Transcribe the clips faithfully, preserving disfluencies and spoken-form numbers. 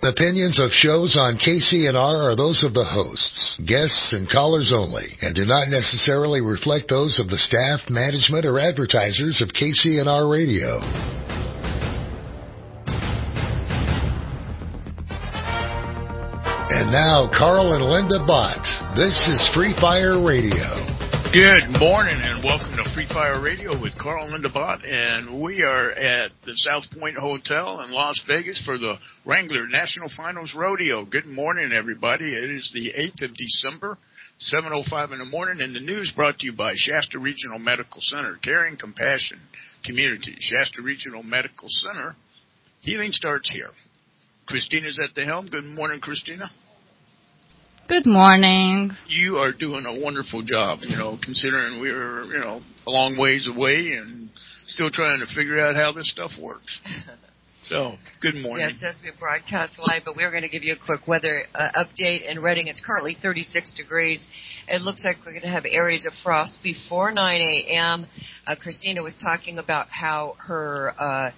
Opinions of shows on K C N R are those of the hosts, guests, and callers only, and do not necessarily reflect those of the staff, management, or advertisers of K C N R Radio. And now, Carl and Linda Bott. This is Free Fire Radio. Good morning and welcome to Free Fire Radio with Carl and Linda Bott, and we are at the South Point Hotel in Las Vegas for the Wrangler National Finals Rodeo. Good morning, everybody. It is the eighth of December, seven oh five in the morning, and the news brought to you by Shasta Regional Medical Center, Caring Compassion Community. Shasta Regional Medical Center, healing starts here. Christina's at the helm. Good morning, Christina. Good morning. You are doing a wonderful job, you know, considering we're, you know, a long ways away and still trying to figure out how this stuff works. So, good morning. Yes, as we broadcast live, but we're going to give you a quick weather uh, update in Redding. It's currently thirty-six degrees. It looks like we're going to have areas of frost before nine a.m. Uh, Christina was talking about how her, uh,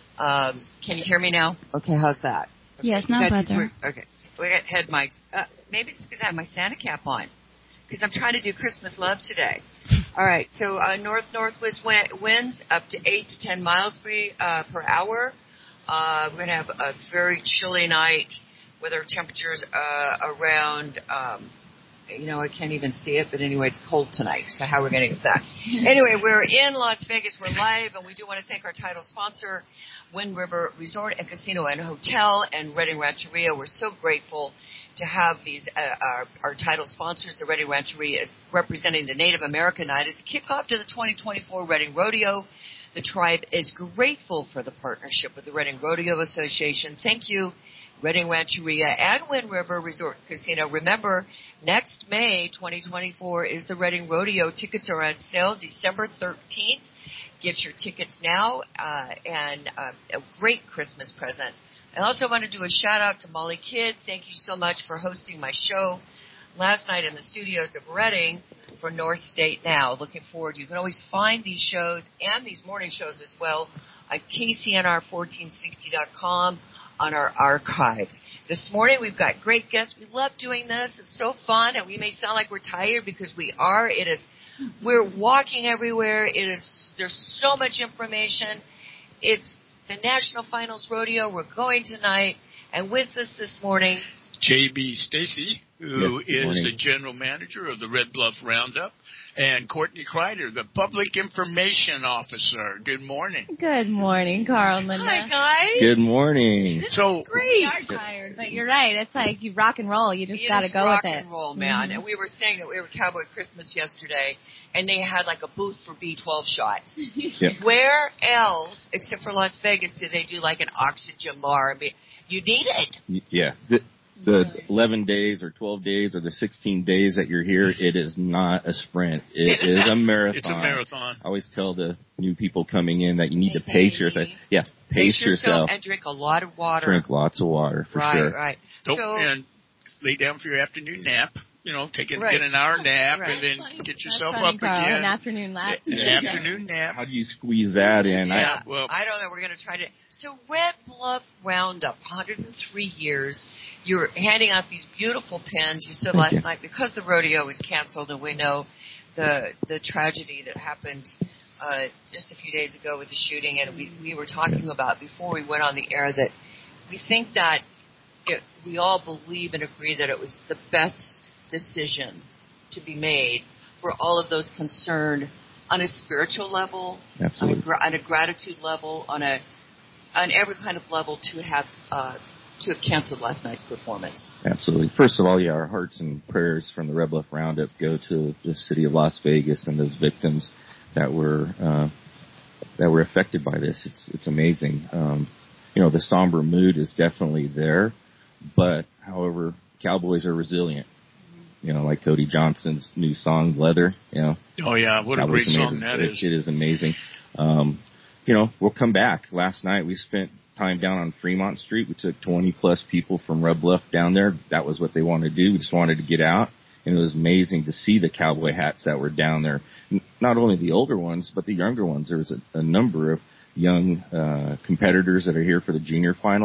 um, can you hear me now? Okay, how's that? Okay. Yes, not better. Okay. We got head mics. Uh, maybe it's because I have my Santa cap on. Because I'm trying to do Christmas love today. All right. So uh, north-northwest winds up to eight to ten miles per, uh, per hour. Uh, we're going to have a very chilly night with our temperatures uh, around, um, you know, I can't even see it. But anyway, it's cold tonight. So how are we going to get that? Anyway, we're in Las Vegas. We're live. And we do want to thank our title sponsor, Wind River Resort and Casino and Hotel and Redding Rancheria. We're so grateful to have these uh, our, our title sponsors. The Redding Rancheria is representing the Native American Night as a kickoff to the twenty twenty-four Redding Rodeo. The tribe is grateful for the partnership with the Redding Rodeo Association. Thank you, Redding Rancheria and Wind River Resort Casino. Remember, next May twenty twenty-four is the Redding Rodeo. Tickets are on sale December thirteenth. Get your tickets now, uh, and uh, a great Christmas present. I also want to do a shout-out to Molly Kidd. Thank you so much for hosting my show last night in the studios of Redding for North State Now. Looking forward. You can always find these shows and these morning shows as well at K C N R fourteen sixty dot com on our archives. This morning we've got great guests. We love doing this. It's so fun, and we may sound like we're tired because we are. It is. We're walking everywhere. It is. There's so much information. It's the National Finals Rodeo. We're going tonight. And with us this morning, J B Stacy, who yes, is morning. the general manager of the Red Bluff Roundup, and Courtney Kreider, the public information officer. Good morning. Good morning, Carl and Linda. hi guys. Good morning. This So- is great. We are tired, but you're right. It's like you rock and roll. You just It got to is go rock with it. and roll, man. Mm-hmm. And we were saying that we were Cowboy Christmas yesterday, and they had like a booth for B twelve shots. Yep. Where else, except for Las Vegas, do they do like an oxygen bar? I mean, you need it. Y- Yeah. The, the eleven days or twelve days or the sixteen days that you're here, it is not a sprint. It is a marathon. It's a marathon. I always tell the new people coming in that you need Hey, to pace hey. yourself. Yeah, pace, Pace yourself. and drink a lot of water. Drink lots of water, for right, sure. right. Don't, So, and lay down for your afternoon nap. You know, take a, Right. get an hour nap Right. and then get yourself That's funny, up Carl. again. An afternoon lap. An afternoon nap. How do you squeeze that in? I, yeah, well- I don't know. We're going to try to. So, Red Bluff Roundup, one hundred three years. You're handing out these beautiful pins. You said Thank last you. night because the rodeo was canceled, and we know the the tragedy that happened uh, just a few days ago with the shooting. And we we were talking about before we went on the air that we think that it, we all believe and agree that it was the best decision to be made for all of those concerned on a spiritual level, on a, Absolutely. gra- on a gratitude level, on a on every kind of level to have uh, to have canceled last night's performance. Absolutely. First of all, yeah, our hearts and prayers from the Red Bluff Roundup go to the city of Las Vegas and those victims that were uh, that were affected by this. It's it's amazing. Um, you know, the somber mood is definitely there, but however, Cowboys are resilient. You know, like Cody Johnson's new song, Leather. You know, Oh, yeah. What a that great was song amazing. that it, is. It is amazing. Um, you know, we'll come back. Last night we spent time down on Fremont Street. We took twenty plus people from Red Bluff down there. That was what they wanted to do. We just wanted to get out. And it was amazing to see the cowboy hats that were down there. N- Not only the older ones, but the younger ones. There was a, a number of young uh, competitors that are here for the junior finals.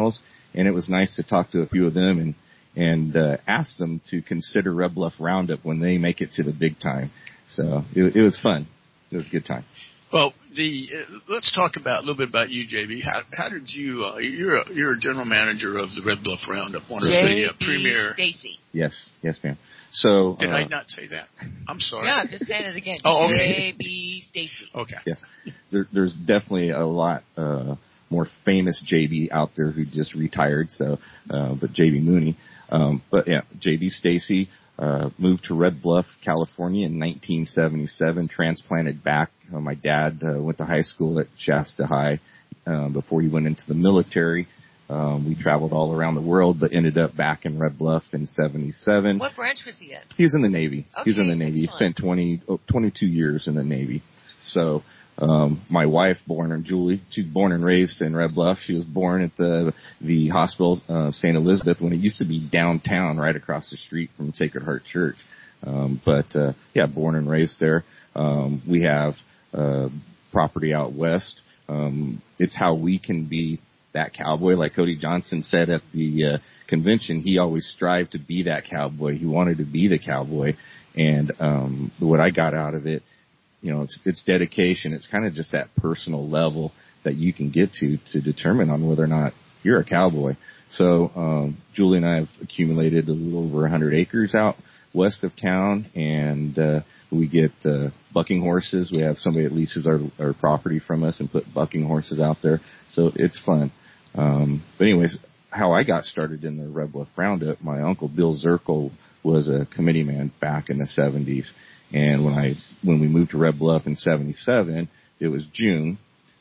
and it was nice to talk to a few of them and and uh, ask them to consider Red Bluff Roundup when they make it to the big time. So it, it was fun. It was a good time. Well, the uh, let's talk about a little bit about you, J B. How how did you? Uh, you're a, you're a general manager of the Red Bluff Roundup, one of the uh, premier. Stacy. Yes, yes, ma'am. So did uh, I not say that? I'm sorry. No, I'm just saying it again. Oh, okay. J B Stacy. Okay. Yes, there, there's definitely a lot uh, more famous J B out there who just retired. So, uh, but J B Mooney. Um, but yeah, J B Stacy. Uh, moved to Red Bluff, California in nineteen seventy-seven, transplanted back. Uh, my dad uh, went to high school at Shasta High uh, before he went into the military. Um, we traveled all around the world, but ended up back in Red Bluff in seventy-seven. What branch was he in? He was in the Navy. Okay, he was in the Navy. excellent. He spent twenty, oh, twenty-two years in the Navy. So um, my wife, born in Julie, she's born and raised in Red Bluff. She was born at the the hospital of uh, Saint Elizabeth when it used to be downtown, right across the street from Sacred Heart Church. Um, but uh, yeah, born and raised there. Um, we have uh, property out west. Um, it's how we can be that cowboy, like Cody Johnson said at the uh, convention. He always strived to be that cowboy. He wanted to be the cowboy, and um, what I got out of it, you know, it's, it's dedication. It's kind of just that personal level that you can get to to determine on whether or not you're a cowboy. So um, Julie and I have accumulated a little over one hundred acres out west of town, and uh, we get uh, bucking horses. We have somebody that leases our, our property from us and put bucking horses out there. So it's fun. Um, but anyways, how I got started in the Red Bluff Roundup, my uncle Bill Zirkle was a committee man back in the seventies. And when I when we moved to Red Bluff in seventy-seven, it was June.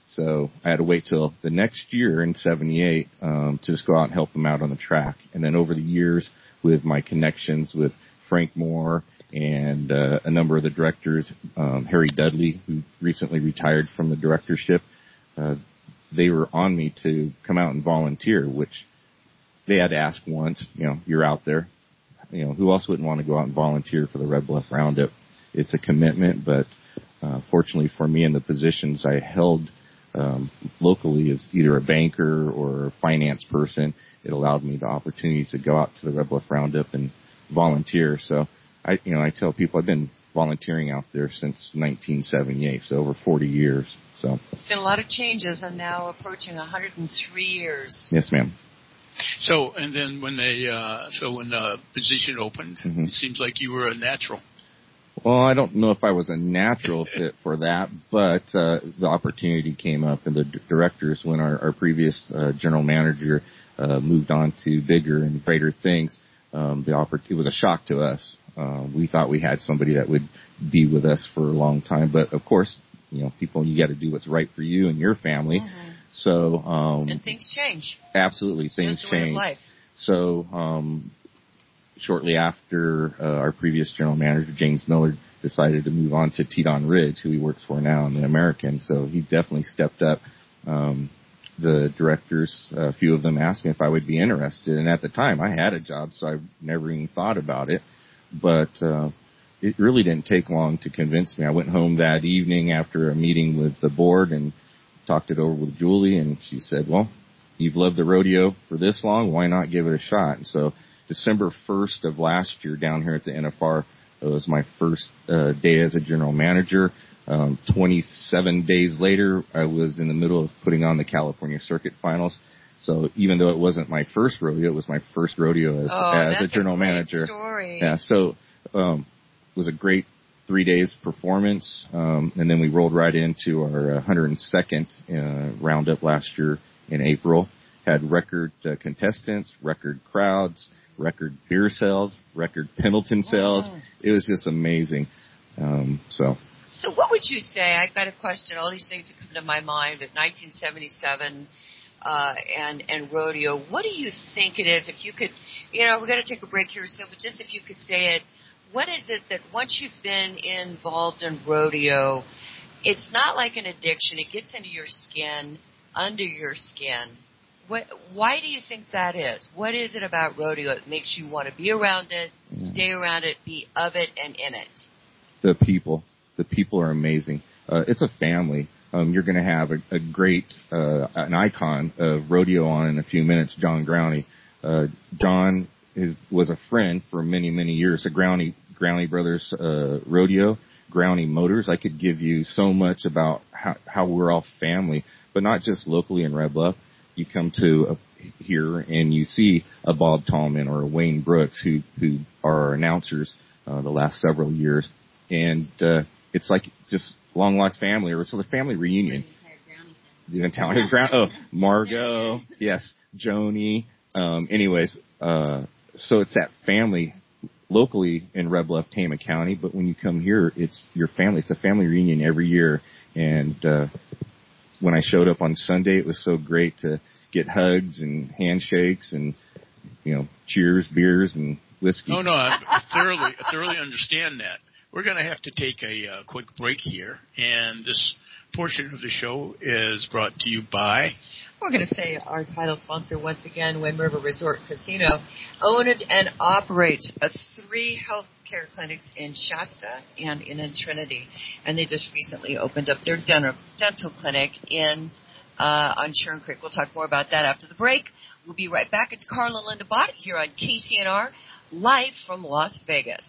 So I had to wait till the next year in seventy-eight um, to just go out and help them out on the track. And then over the years, with my connections with Frank Moore and uh, a number of the directors, um, Harry Dudley, who recently retired from the directorship, uh, they were on me to come out and volunteer, which they had to ask once. You know, you're out there. You know, who else wouldn't want to go out and volunteer for the Red Bluff Roundup? It's a commitment, but uh, fortunately for me in the positions I held um, locally as either a banker or a finance person, it allowed me the opportunity to go out to the Red Bluff Roundup and volunteer. So I, you know, I tell people I've been volunteering out there since nineteen seventy-eight, so over forty years. So it's been a lot of changes, and now approaching one hundred three years. Yes, ma'am. So, and then when they, uh, so when the position opened, mm-hmm. It seems like you were a natural. Well, I don't know if I was a natural fit for that, but uh, the opportunity came up, and the d- directors, when our, our previous uh, general manager uh, moved on to bigger and greater things, um, the oppor- it was a shock to us. Uh, we thought we had somebody that would be with us for a long time, but of course, you know, people, you got to do what's right for you and your family. Mm-hmm. So, um, and things change. Absolutely, it's things just the way change. Of life. So, um, shortly after uh, our previous general manager, James Miller, decided to move on to Teton Ridge, who he works for now in the American. So he definitely stepped up. Um, the directors, a few of them asked me if I would be interested, and at the time I had a job, so I never even thought about it. But uh, it really didn't take long to convince me. I went home that evening after a meeting with the board and talked it over with Julie, and she said, well, you've loved the rodeo for this long, why not give it a shot? And so December first of last year down here at the N F R, it was my first uh, day as a general manager. Um, twenty-seven days later, I was in the middle of putting on the California Circuit Finals. So even though it wasn't my first rodeo, it was my first rodeo as, oh, as that's a general a great manager. Story. Yeah, so um, it was a great three days performance, um, and then we rolled right into our one hundred second uh, roundup last year in April. Had record uh, contestants, record crowds, record beer sales, record Pendleton sales. Mm. It was just amazing. Um, so. So what would you say? I've got a question. All these things that come to my mind with nineteen seventy-seven uh, and and rodeo. What do you think it is? If you could, you know, we're going to take a break here soon, but just if you could say it. What is it that once you've been involved in rodeo, it's not like an addiction. It gets into your skin, under your skin. What? Why do you think that is? What is it about rodeo that makes you want to be around it, yeah. stay around it, be of it, and in it? The people. The people are amazing. Uh, it's a family. um, you're going to have a, a great, uh, an icon of rodeo on in a few minutes, John Growney. Uh, John is, was a friend for many, many years. The Growney, Growney Brothers, uh, Rodeo, Growney Motors. I could give you so much about how, how we're all family, but not just locally in Red Bluff. You come to a, here and you see a Bob Tallman or a Wayne Brooks who, who are our announcers, uh, the last several years. And, uh, it's like just long lost family, or it's a family reunion. The entire ground. Oh, Margot. Yes. Joni. Um, anyways, uh, so it's that family locally in Red Bluff, Tama County, but when you come here, it's your family. It's a family reunion every year. And, uh, when I showed up on Sunday, it was so great to get hugs and handshakes and, you know, cheers, beers, and whiskey. Oh, no, I thoroughly, I thoroughly understand that. We're going to have to take a uh, quick break here, and this portion of the show is brought to you by... We're going to say our title sponsor once again, Wind River Resort Casino, owned and operates a three health care clinics in Shasta and in, in Trinity, and they just recently opened up their dental, dental clinic in uh, on Churn Creek. We'll talk more about that after the break. We'll be right back. It's Carl and Linda Bott here on K C N R, live from Las Vegas.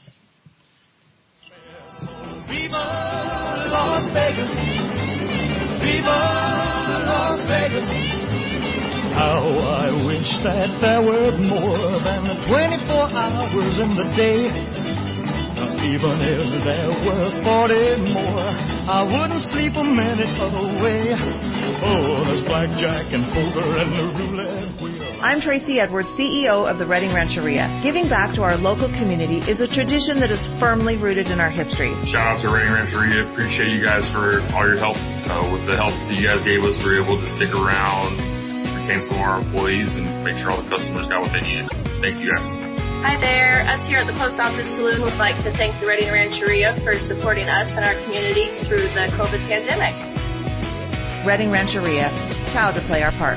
Viva Las Vegas, Viva Las Vegas. How I wish that there were more than the twenty-four hours in the day. Even if there were forty more, I wouldn't sleep a minute away. Oh, there's blackjack and poker and the roulette wheel. I'm Tracy Edwards, C E O of the Redding Rancheria. Giving back to our local community is a tradition that is firmly rooted in our history. Shout out to Redding Rancheria. Appreciate you guys for all your help. Uh, with the help that you guys gave us, we were able to stick around, retain some of our employees, and make sure all the customers got what they needed. Thank you guys. Hi there. Us here at the Post Office Saloon would like to thank the Redding Rancheria for supporting us and our community through the COVID pandemic. Redding Rancheria, proud to play our part.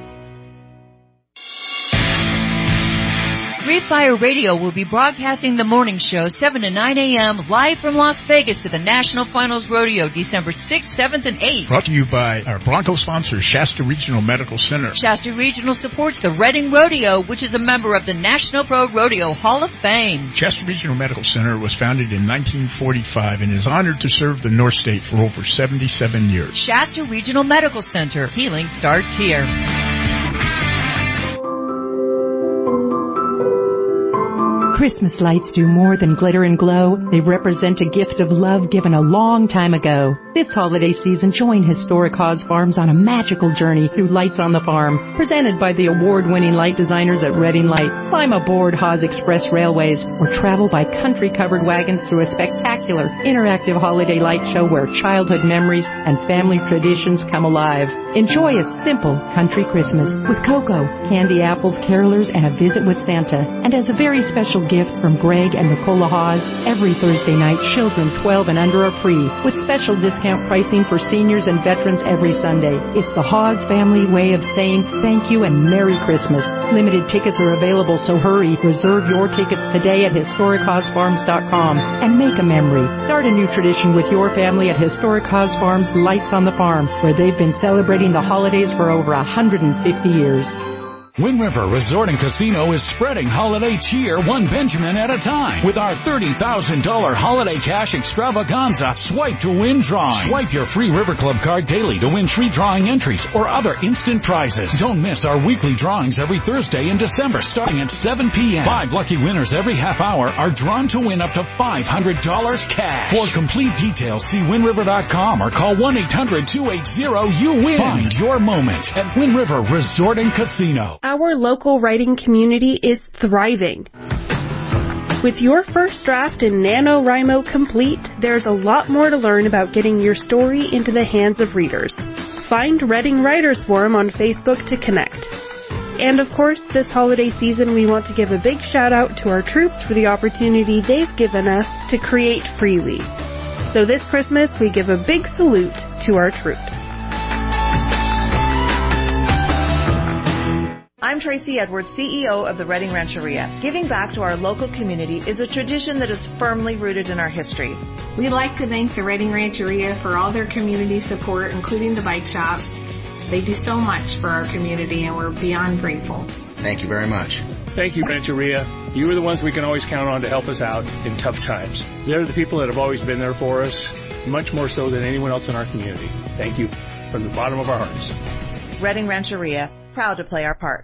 Free Fire Radio will be broadcasting the morning show seven to nine a.m. live from Las Vegas to the National Finals Rodeo December sixth, seventh, and eighth. Brought to you by our Bronco sponsor, Shasta Regional Medical Center. Shasta Regional supports the Redding Rodeo, which is a member of the National Pro Rodeo Hall of Fame. Shasta Regional Medical Center was founded in nineteen forty-five and is honored to serve the North State for over seventy-seven years. Shasta Regional Medical Center. Healing starts here. Christmas lights do more than glitter and glow. They represent a gift of love given a long time ago. This holiday season, join Historic Haas Farms on a magical journey through Lights on the Farm, presented by the award-winning light designers at Redding Lights. Climb aboard Haas Express Railways or travel by country-covered wagons through a spectacular, interactive holiday light show where childhood memories and family traditions come alive. Enjoy a simple country Christmas with cocoa, candy apples, carolers, and a visit with Santa. And as a very special gift from Greg and Nicola Haas, every Thursday night, children twelve and under are free, with special discount pricing for seniors and veterans every Sunday. It's the Haas family way of saying thank you and Merry Christmas. Limited tickets are available, so hurry. Reserve your tickets today at historic haas farms dot com and make a memory. Start a new tradition with your family at Historic Haas Farms Lights on the Farm, where they've been celebrating the holidays for over one hundred fifty years. Wind River Resort and Casino is spreading holiday cheer one Benjamin at a time with our thirty thousand dollars holiday cash extravaganza Swipe to Win drawing. Swipe your free River Club card daily to win free drawing entries or other instant prizes. Don't miss our weekly drawings every Thursday in December starting at seven p.m. Five lucky winners every half hour are drawn to win up to five hundred dollars cash. For complete details, see wind river dot com or call one eight hundred two eight zero you win. Find your moment at Wind River Resort and Casino. Our local writing community is thriving. With your first draft in NaNoWriMo complete, there's a lot more to learn about getting your story into the hands of readers. Find Redding Writers Forum on Facebook to connect. And of course, this holiday season we want to give a big shout out to our troops for the opportunity they've given us to create freely. So this Christmas we give a big salute to our troops. I'm Tracy Edwards, C E O of the Redding Rancheria. Giving back to our local community is a tradition that is firmly rooted in our history. We'd like to thank the Redding Rancheria for all their community support, including the bike shop. They do so much for our community, and we're beyond grateful. Thank you very much. Thank you, Rancheria. You are the ones we can always count on to help us out in tough times. They're the people that have always been there for us, much more so than anyone else in our community. Thank you from the bottom of our hearts. Redding Rancheria, proud to play our part.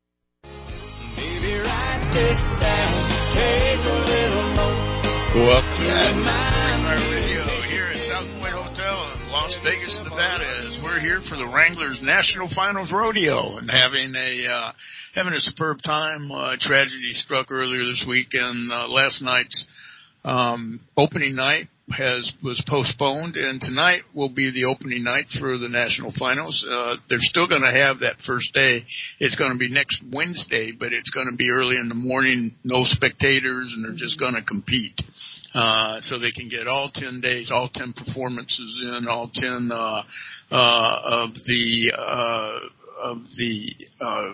Baby, write this down, take a little note. Go up to that Free Fire Radio here at South Point Hotel in Las Vegas, Nevada, as we're here for the Wranglers National Finals Rodeo and having a uh, having a superb time. Uh, tragedy struck earlier this week, and uh, last night's um, opening night has was postponed, and tonight will be the opening night for the national finals. Uh, they're still going to have that first day. It's going to be next Wednesday, but it's going to be early in the morning, no spectators, and they're just going to compete. Uh, so they can get all ten days, all ten performances in, all ten uh, uh, of the uh, of the uh,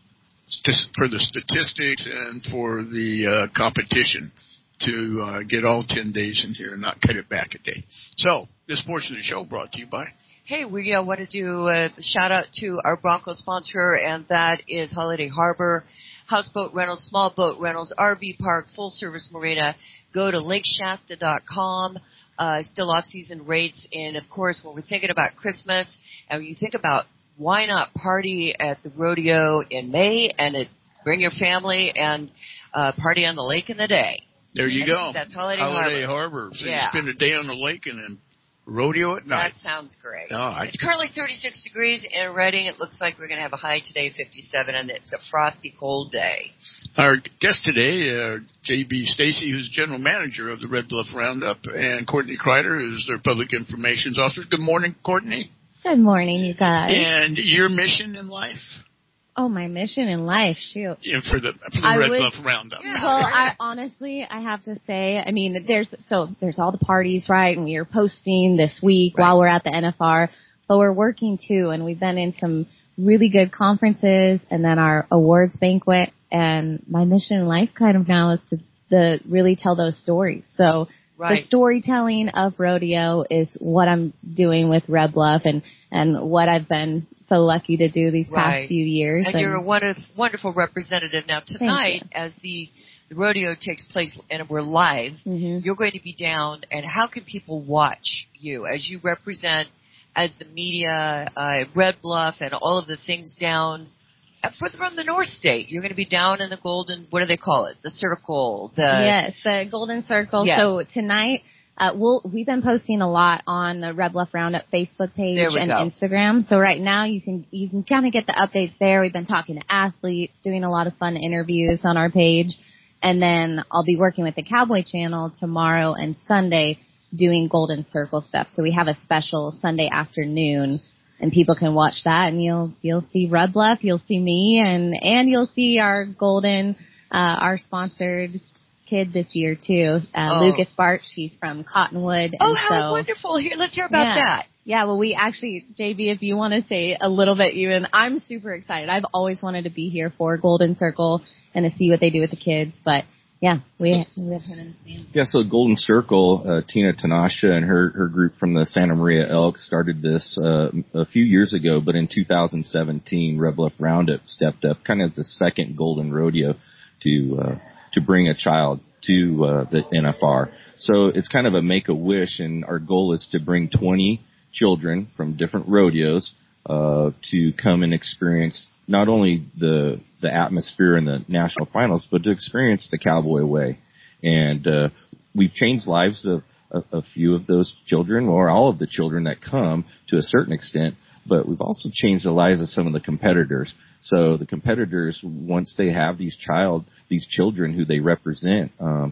st- for the statistics and for the uh, competition, to uh, get all ten days in here and not cut it back a day. So this portion of the show brought to you by. Hey, we uh, want to do a shout out to our Bronco sponsor, and that is Holiday Harbor, houseboat rentals, small boat rentals, R V park, full service marina. Go to lake shasta dot com. Uh, still off season rates, and of course, when we're thinking about Christmas, and you think about why not party at the rodeo in May and it, bring your family and uh, party on the lake in the day. There you go. That's Holiday, Holiday Harbor. Harbor. So yeah. you spend a day on the lake and then rodeo at night. That sounds great. Oh, I it's currently thirty-six degrees in Redding. It looks like we're going to have a high today, fifty-seven, and it's a frosty, cold day. Our guest today, uh, J B Stacy, who's general manager of the Red Bluff Roundup, and Courtney Kreider, who's their public information officer. Good morning, Courtney. Good morning, you guys. And your mission in life? Oh, my mission in life, shoot. Yeah, for the, for the I Red would, Bluff Roundup. Well, I honestly, I have to say, I mean, there's so there's all the parties, right? And we are posting this week right. while we're at the N F R, but we're working too, and we've been in some really good conferences, and then our awards banquet. And my mission in life, kind of now, is to the really tell those stories. So right. the storytelling of rodeo is what I'm doing with Red Bluff, and and what I've been so lucky to do these past right. few years. And, and you're a wonderful, wonderful representative. Now, tonight, as the, the rodeo takes place and we're live, mm-hmm. you're going to be down, and how can people watch you as you represent, as the media, uh, Red Bluff, and all of the things down for, from the North State? You're going to be down in the Golden, what do they call it? The Circle. The Yes, the Golden Circle. Yes. So tonight, Uh, we'll, we've been posting a lot on the Red Bluff Roundup Facebook page and go. Instagram. So right now you can, you can kind of get the updates there. We've been talking to athletes, doing a lot of fun interviews on our page. And then I'll be working with the Cowboy Channel tomorrow and Sunday doing Golden Circle stuff. So we have a special Sunday afternoon, and people can watch that, and you'll, you'll see Red Bluff, you'll see me, and, and you'll see our Golden, uh, our sponsored kid this year too, uh, oh. Lucas Bart. She's from Cottonwood. Oh, and how so, wonderful! Here, let's hear about yeah. that. Yeah, well, we actually, J B, if you want to say a little bit, even I'm super excited. I've always wanted to be here for Golden Circle and to see what they do with the kids. But yeah, we, we have him in the same. Yeah, so Golden Circle, uh, Tina Tanasha and her her group from the Santa Maria Elks started this uh, a few years ago. But in two thousand seventeen, Red Bluff Roundup stepped up, kind of the second Golden Rodeo to uh, to bring a child to uh, the N F R. So it's kind of a make-a-wish, and our goal is to bring twenty children from different rodeos uh, to come and experience not only the the atmosphere in the national finals, but to experience the Cowboy way. And uh, we've changed lives of a, a few of those children, or all of the children that come to a certain extent, but we've also changed the lives of some of the competitors. So the competitors, once they have these child, these children who they represent, um,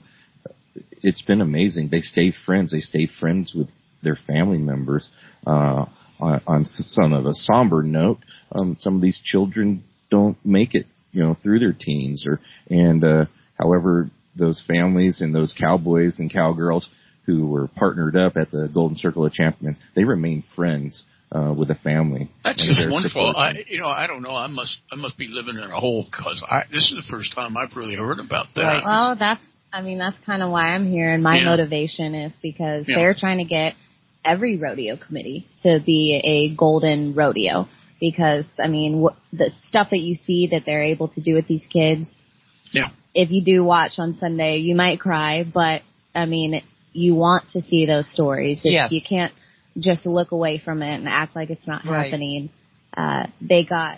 it's been amazing. They stay friends. They stay friends with their family members. Uh, on, on some of a somber note, um, some of these children don't make it, you know, through their teens, or and uh, however those families and those cowboys and cowgirls who were partnered up at the Golden Circle of Champions, they remain friends uh, with a family. That's just wonderful. I, you know, I don't know. I must, I must be living in a hole because I, this is the first time I've really heard about that. Right. Well, that's, I mean, that's kind of why I'm here, and my yeah. motivation is because yeah. they're trying to get every rodeo committee to be a golden rodeo. Because, I mean, wh- the stuff that you see that they're able to do with these kids, yeah. if you do watch on Sunday, you might cry, but, I mean, you want to see those stories. It's, yes. You can't just look away from it and act like it's not right. happening. Uh, they got,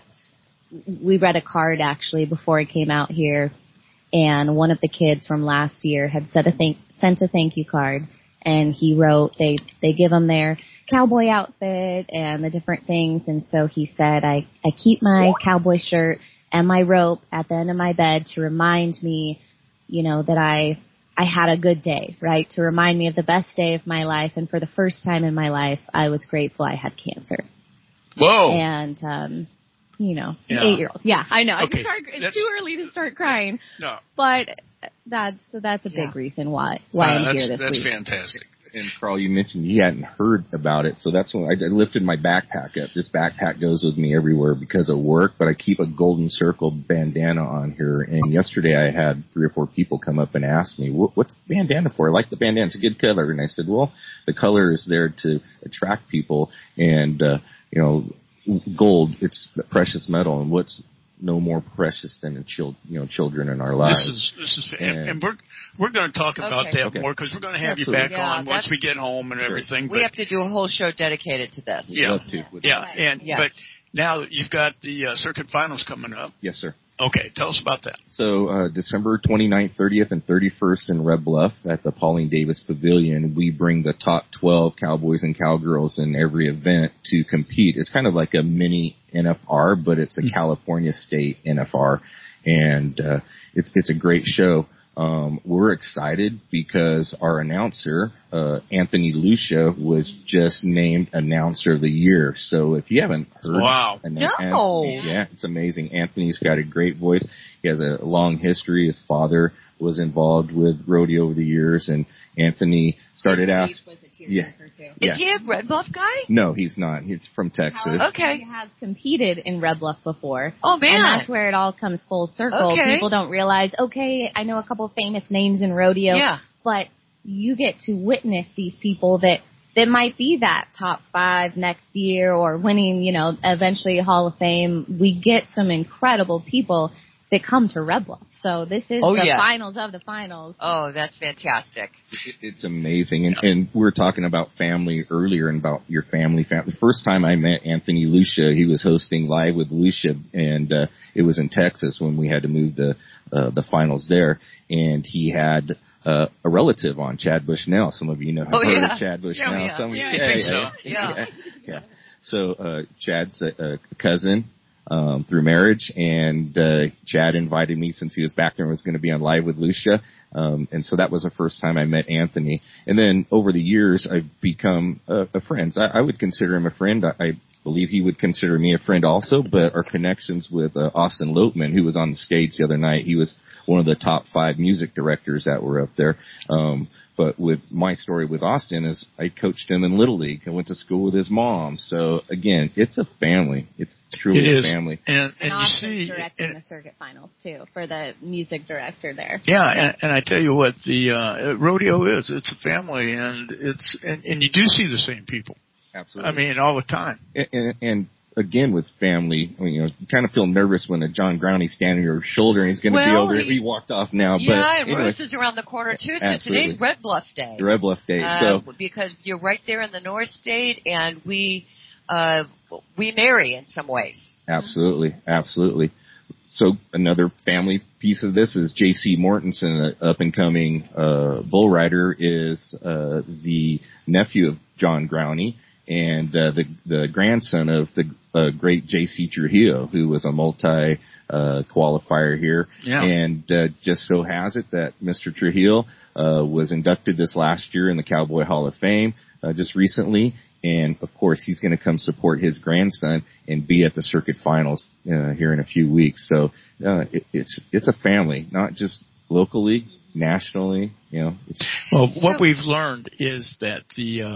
we read a card, actually, before it came out here, and one of the kids from last year had said a thank, sent a thank you card, and he wrote, they, they give them their cowboy outfit and the different things, and so he said, I, I keep my cowboy shirt and my rope at the end of my bed to remind me, you know, that I I had a good day, right? To remind me of the best day of my life, and for the first time in my life, I was grateful I had cancer. Whoa! And, um, you know, yeah. eight-year-old. Yeah, I know. Okay. I start, it's that's, too early to start crying. No. But that's, so that's a yeah. big reason why, why uh, I'm that's, here this that's week. That's fantastic. And Carl, you mentioned you hadn't heard about it, so that's when I, I lifted my backpack up. This backpack goes with me everywhere because of work, but I keep a golden circle bandana on here. And yesterday I had three or four people come up and ask me, what, what's bandana for? I like the bandana. It's a good color. And I said, well, the color is there to attract people. And, uh, you know, gold, it's the precious metal. And what's no more precious than the chil- you know, children in our lives. This is, this is, and, and we're, we're going to talk about okay. that okay. more because we're going to have Absolutely. you back yeah, on once we get home and sure. everything. We but, have to do a whole show dedicated to this. We'd yeah. love to. Yeah. And, yes. but now you've got the uh, circuit finals coming up. Yes, sir. Okay. Tell us about that. So, uh, December twenty-ninth, thirtieth, and thirty-first in Red Bluff at the Pauline Davis Pavilion, we bring the top twelve cowboys and cowgirls in every event to compete. It's kind of like a mini N F R, but it's a mm-hmm. California state N F R. And, uh, it's, it's a great show. Um, we're excited because our announcer, uh, Anthony Lucia, was just named Announcer of the Year. So if you haven't heard, wow, an- no, Anthony, yeah, it's amazing. Anthony's got a great voice. He has a long history. His father was involved with rodeo over the years, and Anthony started out. Yeah, yeah. Is he a Red Bluff guy? No, he's not. He's from Texas. Okay. He has competed in Red Bluff before. Oh, man. And that's where it all comes full circle. Okay. People don't realize, okay, I know a couple of famous names in rodeo. Yeah. But you get to witness these people that, that might be that top five next year or winning, you know, eventually Hall of Fame. We get some incredible people that come to Red Bluff. So this is oh, the yes. finals of the finals. Oh, that's fantastic. It's amazing. And, and we were talking about family earlier and about your family. Fam- the first time I met Anthony Lucia, he was hosting Live with Lucia, and uh, it was in Texas when we had to move the uh, the finals there. And he had uh, a relative on, Chad Bushnell. Some of you know have oh, heard yeah. of Chad Bushnell. Yeah, yeah. Some yeah, yeah, I think yeah, so. Yeah. yeah. yeah. So uh, Chad's a, a cousin. Um, through marriage, and uh, Chad invited me since he was back there and was going to be on Live with Lucia, um, and so that was the first time I met Anthony. And then over the years, I've become a, a friend. I, I would consider him a friend. I, I believe he would consider me a friend also, but our connections with uh, Austin Lopeman, who was on the stage the other night, he was one of the top five music directors that were up there. Um, But with my story with Austin is I coached him in Little League. I went to school with his mom. So again, it's a family. It's truly it a is. family. And, and, and you Austin's see, directing and, the circuit finals too for the music director there. Yeah, and, and I tell you what, the uh, rodeo is. It's a family, and it's and, and you do see the same people. Absolutely. I mean, all the time. And, and, and again, with family, I mean, you know, you kind of feel nervous when a John Growney's standing on your shoulder and he's going to well, be over. He, he walked off now, yeah, but and anyway, Ruth is around the corner too. So absolutely. today's Red Bluff Day. The Red Bluff Day. Uh, so because you're right there in the North State, and we uh, we marry in some ways. Absolutely, absolutely. So another family piece of this is J C Mortensen, an up-and-coming uh, bull rider, is uh, the nephew of John Growney and uh, the the grandson of the uh, great J C Trujillo, who was a multi uh, qualifier here. Yeah. And uh, just so has it that Mister Trujillo uh, was inducted this last year in the Cowboy Hall of Fame uh, just recently. And, of course, he's going to come support his grandson and be at the circuit finals uh, here in a few weeks. So uh, it, it's it's a family, not just locally, nationally. You know. It's, well, what we've learned is that the uh,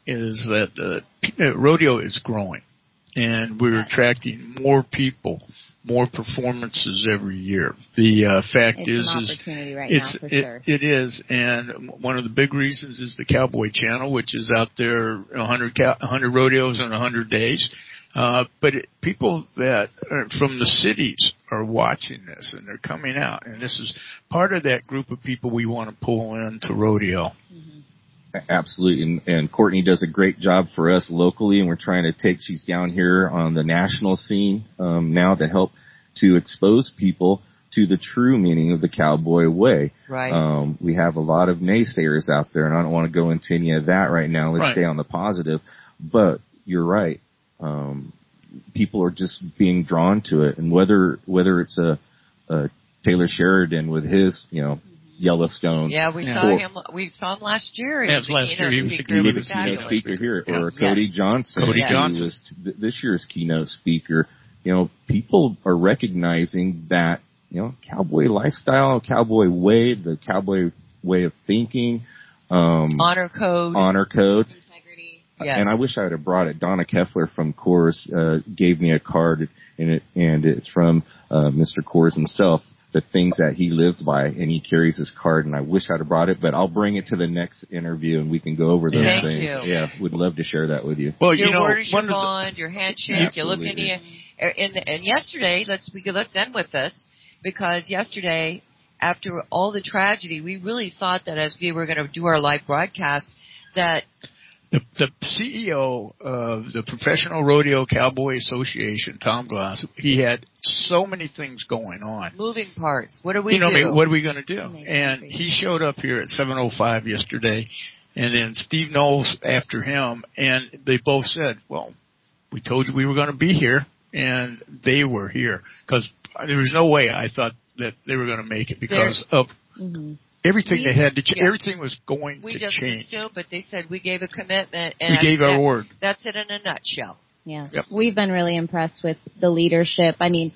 is that uh, rodeo is growing, and we're attracting more people, more performances every year. The uh, fact it's is, an is opportunity right it's now for it, sure. it is, and one of the big reasons is the Cowboy Channel, which is out there one hundred, one hundred rodeos in one hundred days. Uh, but it, people that are from the cities are watching this, and they're coming out, and this is part of that group of people we want to pull into rodeo. Mm-hmm. Absolutely, and, and Courtney does a great job for us locally, and we're trying to take, she's down here on the national scene um, now to help to expose people to the true meaning of the cowboy way. Right. Um, we have a lot of naysayers out there, and I don't want to go into any of that right now. Let's right. stay on the positive, but you're right. Um, people are just being drawn to it, and whether whether it's a, a Taylor Sheridan with his, you know, Yellowstone. Yeah, we yeah. saw or, him. We saw him last year. He yeah, was last year. He was speaker. the keynote speaker here, yeah. or Cody yes. Johnson. Cody who Johnson was th- this year's keynote speaker. You know, people are recognizing that, you know, cowboy lifestyle, cowboy way, the cowboy way of thinking, um, honor code, honor code. Yes. And I wish I would have brought it. Donna Keffler from Coors uh, gave me a card, and, it, and it's from uh, Mister Coors himself, the things that he lives by, and he carries his card, and I wish I'd have brought it, but I'll bring it to the next interview, and we can go over those Thank things. You. Yeah, would love to share that with you. Well, your you know, word is your one bond, the, your handshake, you look into you. And, and yesterday, let's we let's end with this, because yesterday, after all the tragedy, we really thought that as we were going to do our live broadcast, that The, the C E O of the Professional Rodeo Cowboy Association, Tom Glass, he had so many things going on. Moving parts. What do we you know, do? What are we going to do? And he showed up here at seven oh five yesterday, and then Steve Knowles after him, and they both said, well, we told you we were going to be here, and they were here. Because there was no way I thought that they were going to make it because There's, of... Mm-hmm. Everything we, they had to ch- yeah. everything was going we to just change. Assumed, but they said we gave a commitment, and we gave that, our word. That's it in a nutshell. Yeah, yep. We've been really impressed with the leadership. I mean,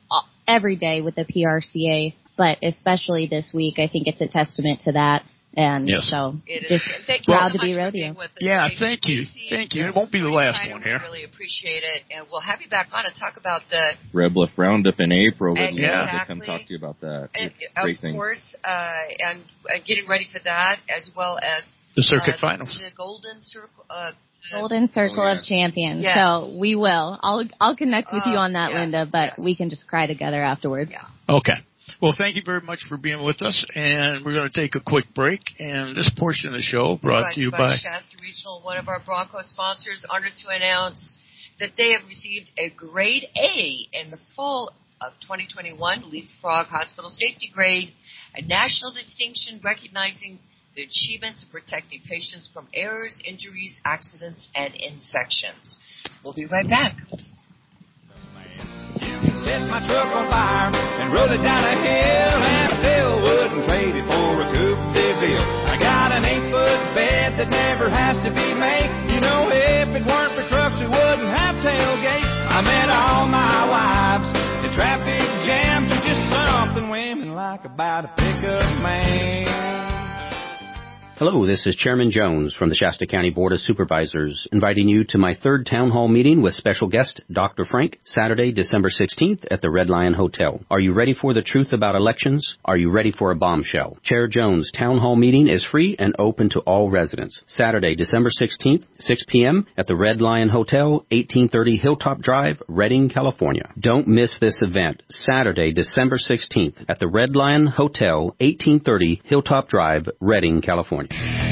every day with the P R C A, but especially this week, I think it's a testament to that. And yes. so, it just thank proud so to be rodeo. Yeah, thank you, thank you. It won't be the last one here. We really appreciate it, and we'll have you back on and talk about the Red Bluff Roundup in April. We'd exactly. love to come talk to you about that. And, great of things. course, uh, and, and getting ready for that, as well as the circuit uh, finals, the Golden Circle. Uh, Golden Circle oh, yeah. of Champions. Yes. So we will. I'll I'll connect with uh, you on that, yeah, Linda. But yes. we can just cry together afterwards. Yeah. Okay. Well, thank you very much for being with us, and we're going to take a quick break. And this portion of the show brought right, to you by, by Shasta Regional, one of our Bronco sponsors, honored to announce that they have received a grade A in the fall of twenty twenty-one Leapfrog Hospital Safety Grade, a national distinction recognizing the achievements of protecting patients from errors, injuries, accidents, and infections. We'll be right back. Set my truck on fire and rode it down a hill, and I still wouldn't trade it for a Coupe de Ville. I got an eight-foot bed that never has to be made. You know, if it weren't for trucks, we wouldn't have tailgates. I met all my wives in traffic jams, and just something women like about a pickup man. Hello, this is Chairman Jones from the Shasta County Board of Supervisors, inviting you to my third town hall meeting with special guest Doctor Frank, Saturday, December sixteenth at the Red Lion Hotel. Are you ready for the truth about elections? Are you ready for a bombshell? Chair Jones' town hall meeting is free and open to all residents. Saturday, December sixteenth, six p.m. at the Red Lion Hotel, eighteen thirty Hilltop Drive, Redding, California. Don't miss this event. Saturday, December sixteenth at the Red Lion Hotel, eighteen thirty Hilltop Drive, Redding, California.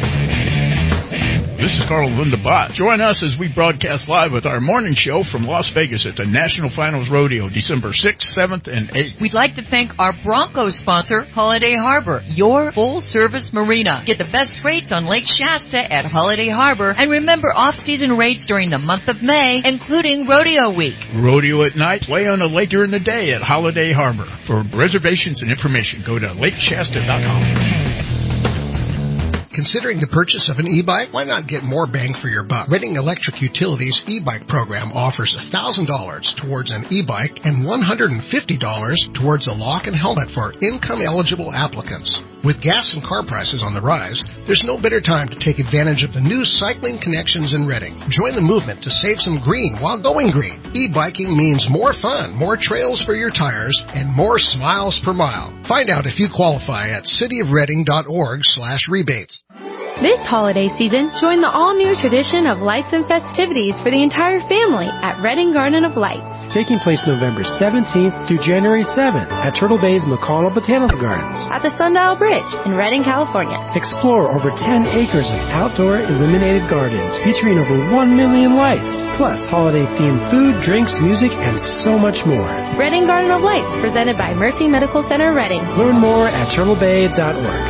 This is Carl Linda Bott. Join us as we broadcast live with our morning show from Las Vegas at the National Finals Rodeo, December sixth, seventh, and eighth. We'd like to thank our Broncos sponsor, Holiday Harbor, your full-service marina. Get the best rates on Lake Shasta at Holiday Harbor, and remember off-season rates during the month of May, including Rodeo Week. Rodeo at night, play on the lake during the day at Holiday Harbor. For reservations and information, go to lake shasta dot com. Considering the purchase of an e-bike? Why not get more bang for your buck? Redding Electric Utilities e-bike program offers one thousand dollars towards an e-bike and one hundred fifty dollars towards a lock and helmet for income-eligible applicants. With gas and car prices on the rise, there's no better time to take advantage of the new cycling connections in Redding. Join the movement to save some green while going green. E-biking means more fun, more trails for your tires, and more smiles per mile. Find out if you qualify at cityofredding.org slash rebates. This holiday season, join the all-new tradition of lights and festivities for the entire family at Redding Garden of Lights. Taking place November seventeenth through January seventh at Turtle Bay's McConnell Botanical Gardens. At the Sundial Bridge in Redding, California. Explore over ten acres of outdoor illuminated gardens featuring over one million lights, plus holiday-themed food, drinks, music, and so much more. Redding Garden of Lights, presented by Mercy Medical Center, Redding. Learn more at turtle bay dot org.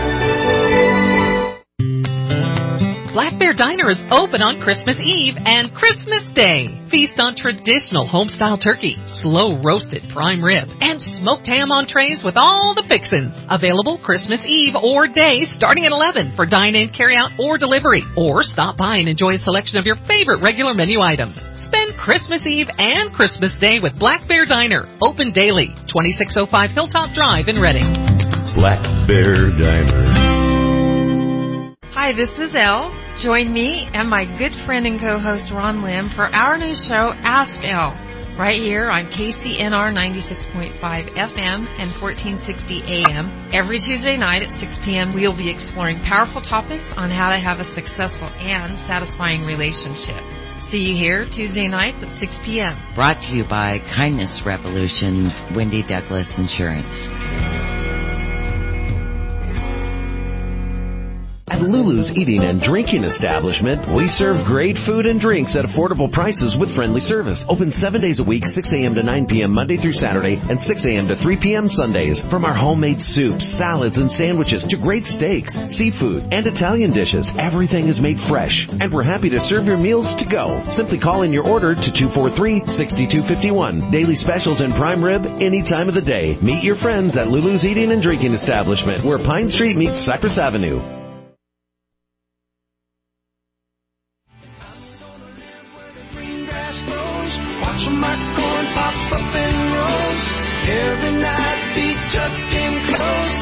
Black Bear Diner is open on Christmas Eve and Christmas Day. Feast on traditional home-style turkey, slow-roasted prime rib, and smoked ham entrees with all the fixins. Available Christmas Eve or day starting at eleven for dine-in, carry-out, or delivery. Or stop by and enjoy a selection of your favorite regular menu items. Spend Christmas Eve and Christmas Day with Black Bear Diner. Open daily. twenty-six oh five Hilltop Drive in Redding. Black Bear Diner. Hi, this is Elle. Join me and my good friend and co-host Ron Lim for our new show, Ask Elle, right here on K C N R ninety-six point five F M and fourteen sixty A M. Every Tuesday night at six p.m. we'll be exploring powerful topics on how to have a successful and satisfying relationship. See you here Tuesday nights at six p.m. Brought to you by Kindness Revolution, Wendy Douglas Insurance. At Lulu's Eating and Drinking Establishment, we serve great food and drinks at affordable prices with friendly service. Open seven days a week, six a.m. to nine p.m. Monday through Saturday, and six a.m. to three p.m. Sundays. From our homemade soups, salads, and sandwiches to great steaks, seafood, and Italian dishes, everything is made fresh. And we're happy to serve your meals to go. Simply call in your order to two four three, six two five one. Daily specials and prime rib any time of the day. Meet your friends at Lulu's Eating and Drinking Establishment, where Pine Street meets Cypress Avenue. My corn pop up and rolls. Every night be tucked in close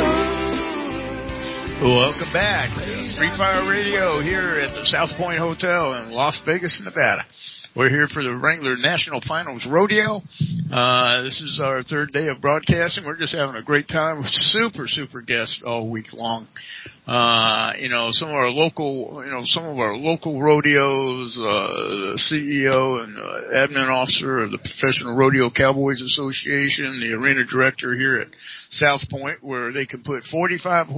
to you. Welcome back to Free Fire Radio here at the South Point Hotel in Las Vegas, Nevada. We're here for the Wrangler National Finals Rodeo. Uh, this is our third day of broadcasting. We're just having a great time with super, super guests all week long. Uh, you know, some of our local, you know, some of our local rodeos, uh, the C E O and uh, admin officer of the Professional Rodeo Cowboys Association, the arena director here at South Point, where they can put forty-five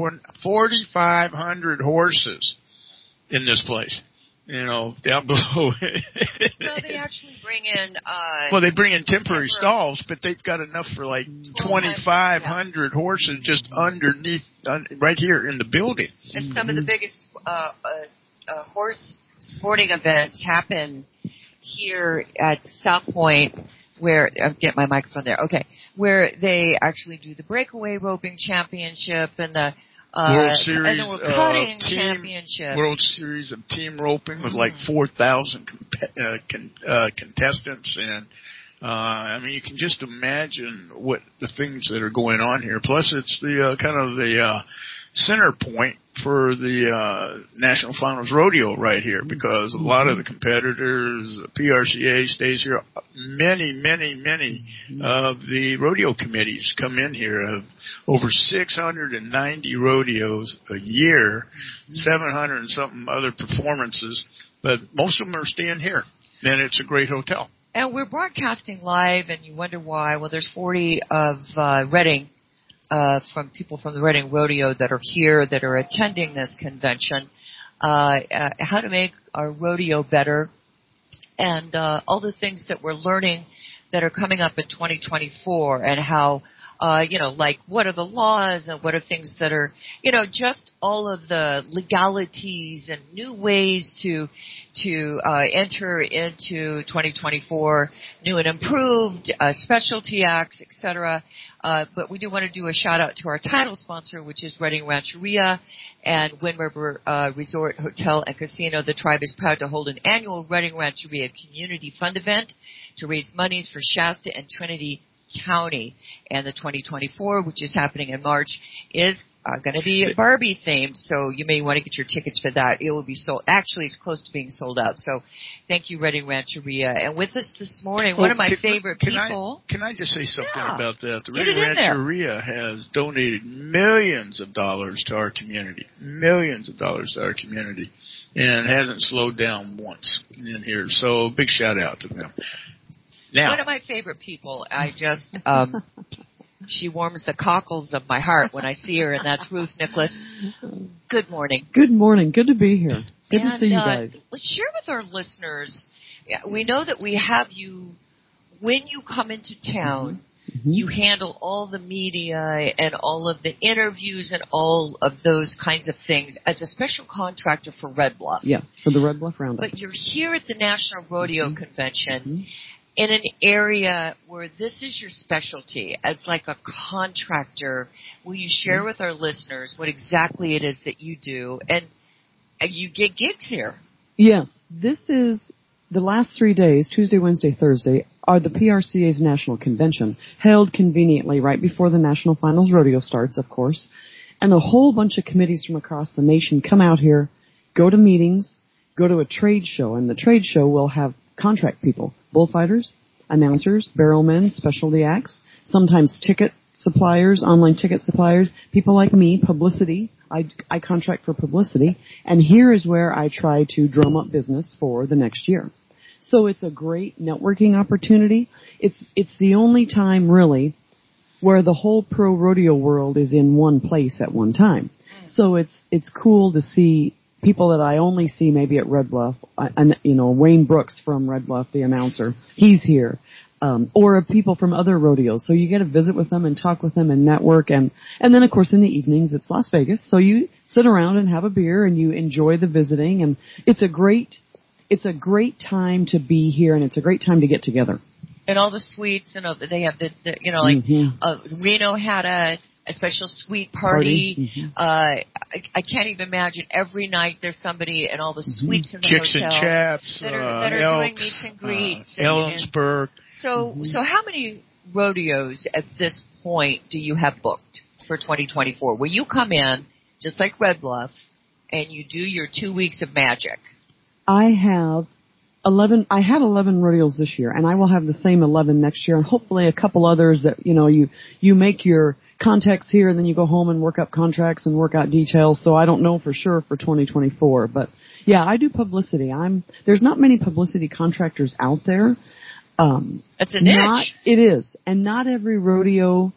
hundred horses in this place. You know, down below. No, they actually bring in. Uh, well, they bring in temporary stalls, but they've got enough for like twenty-five hundred yeah. horses just underneath, un, right here in the building. And some of the biggest uh, uh, uh, horse sporting events happen here at South Point, where I'll get my microphone there. Okay, where they actually do the breakaway roping championship and the. Uh, World Series of uh, team, World Series of team roping with like four thousand comp- uh, con- uh, contestants, and uh, I mean you can just imagine what the things that are going on here. Plus, it's the uh, kind of the uh, center point for the uh, National Finals Rodeo right here, because a lot of the competitors, P R C A stays here. Many, many, many of the rodeo committees come in here. Of over six hundred ninety rodeos a year, seven hundred and something other performances, but most of them are staying here, and it's a great hotel. And we're broadcasting live, and you wonder why. Well, there's forty of uh, Redding. Uh, from people from the Redding Rodeo that are here, that are attending this convention, uh, uh, how to make our rodeo better, and uh, all the things that we're learning that are coming up in twenty twenty-four, and how, uh, you know, like what are the laws and what are things that are, you know, just all of the legalities and new ways to to uh, enter into twenty twenty-four, new and improved uh, specialty acts, et cetera. Uh, but we do want to do a shout out to our title sponsor, which is Redding Rancheria and Wind River uh, Resort Hotel and Casino. The tribe is proud to hold an annual Redding Rancheria Community Fund event to raise monies for Shasta and Trinity County. And the twenty twenty-four, which is happening in March, is uh, going to be Barbie themed, so you may want to get your tickets for that. It will be sold. Actually, it's close to being sold out. So, thank you, Reading Rancheria. And with us this morning, Oh, one of my can, favorite can people. I, can I just say something Yeah. about that? The Get Reading it in there. Rancheria has donated millions of dollars to our community, millions of dollars to our community, and hasn't slowed down once in here. So, big shout out to them. Now, One of my favorite people. I just, um, she warms the cockles of my heart when I see her, and that's Ruth Nicholas. Good morning. Good morning. Good to be here. Good and, to see you uh, guys. Let's share with our listeners. Yeah, we know that we have you when you come into town. Mm-hmm. You handle all the media and all of the interviews and all of those kinds of things as a special contractor for Red Bluff. Yes, for the Red Bluff Roundup. But you're here at the National Rodeo Mm-hmm. Convention Mm-hmm. in an area where this is your specialty. As like a contractor, will you share with our listeners what exactly it is that you do? And, and you get gigs here. Yes, this is the last three days, Tuesday, Wednesday, Thursday, are the P R C A's National Convention, held conveniently right before the National Finals Rodeo starts, of course. And a whole bunch of committees from across the nation come out here, go to meetings, go to a trade show, and the trade show will have contract people, bullfighters, announcers, barrelmen, specialty acts, sometimes ticket suppliers, online ticket suppliers, people like me, publicity. I, I contract for publicity, and here is where I try to drum up business for the next year. So it's a great networking opportunity. It's it's the only time, really, where the whole pro rodeo world is in one place at one time. So it's it's cool to see people that I only see maybe at Red Bluff. And you know, Wayne Brooks from Red Bluff, the announcer, he's here. Um, or people from other rodeos. So you get to visit with them and talk with them and network. And, and then, of course, in the evenings, it's Las Vegas. So you sit around and have a beer and you enjoy the visiting. And it's a great, it's a great time to be here, and it's a great time to get together. And all the suites, you know, they have the, the you know, like Mm-hmm. uh, Reno had a, a special suite party. Party. Mm-hmm. Uh, I, I can't even imagine. Every night there's somebody in all the suites in the Chicks hotel and Chaps, that are, uh, that are Elks, doing meets and greets. uh, Ellensburg. So, Mm-hmm. so how many rodeos at this point do you have booked for twenty twenty-four? Will you come in just like Red Bluff and you do your two weeks of magic? I have eleven, I had eleven rodeos this year, and I will have the same eleven next year, and hopefully a couple others that, you know, you, you make your contacts here and then you go home and work up contracts and work out details. So I don't know for sure for twenty twenty-four, but yeah, I do publicity. I'm, there's not many publicity contractors out there. Um, it's a niche. Not, it is. And not every rodeo,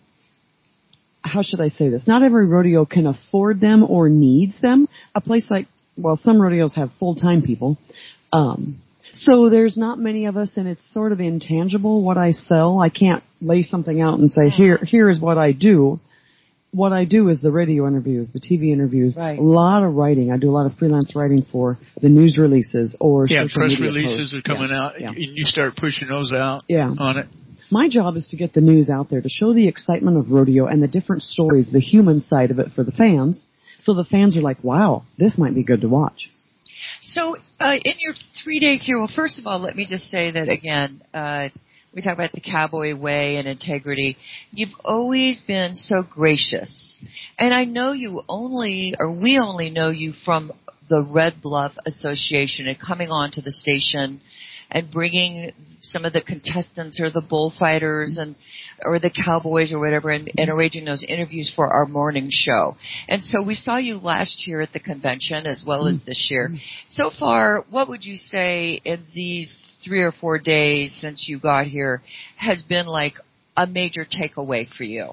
how should I say this? Not every rodeo can afford them or needs them. A place like, well, some rodeos have full-time people. Um, so there's not many of us, and it's sort of intangible what I sell. I can't lay something out and say, here, here is what I do. What I do is the radio interviews, the T V interviews, right. A lot of writing. I do a lot of freelance writing for the news releases or yeah, social press media releases posts. are coming yeah. out, yeah. and you start pushing those out yeah. on it. My job is to get the news out there, to show the excitement of rodeo and the different stories, the human side of it for the fans, so the fans are like, wow, this might be good to watch. So uh, in your three days here, well, first of all, let me just say that, again, uh, we talk about the cowboy way and integrity. You've always been so gracious. And I know you only, or we only know you from the Red Bluff Association and coming on to the station and bringing some of the contestants or the bullfighters and or the cowboys or whatever and, and arranging those interviews for our morning show. And so we saw you last year at the convention as well as this year. So far, what would you say in these three or four days since you got here has been like a major takeaway for you?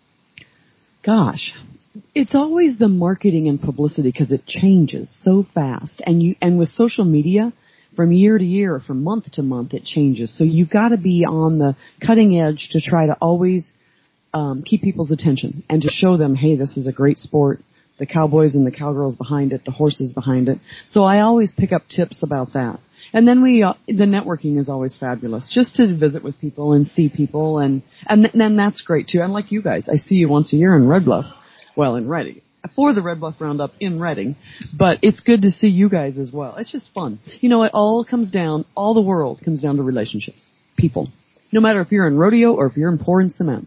Gosh, it's always the marketing and publicity because it changes so fast. And you and with social media, from year to year, from month to month, it changes. So you've got to be on the cutting edge to try to always um, keep people's attention and to show them, hey, this is a great sport. The cowboys and the cowgirls behind it, the horses behind it. So I always pick up tips about that. And then we, uh, the networking is always fabulous, just to visit with people and see people, and and th- then that's great too. And like you guys, I see you once a year in Red Bluff, well, in Reading, for the Red Bluff Roundup in Reading, but it's good to see you guys as well. It's just fun. You know, it all comes down, all the world comes down to relationships, people. No matter if you're in rodeo or if you're in pouring cement.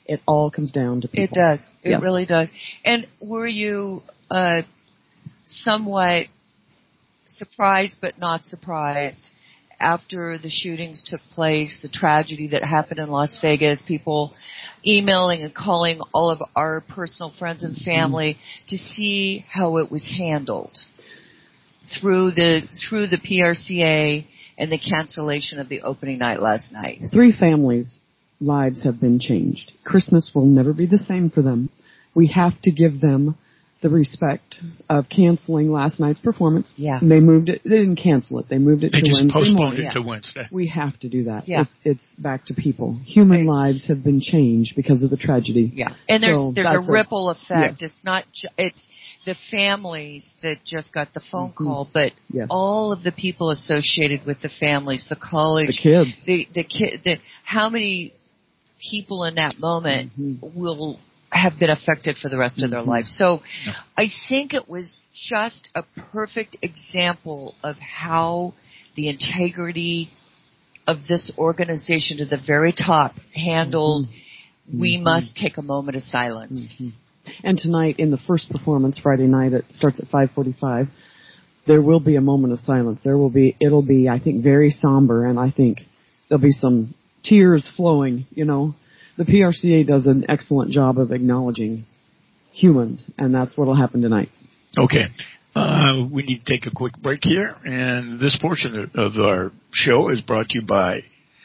It all comes down to people. It does. It yes. really does. And were you uh, somewhat surprised but not surprised after the shootings took place, the tragedy that happened in Las Vegas, people emailing and calling all of our personal friends and family mm-hmm. to see how it was handled through the through the P R C A and the cancellation of the opening night last night? Three families' lives have been changed. Christmas will never be the same for them. We have to give them the respect of canceling last night's performance. Yeah. They moved it. They didn't cancel it. They moved it they to just Wednesday postponed morning. it Yeah. to Wednesday. We have to do that. Yeah. It's, it's back to people. Human it's, lives have been changed because of the tragedy. Yeah. And there's so there's a ripple it. effect. Yes. It's not ju- it's the families that just got the phone mm-hmm. call, but yes. all of the people associated with the families, the college, the kids, the the kid, the how many people in that moment mm-hmm. will have been affected for the rest mm-hmm. of their life. So I think it was just a perfect example of how the integrity of this organization to the very top handled mm-hmm. we mm-hmm. must take a moment of silence. Mm-hmm. And tonight in the first performance, Friday night, it starts at five forty-five, there will be a moment of silence. There will be, it'll be, I think, very somber, and I think there'll be some tears flowing, you know. The P R C A does an excellent job of acknowledging humans, and that's what will happen tonight. Okay. Uh, we need to take a quick break here, and this portion of our show is brought to you by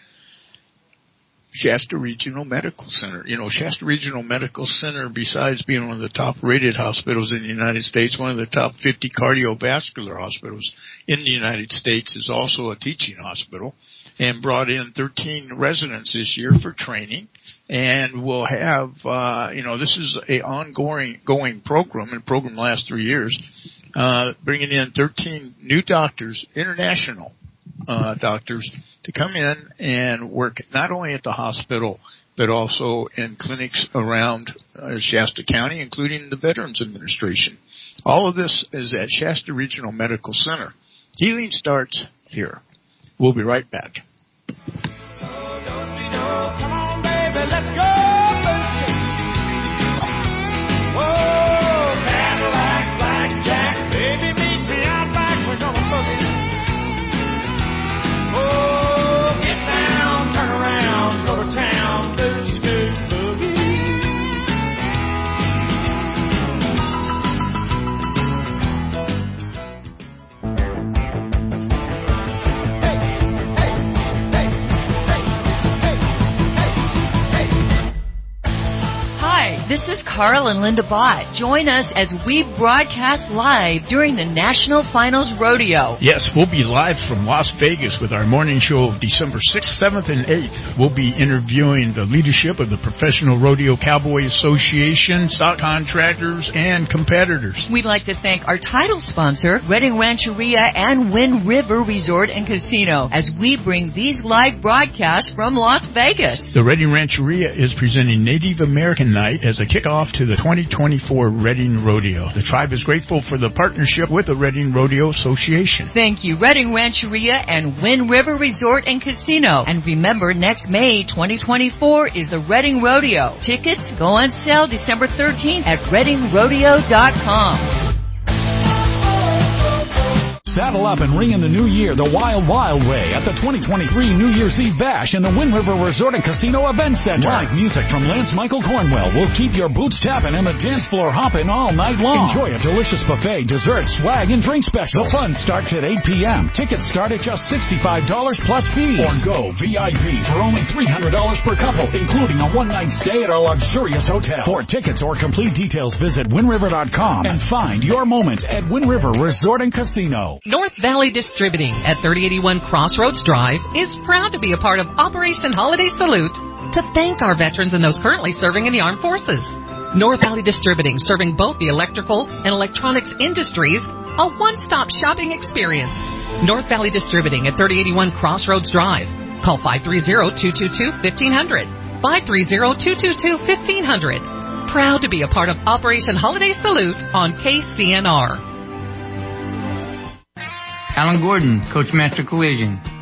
Shasta Regional Medical Center. You know, Shasta Regional Medical Center, besides being one of the top-rated hospitals in the United States, one of the top fifty cardiovascular hospitals in the United States, is also a teaching hospital, and brought in thirteen residents this year for training. And we'll have, uh, you know, this is a ongoing going program, and the program lasts three years, uh, bringing in thirteen new doctors, international uh, doctors, to come in and work not only at the hospital, but also in clinics around uh, Shasta County, including the Veterans Administration. All of this is at Shasta Regional Medical Center. Healing starts here. We'll be right back. This is Carl and Linda Bott. Join us as we broadcast live during the National Finals Rodeo. Yes, we'll be live from Las Vegas with our morning show of December sixth, seventh, and eighth. We'll be interviewing the leadership of the Professional Rodeo Cowboy Association, stock contractors, and competitors. We'd like to thank our title sponsor, Redding Rancheria and Wind River Resort and Casino, as we bring these live broadcasts from Las Vegas. The Redding Rancheria is presenting Native American Night as a kickoff to the twenty twenty-four Redding Rodeo. The tribe is grateful for the partnership with the Redding Rodeo Association. Thank you, Redding Rancheria and Wind River Resort and Casino. And remember, next May twenty twenty-four is the Redding Rodeo. Tickets go on sale December thirteenth at redding rodeo dot com. Saddle up and ring in the new year the wild, wild way at the twenty twenty-three New Year's Eve Bash in the Wind River Resort and Casino Event Center. Live music from Lance Michael Cornwell will keep your boots tapping and the dance floor hopping all night long. Enjoy a delicious buffet, desserts, swag, and drink specials. The fun starts at eight p.m. Tickets start at just sixty-five dollars plus fees. Or go V I P for only three hundred dollars per couple, including a one-night stay at our luxurious hotel. For tickets or complete details, visit wind river dot com and find your moment at Wind River Resort and Casino. North Valley Distributing at thirty eighty-one Crossroads Drive is proud to be a part of Operation Holiday Salute to thank our veterans and those currently serving in the armed forces. North Valley Distributing, serving both the electrical and electronics industries, a one-stop shopping experience. North Valley Distributing at thirty eighty-one Crossroads Drive. Call five three zero, two two two, one five zero zero, five three zero, two two two, one five zero zero. Proud to be a part of Operation Holiday Salute on K C N R. Alan Gordon, Coachmaster Collision.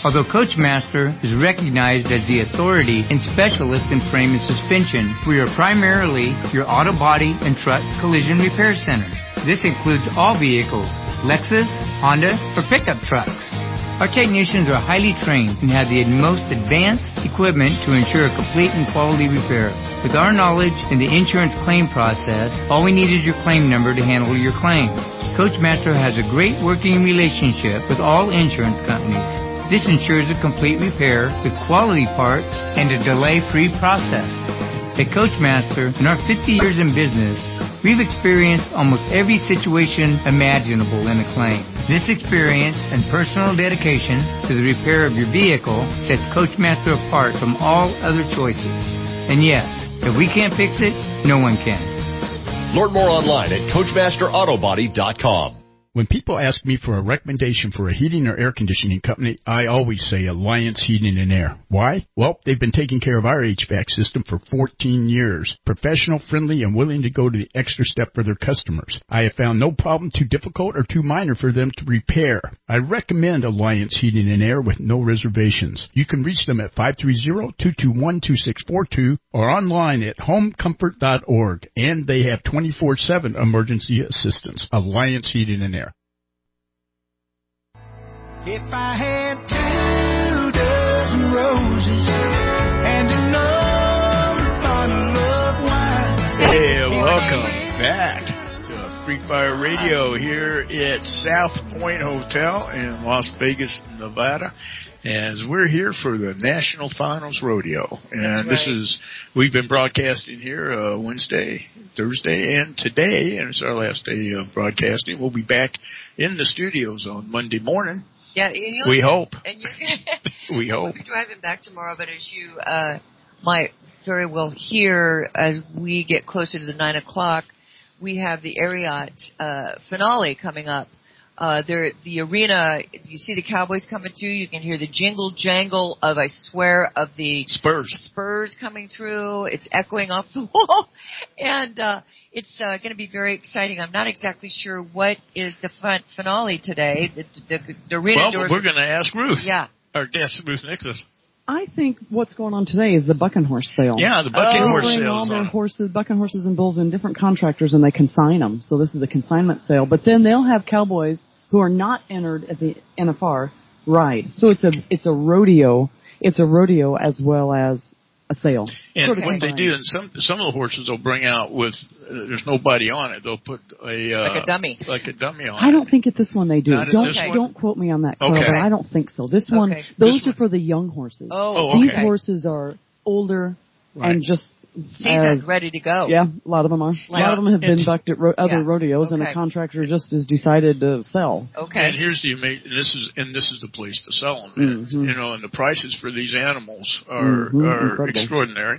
Although Coachmaster is recognized as the authority and specialist in frame and suspension, we are primarily your auto body and truck collision repair center. This includes all vehicles, Lexus, Honda, or pickup trucks. Our technicians are highly trained and have the most advanced equipment to ensure a complete and quality repair. With our knowledge in the insurance claim process, all we need is your claim number to handle your claim. Coachmaster has a great working relationship with all insurance companies. This ensures a complete repair with quality parts and a delay-free process. At Coachmaster, in our fifty years in business, we've experienced almost every situation imaginable in a claim. This experience and personal dedication to the repair of your vehicle sets Coachmaster apart from all other choices. And yes, if we can't fix it, no one can. Learn more online at Coachmaster Auto Body dot com. When people ask me for a recommendation for a heating or air conditioning company, I always say Alliance Heating and Air. Why? Well, they've been taking care of our H V A C system for fourteen years. Professional, friendly, and willing to go to the extra step for their customers. I have found no problem too difficult or too minor for them to repair. I recommend Alliance Heating and Air with no reservations. You can reach them at five three zero, two two one, two six four two or online at home comfort dot org. And they have twenty-four seven emergency assistance. Alliance Heating and Air. If I had two dozen roses and another bottle of wine. Hey, welcome back to Free Fire Radio here at South Point Hotel in Las Vegas, Nevada. As we're here for the National Finals Rodeo. And That's this right. is, we've been broadcasting here uh, Wednesday, Thursday, and today, and it's our last day of broadcasting. We'll be back in the studios on Monday morning. Yeah, and you'll We just- hope. And you're gonna, We hope. We'll be driving back tomorrow, but as you uh, might very well hear, as we get closer to the nine o'clock, we have the Ariat uh, finale coming up. Uh, there, the arena, you see the Cowboys coming through, you can hear the jingle jangle of, I swear, of the Spurs. Spurs coming through. It's echoing off the wall. And, uh, it's, uh, gonna be very exciting. I'm not exactly sure what is the fun- finale today. The, the, the arena Well, doors. we're going to ask Ruth. Yeah. Our guest, Ruth Nicholas. I think what's going on today is the bucking horse sale. Yeah, the bucking They horse bring sale all is their on. horses, bucking horses and bulls in different contractors, and they consign them. So this is a consignment sale. But then they'll have cowboys who are not entered at the N F R ride. So it's a it's a rodeo. It's a rodeo as well as a sale. And Sort of what they combined. do, and some some of the horses they'll bring out with uh, there's nobody on it. They'll put a uh, Like a dummy. like a dummy on. I don't think at this one they do. Not at Don't this one? don't quote me on that, Carl, Okay. but I don't think so. This one, Okay. those This are one. for the young horses. Oh, Oh, These okay. horses are older Right. and just Seasoned, as- ready to go. Yeah, a lot of them are. A lot of them have been and- bucked at ro- other Yeah. rodeos, and Okay. a contractor just has decided to sell. Okay. And here's the amazing. This is and this is the place to sell them. Mhm. You know, and the prices for these animals are Mhm, are incredible. extraordinary.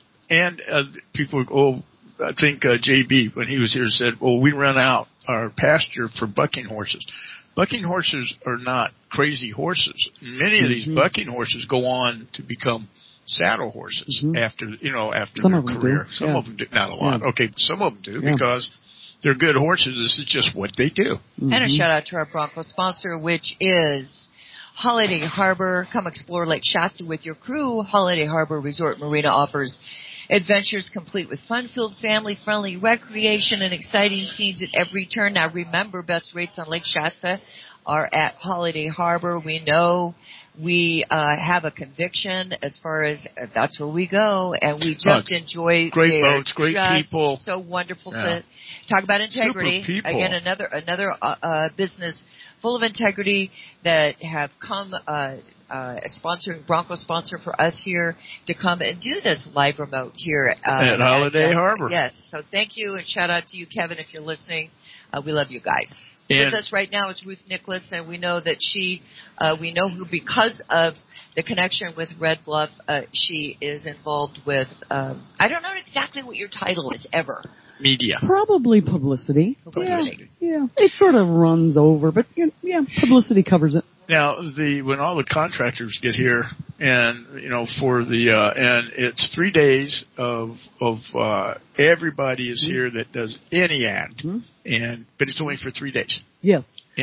And uh, people, oh, I think uh, J B when he was here said, "Well, we run out our pasture for bucking horses." Bucking horses are not crazy horses. Many of these Mhm. bucking horses go on to become saddle horses Mhm. after you know after Some their of them career. do, Some yeah. of them do, not a lot. Yeah. Okay, some of them do Yeah. because they're good horses. This is just what they do. And a Mhm. shout out to our Bronco sponsor, which is Holiday Harbor. Come explore Lake Shasta with your crew. Holiday Harbor Resort Marina offers adventures complete with fun-filled, family-friendly recreation and exciting scenes at every turn. Now remember, best rates on Lake Shasta are at Holiday Harbor. We know we uh, have a conviction as far as uh, that's where we go, and we just Oh, enjoy great their boats, great just people. So wonderful Yeah. to talk about integrity. Super people. Again, another another uh, uh, business full of integrity that have come uh, uh, sponsoring Bronco sponsor for us here to come and do this live remote here uh, At Holiday uh, Harbor. Yes, so thank you and shout out to you, Kevin, if you're listening. Uh, we love you guys. And- With us right now is Ruth Nicholas, and we know that she, uh, we know her because of the connection with Red Bluff. Uh, she is involved with, um, I don't know exactly what your title is ever. Media. Probably publicity. Publicity. Yeah, yeah. It sort of runs over, but you know, yeah, publicity covers it. Now, the when all the contractors get here, and you know, for the uh, and it's three days of of uh, everybody is here that does any act, Mhm. and but it's only for three days. Yes. And,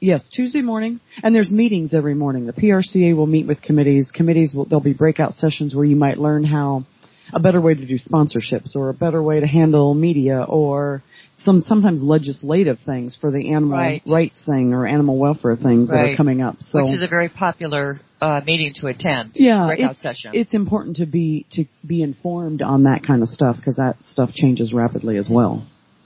Yes, Tuesday morning, and there's meetings every morning. The P R C A will meet with committees. Committees will, there'll be breakout sessions where you might learn how a better way to do sponsorships or a better way to handle media or some sometimes legislative things for the animal right. rights thing or animal welfare things right. that are coming up. So, which is a very popular uh, meeting to attend. Yeah, breakout it's, session. It's important to be to be informed on that kind of stuff because that stuff changes rapidly as well.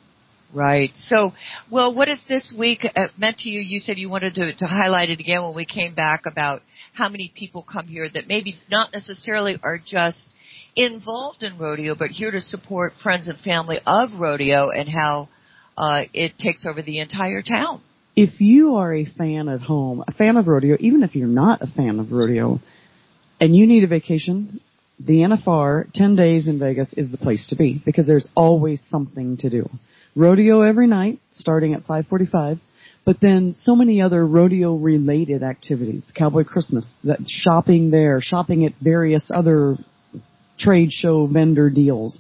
Right. So, well, what has this week uh, meant to you? You said you wanted to, to highlight it again when we came back about how many people come here that maybe not necessarily are just involved in rodeo, but here to support friends and family of rodeo and how uh, it takes over the entire town. If you are a fan at home, a fan of rodeo, even if you're not a fan of rodeo, and you need a vacation, the N F R ten days in Vegas is the place to be because there's always something to do. Rodeo every night, starting at five forty-five, but then so many other rodeo-related activities. Cowboy Christmas, that shopping there, shopping at various other trade show vendor deals.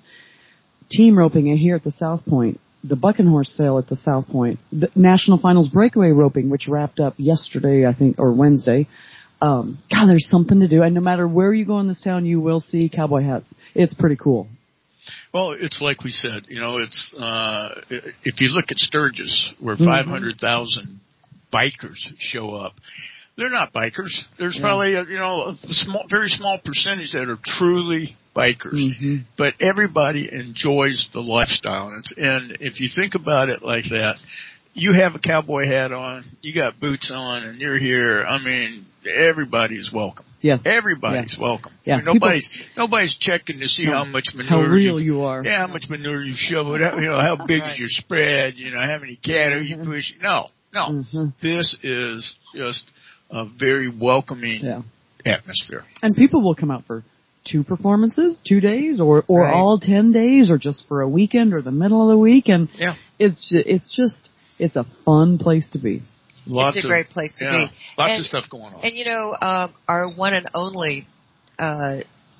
Team roping here at the South Point. The Bucking Horse sale at the South Point. The National Finals breakaway roping, which wrapped up yesterday, I think, or Wednesday. Um, God, there's something to do. And no matter where you go in this town, you will see cowboy hats. It's pretty cool. Well, it's like we said, you know, it's, uh, if you look at Sturgis, where Mm-hmm. five hundred thousand bikers show up, they're not bikers. There's Yeah. probably, a, you know, a small, very small percentage that are truly bikers. Mm-hmm. But everybody enjoys the lifestyle. And, it's, and if you think about it like that, you have a cowboy hat on, you got boots on, and you're here. I mean, everybody is welcome. Yeah. Everybody's yeah. welcome. Yeah. I mean, nobody's nobody's checking to see No. how much manure How real you've- you are. Yeah, how much manure you shove it out. You know, how big Right. is your spread? You know, how many cattle you push? No, no. Mm-hmm. This is just a very welcoming Yeah. atmosphere. And people will come out for two performances, two days, or or Right. all ten days, or just for a weekend, or the middle of the week, and Yeah. it's ju- it's just it's a fun place to be. Lots it's a of, great place to yeah, be. Lots and, of stuff going on. And, you know, uh, our one and only uh,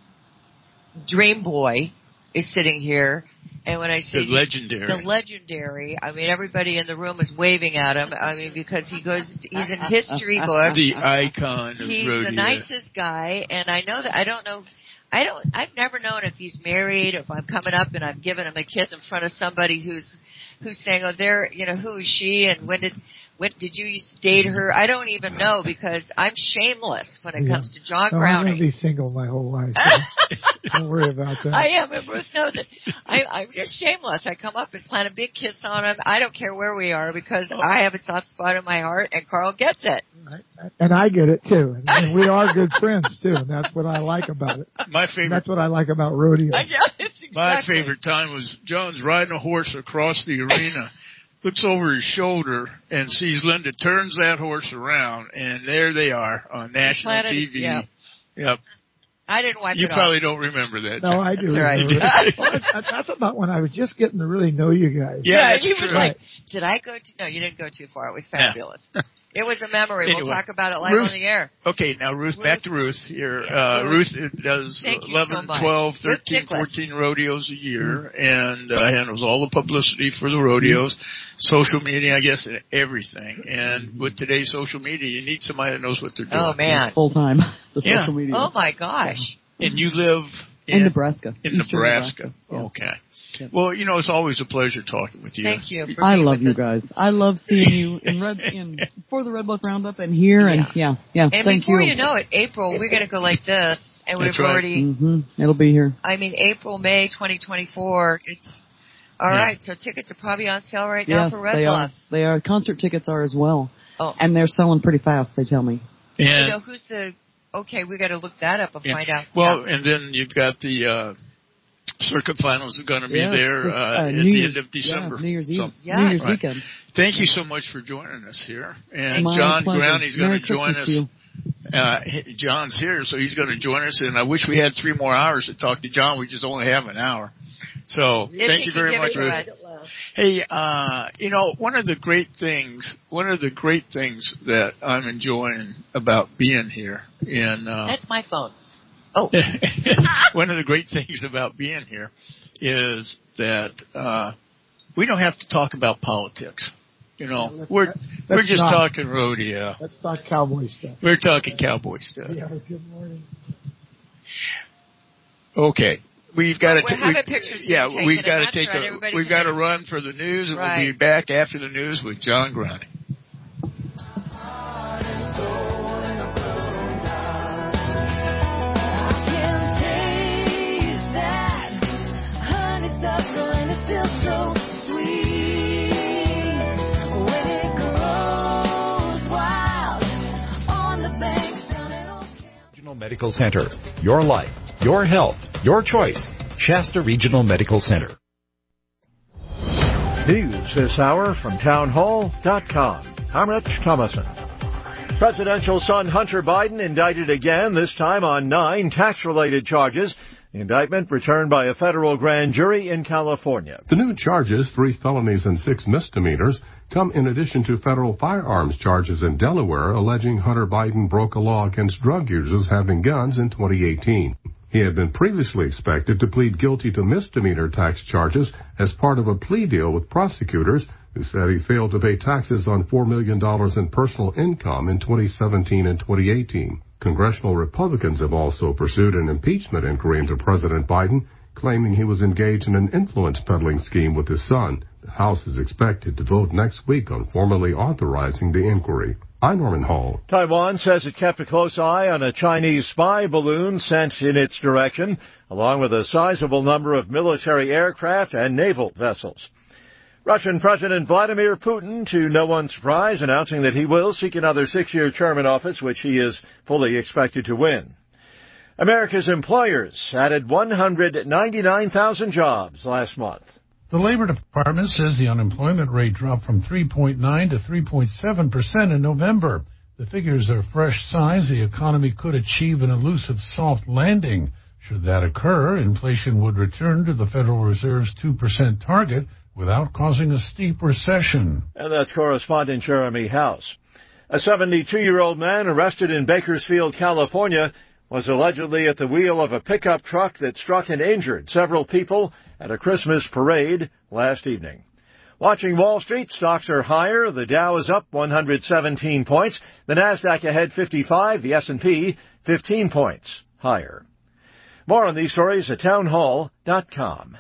Dream Boy is sitting here. And when I say The legendary. the legendary, I mean, everybody in the room is waving at him. I mean, because he goes, he's in history books. The icon of He's rodeo. the nicest guy, and I know that I don't know. I don't. I've never known if he's married, if I'm coming up and I'm giving him a kiss in front of somebody who's who's saying, "Oh, there, you know, who is she?" And when did when did you used to date her? I don't even know because I'm shameless when it Yeah. comes to John No, I'm Browning. going to be single my whole life. So don't worry about that. I am, and Ruth knows it. I, I'm just shameless. I come up and plant a big kiss on him. I don't care where we are because I have a soft spot in my heart, and Carl gets it. And I get it too. And we are good friends too. And that's what I like about it. My favorite. That's what I like about rodeo. Yeah, it's exactly. My favorite time was John's riding a horse across the arena, looks over his shoulder and sees Linda, turns that horse around, and there they are on national Planet- T V. yeah. Yep. I didn't wipe You it probably off. don't remember that. No, I do. That's all right. remember it. Well, that's, that's about when I was just getting to really know you guys. Yeah, Yeah, that's he was true. like, "Did I go to?" No, you didn't go too far. It was fabulous. It was a memory. Anyway, we'll talk about it live Ruth- on the air. Okay, now Ruth, Ruth. back to Ruth here. Yeah, Uh, Ruth. Ruth does Thank you eleven, so much. twelve, Ruth thirteen, Nicholas. fourteen rodeos a year and uh, handles all the publicity for the rodeos, social media, I guess, and everything. And with today's social media, you need somebody that knows what they're doing. Oh man. Full time, the Yeah. social media. Oh my gosh. And you live in in, Nebraska. in Eastern Nebraska. Yeah. Okay. Yeah. Well, you know, it's always a pleasure talking with you. Thank you. For I being love with you us. guys. I love seeing you in Red in for the Red Bluff Roundup and here and yeah, yeah. And thank before you. you know it, April, we're going to go like this, and we've That's right. already. hmm It'll be here. I mean, April, May, twenty twenty-four. It's all Yeah. right. So tickets are probably on sale right now Yes, for Red they Bluff. are. They are. Concert tickets are as well, Oh, and they're selling pretty fast. They tell me. you And know who's the? Okay, we got to look that up and Yeah. find out. Well, Yeah. and then you've got the uh, circuit finals are going to be Yes, there this, uh, uh, at New the Year's- end of December. Yeah, New Year's Eve. So- Yeah. New Year's Right. weekend. Thank you so much for joining us here. And My John pleasure. Growney's going Merry to join Christmas to us. Uh, he- John's here, so he's going to join us. And I wish we had three more hours to talk to John. We just only have an hour. So If thank he you can very give much, it to Ruth. us. Hey, uh, you know, one of the great things, one of the great things that I'm enjoying about being here in, uh, That's my phone. Oh, one of the great things about being here is that, uh, we don't have to talk about politics. You know, Yeah, we're not, we're just not, talking rodeo. That's not cowboy stuff. We're talking cowboy stuff. Yeah, good morning. Okay. We've got to well, take. pictures yeah, taken, we've got to take right. a. Everybody we've got to run for the news, and right. we'll be back after the news with John Grani. Medical Center. Your life, your health, your choice. Shasta Regional Medical Center. News this hour from town hall dot com. I'm Rich Thomason. Presidential son Hunter Biden indicted again, this time on nine tax-related charges. The indictment returned by a federal grand jury in California. The new charges, three felonies and six misdemeanors, come in addition to federal firearms charges in Delaware alleging Hunter Biden broke a law against drug users having guns in twenty eighteen. He had been previously expected to plead guilty to misdemeanor tax charges as part of a plea deal with prosecutors who said he failed to pay taxes on four million dollars in personal income in twenty seventeen and twenty eighteen. Congressional Republicans have also pursued an impeachment inquiry into President Biden, claiming he was engaged in an influence peddling scheme with his son. The House is expected to vote next week on formally authorizing the inquiry. I'm Norman Hall. Taiwan says it kept a close eye on a Chinese spy balloon sent in its direction, along with a sizable number of military aircraft and naval vessels. Russian President Vladimir Putin, to no one's surprise, announcing that he will seek another six-year term in office, which he is fully expected to win. America's employers added one hundred ninety-nine thousand jobs last month. The Labor Department says the unemployment rate dropped from three point nine to three point seven percent in November. The figures are fresh signs the economy could achieve an elusive soft landing. Should that occur, inflation would return to the Federal Reserve's two percent target without causing a steep recession. And that's correspondent Jeremy House. A seventy-two-year-old man arrested in Bakersfield, California, was allegedly at the wheel of a pickup truck that struck and injured several people at a Christmas parade last evening. Watching Wall Street, stocks are higher. The Dow is up one hundred seventeen points. The Nasdaq ahead fifty-five. The S and P fifteen points higher. More on these stories at town hall dot com.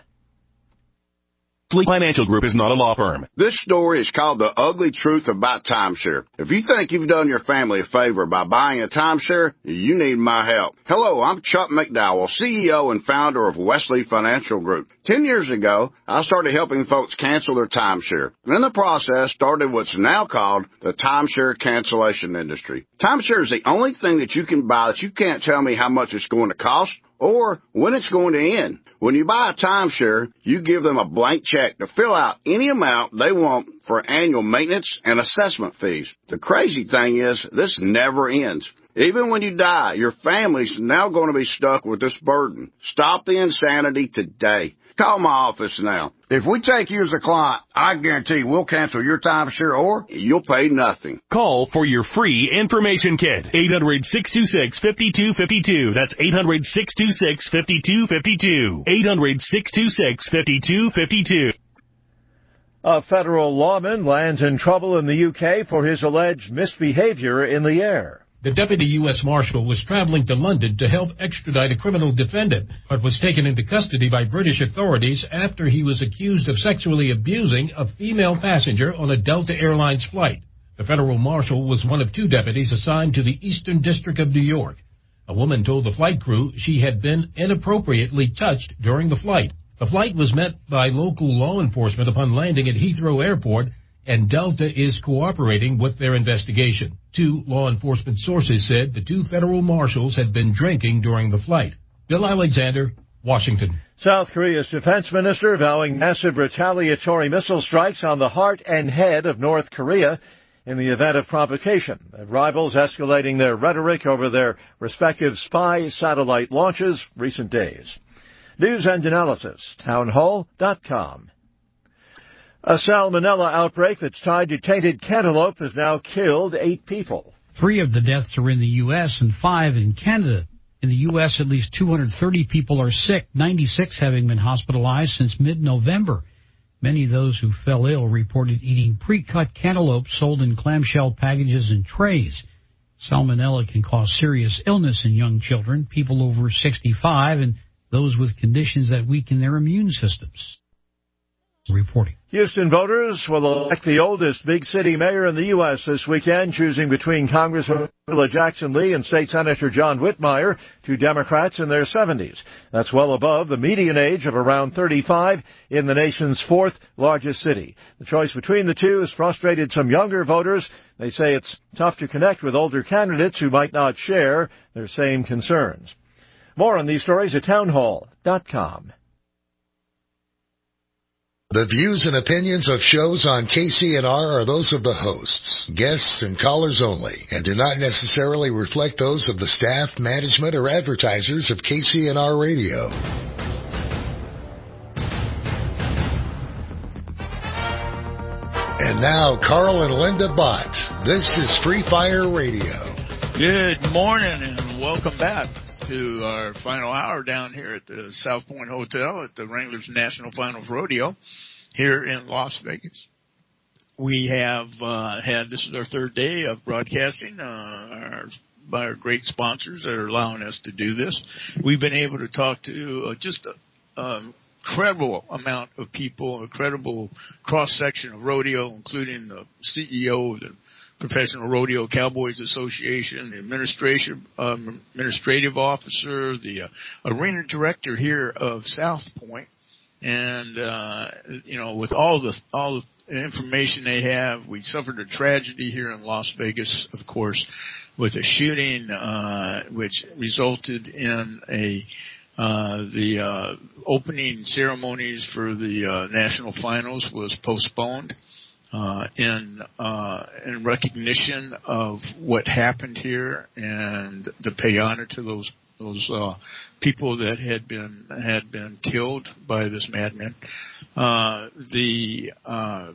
Sleep Financial Group is not a law firm. This story is called The Ugly Truth About Timeshare. If you think you've done your family a favor by buying a timeshare, you need my help. Hello, I'm Chuck McDowell, C E O and founder of Wesley Financial Group. Ten years ago, I started helping folks cancel their timeshare. And in the process, started what's now called the timeshare cancellation industry. Timeshare is the only thing that you can buy that you can't tell me how much it's going to cost or when it's going to end. When you buy a timeshare, you give them a blank check to fill out any amount they want for annual maintenance and assessment fees. The crazy thing is, this never ends. Even when you die, your family's now going to be stuck with this burden. Stop the insanity today. Call my office now. If we take you as a client, I guarantee we'll cancel your timeshare or you'll pay nothing. Call for your free information kit. eight hundred, six two six, five two five two. That's eight hundred, six two six, five two five two. eight hundred, six two six, five two five two. A federal lawman lands in trouble in the U K for his alleged misbehavior in the air. The deputy U S Marshal was traveling to London to help extradite a criminal defendant, but was taken into custody by British authorities after he was accused of sexually abusing a female passenger on a Delta Airlines flight. The federal marshal was one of two deputies assigned to the Eastern District of New York. A woman told the flight crew she had been inappropriately touched during the flight. The flight was met by local law enforcement upon landing at Heathrow Airport, and Delta is cooperating with their investigation. Two law enforcement sources said the two federal marshals had been drinking during the flight. Bill Alexander, Washington. South Korea's defense minister vowing massive retaliatory missile strikes on the heart and head of North Korea in the event of provocation. The rivals escalating their rhetoric over their respective spy satellite launches recent days. News and analysis, town hall dot com. A salmonella outbreak that's tied to tainted cantaloupe has now killed eight people. Three of the deaths are in the U S and five in Canada. In the U S, at least two hundred thirty people are sick, ninety-six having been hospitalized since mid-November. Many of those who fell ill reported eating pre-cut cantaloupe sold in clamshell packages and trays. Salmonella can cause serious illness in young children, people over sixty-five, and those with conditions that weaken their immune systems. Reporting. Houston voters will elect the oldest big city mayor in the U S this weekend, choosing between Congressman Jackson Lee and State Senator John Whitmire, two Democrats in their seventies. That's well above the median age of around thirty-five in the nation's fourth largest city. The choice between the two has frustrated some younger voters. They say it's tough to connect with older candidates who might not share their same concerns. More on these stories at townhall dot com. The views and opinions of shows on K C N R are those of the hosts, guests, and callers only, and do not necessarily reflect those of the staff, management, or advertisers of K C N R Radio. And now, Carl and Linda Bott. This is Free Fire Radio. Good morning and welcome back to our final hour down here at the South Point Hotel at the Wranglers National Finals Rodeo here in Las Vegas. We have uh, had, this is our third day of broadcasting uh, our, by our great sponsors that are allowing us to do this. We've been able to talk to uh, just a, a incredible amount of people, a credible cross-section of rodeo, including the C E O of the Professional Rodeo Cowboys Association, the administration, um, administrative officer, the uh, arena director here of South Point, and uh, you know, with all the all the information they have, we suffered a tragedy here in Las Vegas, of course, with a shooting uh, which resulted in a uh, the uh, opening ceremonies for the uh, national finals was postponed. Uh, in, uh, in recognition of what happened here and to pay honor to those, those, uh, people that had been, had been killed by this madman. Uh, the, uh,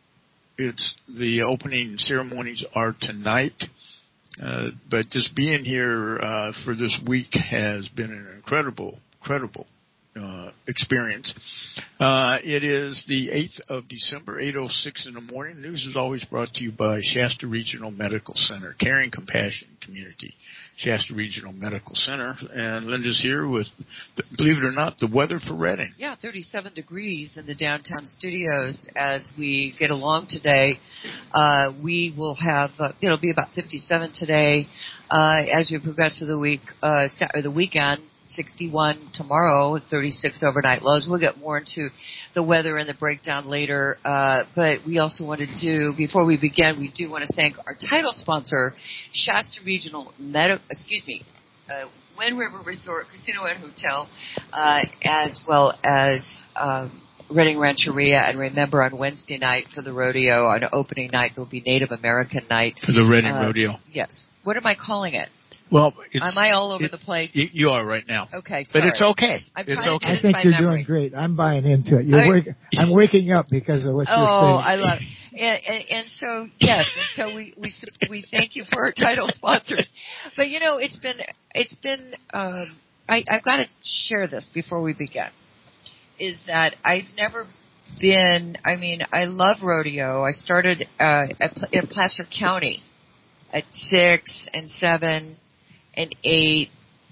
it's, the opening ceremonies are tonight. Uh, but just being here, uh, for this week has been an incredible, incredible Uh, experience. Uh, it is the eighth of December, eight oh six in the morning. News is always brought to you by Shasta Regional Medical Center, Caring Compassion Community, Shasta Regional Medical Center. And Linda's here with, believe it or not, the weather for Redding. Yeah, thirty-seven degrees in the downtown studios as we get along today. Uh, we will have, uh, it'll be about fifty-seven today uh, as we progress through the week, uh, or the weekend. sixty-one tomorrow, thirty-six overnight lows. We'll get more into the weather and the breakdown later. Uh, but we also want to do, before we begin, we do want to thank our title sponsor, Shasta Regional Medical, excuse me, uh, Wind River Resort Casino and Hotel, uh, as well as um, Redding Rancheria. And remember, on Wednesday night for the rodeo, on opening night, there'll be Native American night. For the Redding uh, Rodeo. Yes. What am I calling it? Well, it's, am I all over the place? You, you are right now. Okay, sorry. But it's okay. I'm it's okay. I think you're memory. doing great. I'm buying into it. You're I, wake, I'm waking up because of what oh, you're saying. Oh, I love it. And, and, and so, yes, and so we, we, we thank you for our title sponsors. But, you know, it's been, it's been, um, I, I've got to share this before we begin, is that I've never been, I mean, I love rodeo. I started uh, at, in Placer County at six and seven and eight,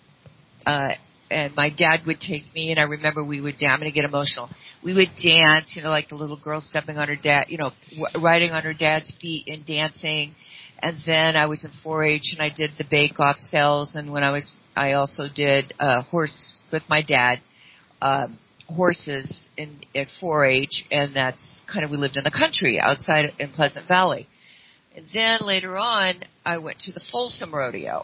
uh, and my dad would take me, and I remember we would, I'm going to get emotional, we would dance, you know, like the little girl stepping on her dad, you know, w- riding on her dad's feet and dancing, and then I was in four H, and I did the bake-off sales, and when I was, I also did, uh, horse, with my dad, um, horses in, at four H, and that's kind of, we lived in the country, outside in Pleasant Valley. And then later on, I went to the Folsom Rodeo.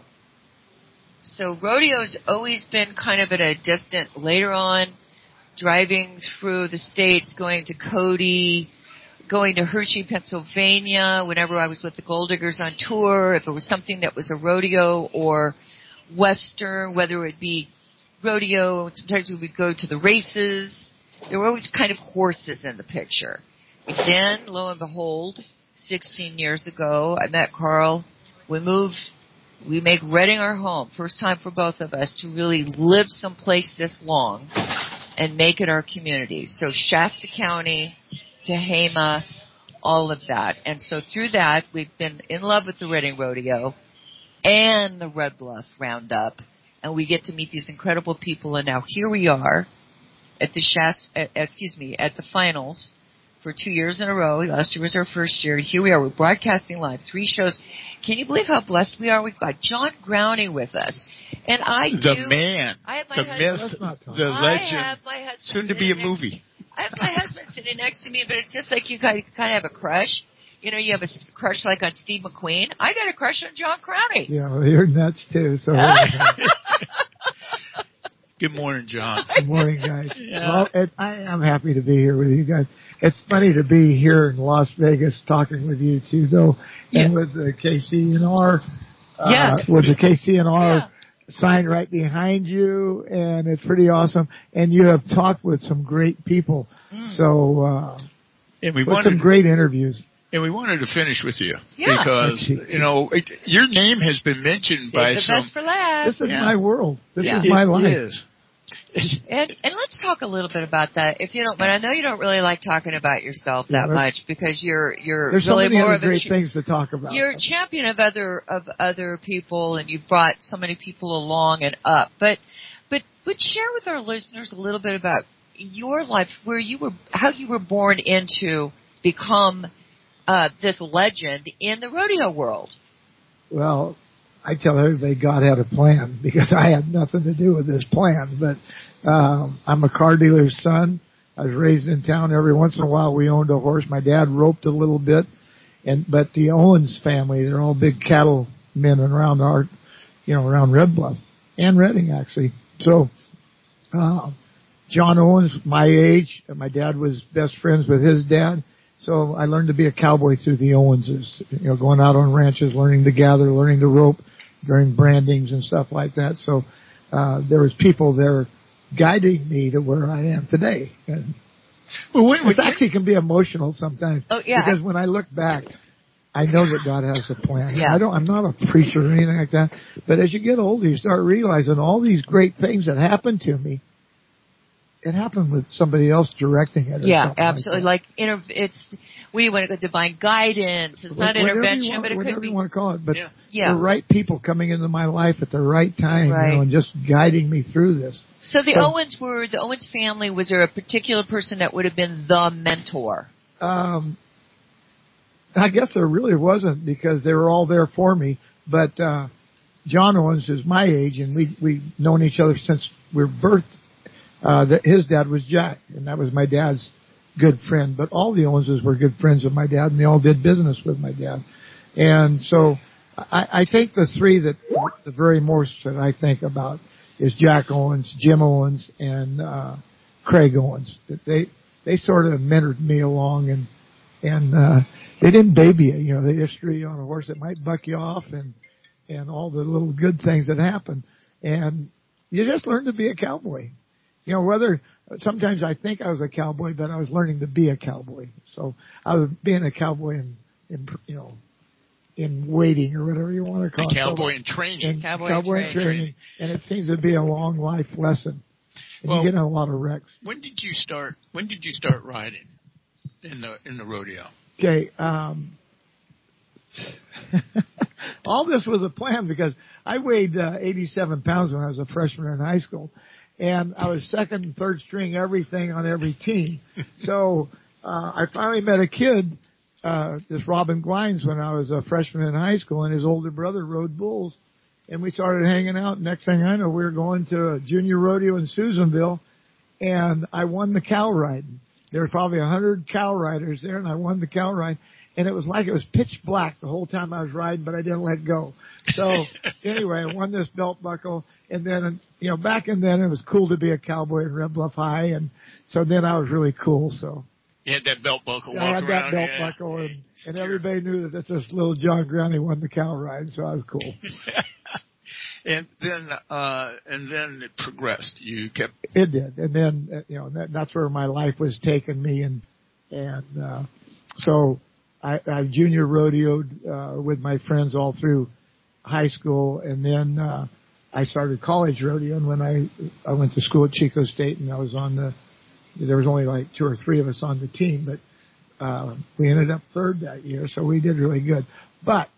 So rodeo's always been kind of at a distant, later on, driving through the states, going to Cody, going to Hershey, Pennsylvania, whenever I was with the Gold Diggers on tour, if it was something that was a rodeo or Western, whether it be rodeo, sometimes we would go to the races. There were always kind of horses in the picture. And then, lo and behold, sixteen years ago, I met Carl. We moved. We make Redding our home. First time for both of us to really live someplace this long and make it our community. So Shasta County, Tehama, all of that. And so through that, we've been in love with the Reading Rodeo and the Red Bluff Roundup, and we get to meet these incredible people. And now here we are at the Shas, uh, excuse me, at the finals for two years in a row. Last year was our first year, and here we are. We're broadcasting live, three shows. Can you believe how blessed we are? We've got John Growney with us. And I the do, man, I have my the husband, myth, the legend, I have my husband soon to be a movie. I have my husband sitting next to me, but it's just like you kind of, kind of have a crush. You know, you have a crush like on Steve McQueen. I got a crush on John Growney. Yeah, well, you're nuts too. So. Good morning, John. Good morning, guys. Yeah. Well, it, I, I'm happy to be here with you guys. It's funny to be here in Las Vegas talking with you too, though, yeah. and with the K C N R. Uh, yes. With the K C N R yeah. sign right behind you, and it's pretty awesome. And you have talked with some great people, mm. so uh, and we with wanted, some great interviews. And we wanted to finish with you yeah. because you know it, your name has been mentioned Save by the some. Best for last. This is yeah. my world. This yeah. is my it life. Is. and and let's talk a little bit about that, if you don't. But I know you don't really like talking about yourself that yeah, much because you're you're there's really so many more other of great a, things to talk about. You're a champion of other of other people, and you've brought so many people along and up. But but but share with our listeners a little bit about your life, where you were, how you were born into become uh, this legend in the rodeo world. Well, I tell everybody God had a plan because I had nothing to do with this plan. But um, I'm a car dealer's son. I was raised in town. Every once in a while we owned a horse. My dad roped a little bit. and But the Owens family, they're all big cattle men around our, you know, around Red Bluff and Reading, actually. So uh, John Owens, my age, and my dad was best friends with his dad. So I learned to be a cowboy through the Owenses, you know, going out on ranches, learning to gather, learning to rope during brandings and stuff like that. So uh, there was people there guiding me to where I am today. And well, when, it actually can be emotional sometimes. Oh, yeah. Because when I look back, I know that God has a plan. Yeah. I don't, I'm not a preacher or anything like that. But as you get older, you start realizing all these great things that happened to me, it happened with somebody else directing it. Or yeah, absolutely. Like, like inter- it's we want to go divine guidance. It's not whatever intervention, want, but it whatever could be. you want to call it. But yeah. Yeah. the right people coming into my life at the right time, right. you know, and just guiding me through this. So the so, Owens were the Owens family. Was there a particular person that would have been the mentor? Um, I guess there really wasn't because they were all there for me. But uh, John Owens is my age, and we we've known each other since we were birthed. Uh, that his dad was Jack, and that was my dad's good friend. But all the Owenses were good friends of my dad, and they all did business with my dad. And so I, I think the three that the very most that I think about is Jack Owens, Jim Owens, and uh, Craig Owens. They they sort of mentored me along, and and uh, they didn't baby you. You know, they just threw you on a horse that might buck you off, and and all the little good things that happen. And you just learn to be a cowboy. You know, whether sometimes I think I was a cowboy, but I was learning to be a cowboy. So I was being a cowboy in, in you know, in waiting or whatever you want to call a it. Cowboy so, in training. And cowboy, cowboy in in training. And it seems to be a long life lesson. And well, you get in a lot of wrecks. When did you start? When did you start riding in the in the rodeo? Okay. Um, all this was a plan because I weighed uh, eighty-seven pounds when I was a freshman in high school. And I was second and third string everything on every team. So uh, I finally met a kid, uh, this Robin Glines, when I was a freshman in high school, and his older brother rode bulls. And we started hanging out. Next thing I know, we were going to a junior rodeo in Susanville, and I won the cow riding. There were probably a hundred cow riders there, and I won the cow ride. And it was like it was pitch black the whole time I was riding, but I didn't let go. So anyway, I won this belt buckle. And then, you know, back in then it was cool to be a cowboy in Red Bluff High. And so then I was really cool. So you had that belt buckle. I had that around, belt yeah. buckle, and, and everybody knew that this little John Growney won the cow ride. So I was cool. And then, uh, and then it progressed. You kept. It did. And then, you know, that, that's where my life was taking me. And, and, uh, so I, I junior rodeoed, uh, with my friends all through high school. And then, uh, I started college rodeoing when I, I went to school at Chico State, and I was on the, there was only like two or three of us on the team, but Uh, we ended up third that year, so we did really good. But,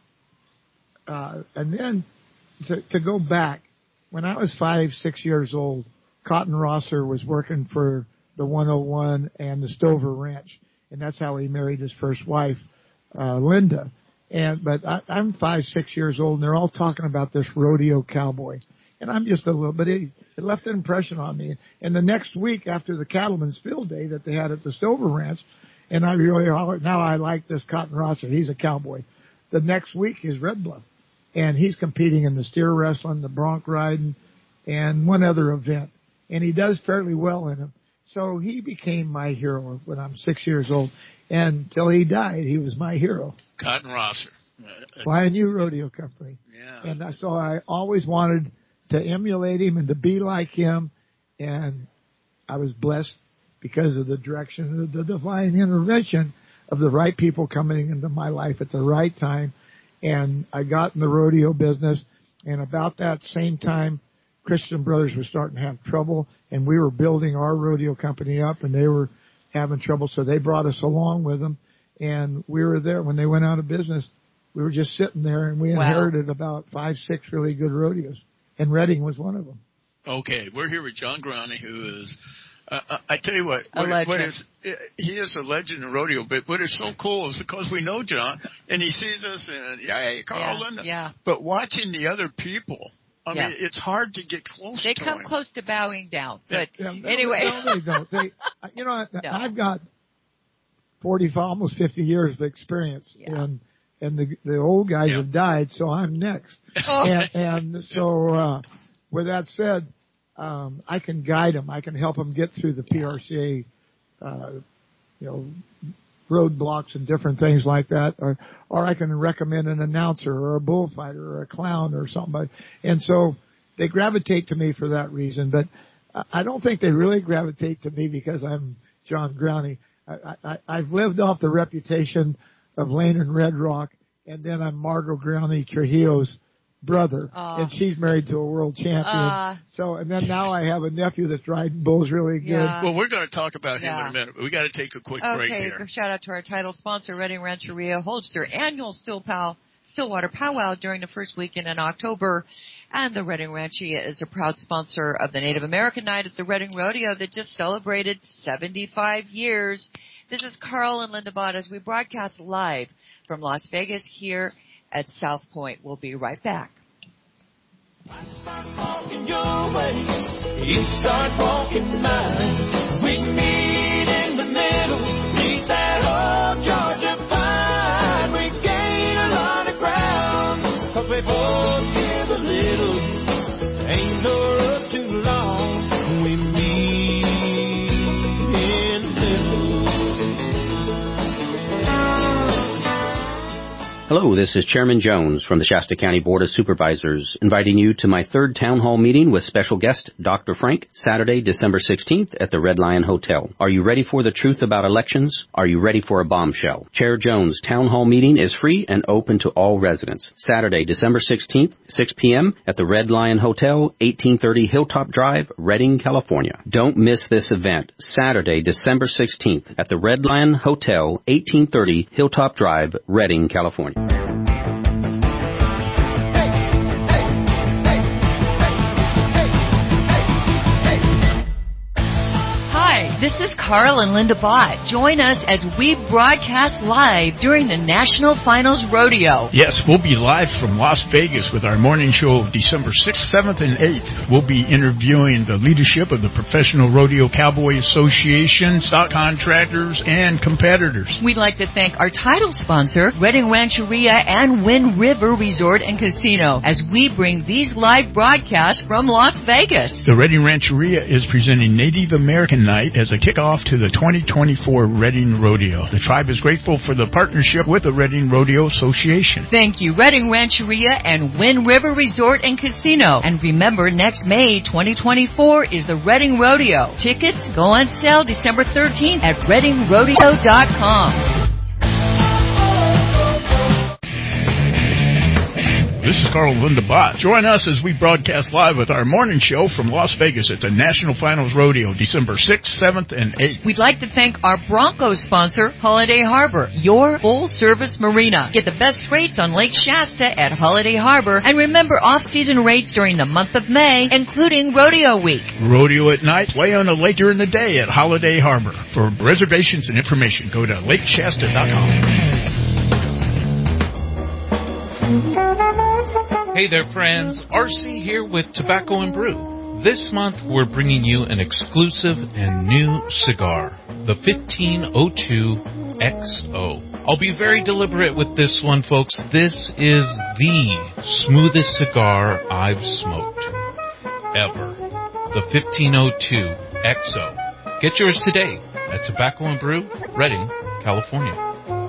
uh, and then to, to go back, when I was five, six years old, Cotton Rosser was working for the one oh one and the Stover Ranch, and that's how he married his first wife, uh, Linda. And, but I, I'm five, six years old, and they're all talking about this rodeo cowboy. And I'm just a little, but it, it left an impression on me. And the next week after the Cattleman's Field Day that they had at the Stover Ranch, and I really, now I like this Cotton Rosser. He's a cowboy. The next week is Red Bluff. And he's competing in the steer wrestling, the bronc riding, and one other event. And he does fairly well in them. So he became my hero when I'm six years old. And until he died, he was my hero. Cotton Rosser. Flying U Rodeo Company. Yeah. And so I always wanted to emulate him and to be like him. And I was blessed because of the direction of the divine intervention of the right people coming into my life at the right time. And I got in the rodeo business, and about that same time, Christian Brothers was starting to have trouble, and we were building our rodeo company up, and they were having trouble, so they brought us along with them, and we were there when they went out of business. We were just sitting there, and we inherited wow. about five, six really good rodeos, and Redding was one of them. Okay, we're here with John Growney, who is Uh, I tell you what, a what, legend. what is, he is a legend in rodeo, but what is so cool is because we know John, and he sees us, and, yeah, hey, Carl, yeah, Linda. Yeah. But watching the other people, I yeah. mean, it's hard to get close they to come him. close to bowing down, but yeah, no, anyway. No, they don't. They, you know, no. I've got forty, almost fifty years of experience, yeah. and and the the old guys yeah. have died, so I'm next. Oh. and, and so, uh, with that said, Um, I can guide them. I can help them get through the P R C A, uh, you know, roadblocks and different things like that. Or, or I can recommend an announcer or a bullfighter or a clown or somebody. And so they gravitate to me for that reason. But I don't think they really gravitate to me because I'm John Growney. I, I, I've lived off the reputation of Lane and Red Rock, and then I'm Margot Growney Trujillo's brother, uh, and she's married to a world champion. Uh, so, and then now I have a nephew that's riding bulls really good. Yeah. Well, we're going to talk about him yeah. in a minute, but we got to take a quick okay, break here. Okay, shout out to our title sponsor, Redding Rancheria, holds their annual Still Pow, Stillwater Powwow during the first weekend in October. And the Redding Rancheria is a proud sponsor of the Native American Night at the Redding Rodeo that just celebrated seventy-five years. This is Carl and Linda Bott as we broadcast live from Las Vegas here at South Point. We'll be right back. I start walking your way, you start walking mine. We meet in the middle, meet that old Georgia pine. We gain a lot of ground, cause we both give a little. Ain't no road too long, we meet in the middle. Hello, this is Chairman Jones from the Shasta County Board of Supervisors, inviting you to my third town hall meeting with special guest Doctor Frank, Saturday, December sixteenth at the Red Lion Hotel. Are you ready for the truth about elections? Are you ready for a bombshell? Chair Jones' town hall meeting is free and open to all residents. Saturday, December sixteenth, six p.m. at the Red Lion Hotel, eighteen thirty Hilltop Drive, Redding, California. Don't miss this event. Saturday, December sixteenth at the Red Lion Hotel, eighteen thirty Hilltop Drive, Redding, California. This is Carl and Linda Bott. Join us as we broadcast live during the National Finals Rodeo. Yes, we'll be live from Las Vegas with our morning show of December sixth, seventh, and eighth. We'll be interviewing the leadership of the Professional Rodeo Cowboy Association, stock contractors, and competitors. We'd like to thank our title sponsor, Redding Rancheria and Wind River Resort and Casino, as we bring these live broadcasts from Las Vegas. The Redding Rancheria is presenting Native American Night as a kickoff to the twenty twenty-four Redding Rodeo. The tribe is grateful for the partnership with the Redding Rodeo Association. Thank you, Redding Rancheria and Wind River Resort and Casino. And remember, next May twenty twenty-four is the Redding Rodeo. Tickets go on sale December thirteenth at redding rodeo dot com. This is Carl and Linda Bott. Join us as we broadcast live with our morning show from Las Vegas at the National Finals Rodeo, December sixth, seventh, and eighth. We'd like to thank our Broncos sponsor, Holiday Harbor, your full-service marina. Get the best rates on Lake Shasta at Holiday Harbor, and remember off-season rates during the month of May, including Rodeo Week. Rodeo at night, play on the lake during the day at Holiday Harbor. For reservations and information, go to lake shasta dot com. Hey there, friends. R C here with Tobacco and Brew. This month, we're bringing you an exclusive and new cigar, the fifteen oh two X O. I'll be very deliberate with this one, folks. This is the smoothest cigar I've smoked ever. The fifteen oh two X O. Get yours today at Tobacco and Brew, Redding, California.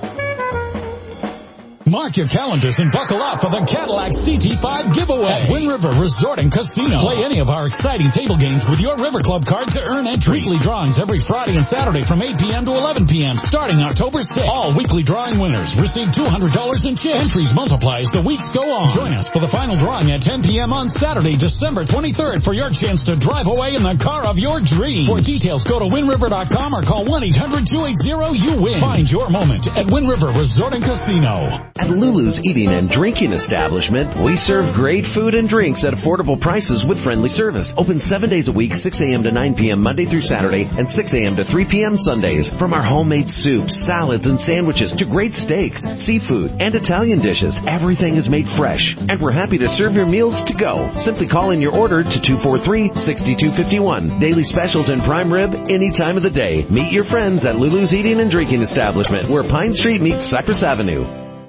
Mark your calendars and buckle up for the Cadillac C T five giveaway at Wind River Resort and Casino. Play any of our exciting table games with your River Club card to earn entry. Weekly drawings every Friday and Saturday from eight p.m. to eleven p.m. starting October sixth. All weekly drawing winners receive two hundred dollars in chips. Entries multiply as the weeks go on. Join us for the final drawing at ten p.m. on Saturday, December twenty-third for your chance to drive away in the car of your dreams. For details, go to wind river dot com or call one eight hundred two eight zero you win. Find your moment at Wind River Resort and Casino. At Lulu's Eating and Drinking Establishment, we serve great food and drinks at affordable prices with friendly service. Open seven days a week, six a.m. to nine p.m. Monday through Saturday, and six a.m. to three p.m. Sundays. From our homemade soups, salads, and sandwiches to great steaks, seafood, and Italian dishes, everything is made fresh. And we're happy to serve your meals to go. Simply call in your order to two four three, six two five one. Daily specials and prime rib any time of the day. Meet your friends at Lulu's Eating and Drinking Establishment, where Pine Street meets Cypress Avenue.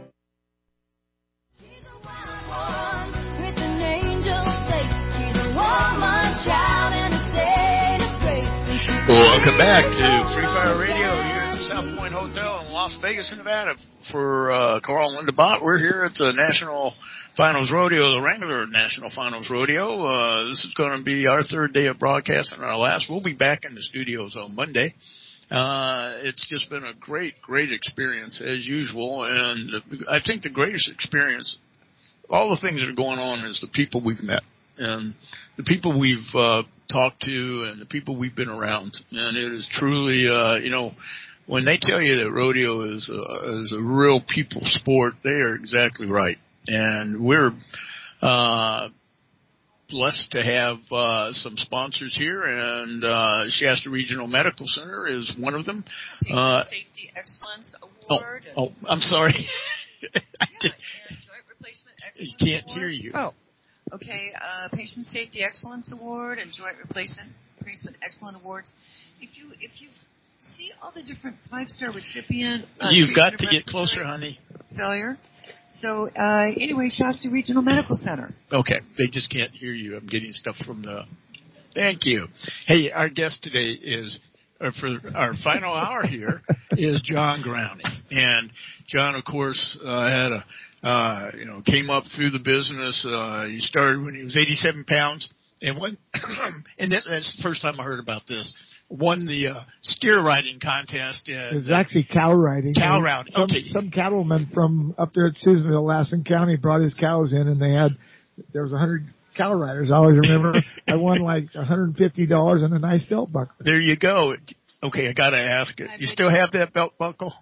Welcome back to Free Fire Radio here at the South Point Hotel in Las Vegas, Nevada. For uh, Carl and Linda Bott, we're here at the National Finals Rodeo, the Wrangler National Finals Rodeo. Uh, this is going to be our third day of broadcast and our last. We'll be back in the studios on Monday. Uh, it's just been a great, great experience as usual, and I think the greatest experience, all the things that are going on, is the people we've met and the people we've uh, talked to and the people we've been around. And it is truly, uh, you know, when they tell you that rodeo is a, is a real people sport, they are exactly right. And we're uh, blessed to have uh, some sponsors here, and uh, Shasta Regional Medical Center is one of them. Patient Uh, Safety Excellence Award. oh, oh, I'm sorry. Yeah, and Joint Replacement Excellence I can't Award. hear you. Oh, okay. Uh, Patient Safety Excellence Award and Joint Replacement Replacement Excellence Awards. If you if you see all the different five-star recipient, uh, You've got to treatment get of closer, honey. failure. So uh, anyway, Shasta Regional Medical Center. Okay, they just can't hear you. I'm getting stuff from the. Thank you. Hey, our guest today is, or for our final hour here, is John Growney, and John, of course, uh, had a. Uh, you know, came up through the business. Uh, he started when he was eighty-seven pounds, and won. And that, that's the first time I heard about this. Won the uh, steer riding contest. Uh, It's actually cow riding. Cow And riding. Some, Okay. some cattleman from up there at Susanville, Lassen County, brought his cows in, and they had there was a hundred cow riders. I always remember. I won like one hundred and fifty dollars and a nice belt buckle. There you go. Okay, I got to ask it. You still have that belt buckle?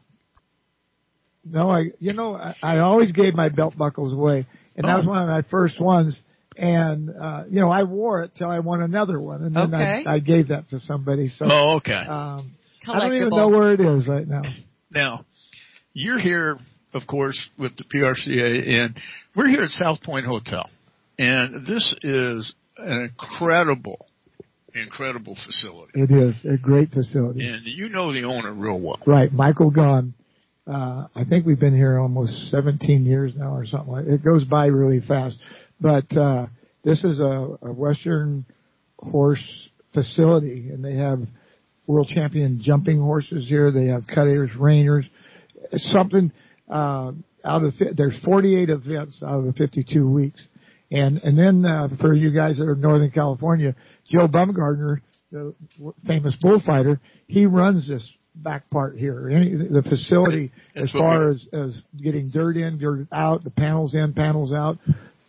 No, I, you know, I, I always gave my belt buckles away, and that was one of my first ones. And, uh, you know, I wore it till I won another one, and then Okay. I, I gave that to somebody. So, Oh, okay. Um, I don't even Collectible. know where it is right now. Now, you're here, of course, with the P R C A, and we're here at South Point Hotel. And this is an incredible, incredible facility. It is a great facility. And you know the owner real well. Right, Michael Gunn. Uh, I think we've been here almost seventeen years now or something like that. It goes by really fast. But, uh, this is a, a Western horse facility, and they have world champion jumping horses here. They have cutters, reiners. It's something, uh, out of, there's forty-eight events out of the fifty-two weeks. And, and then, uh, for you guys that are in Northern California, Joe Bumgardner, the famous bullfighter, he runs this back part here. Any, the facility, That's as what far we- as, as getting dirt in, dirt out, the panels in, panels out.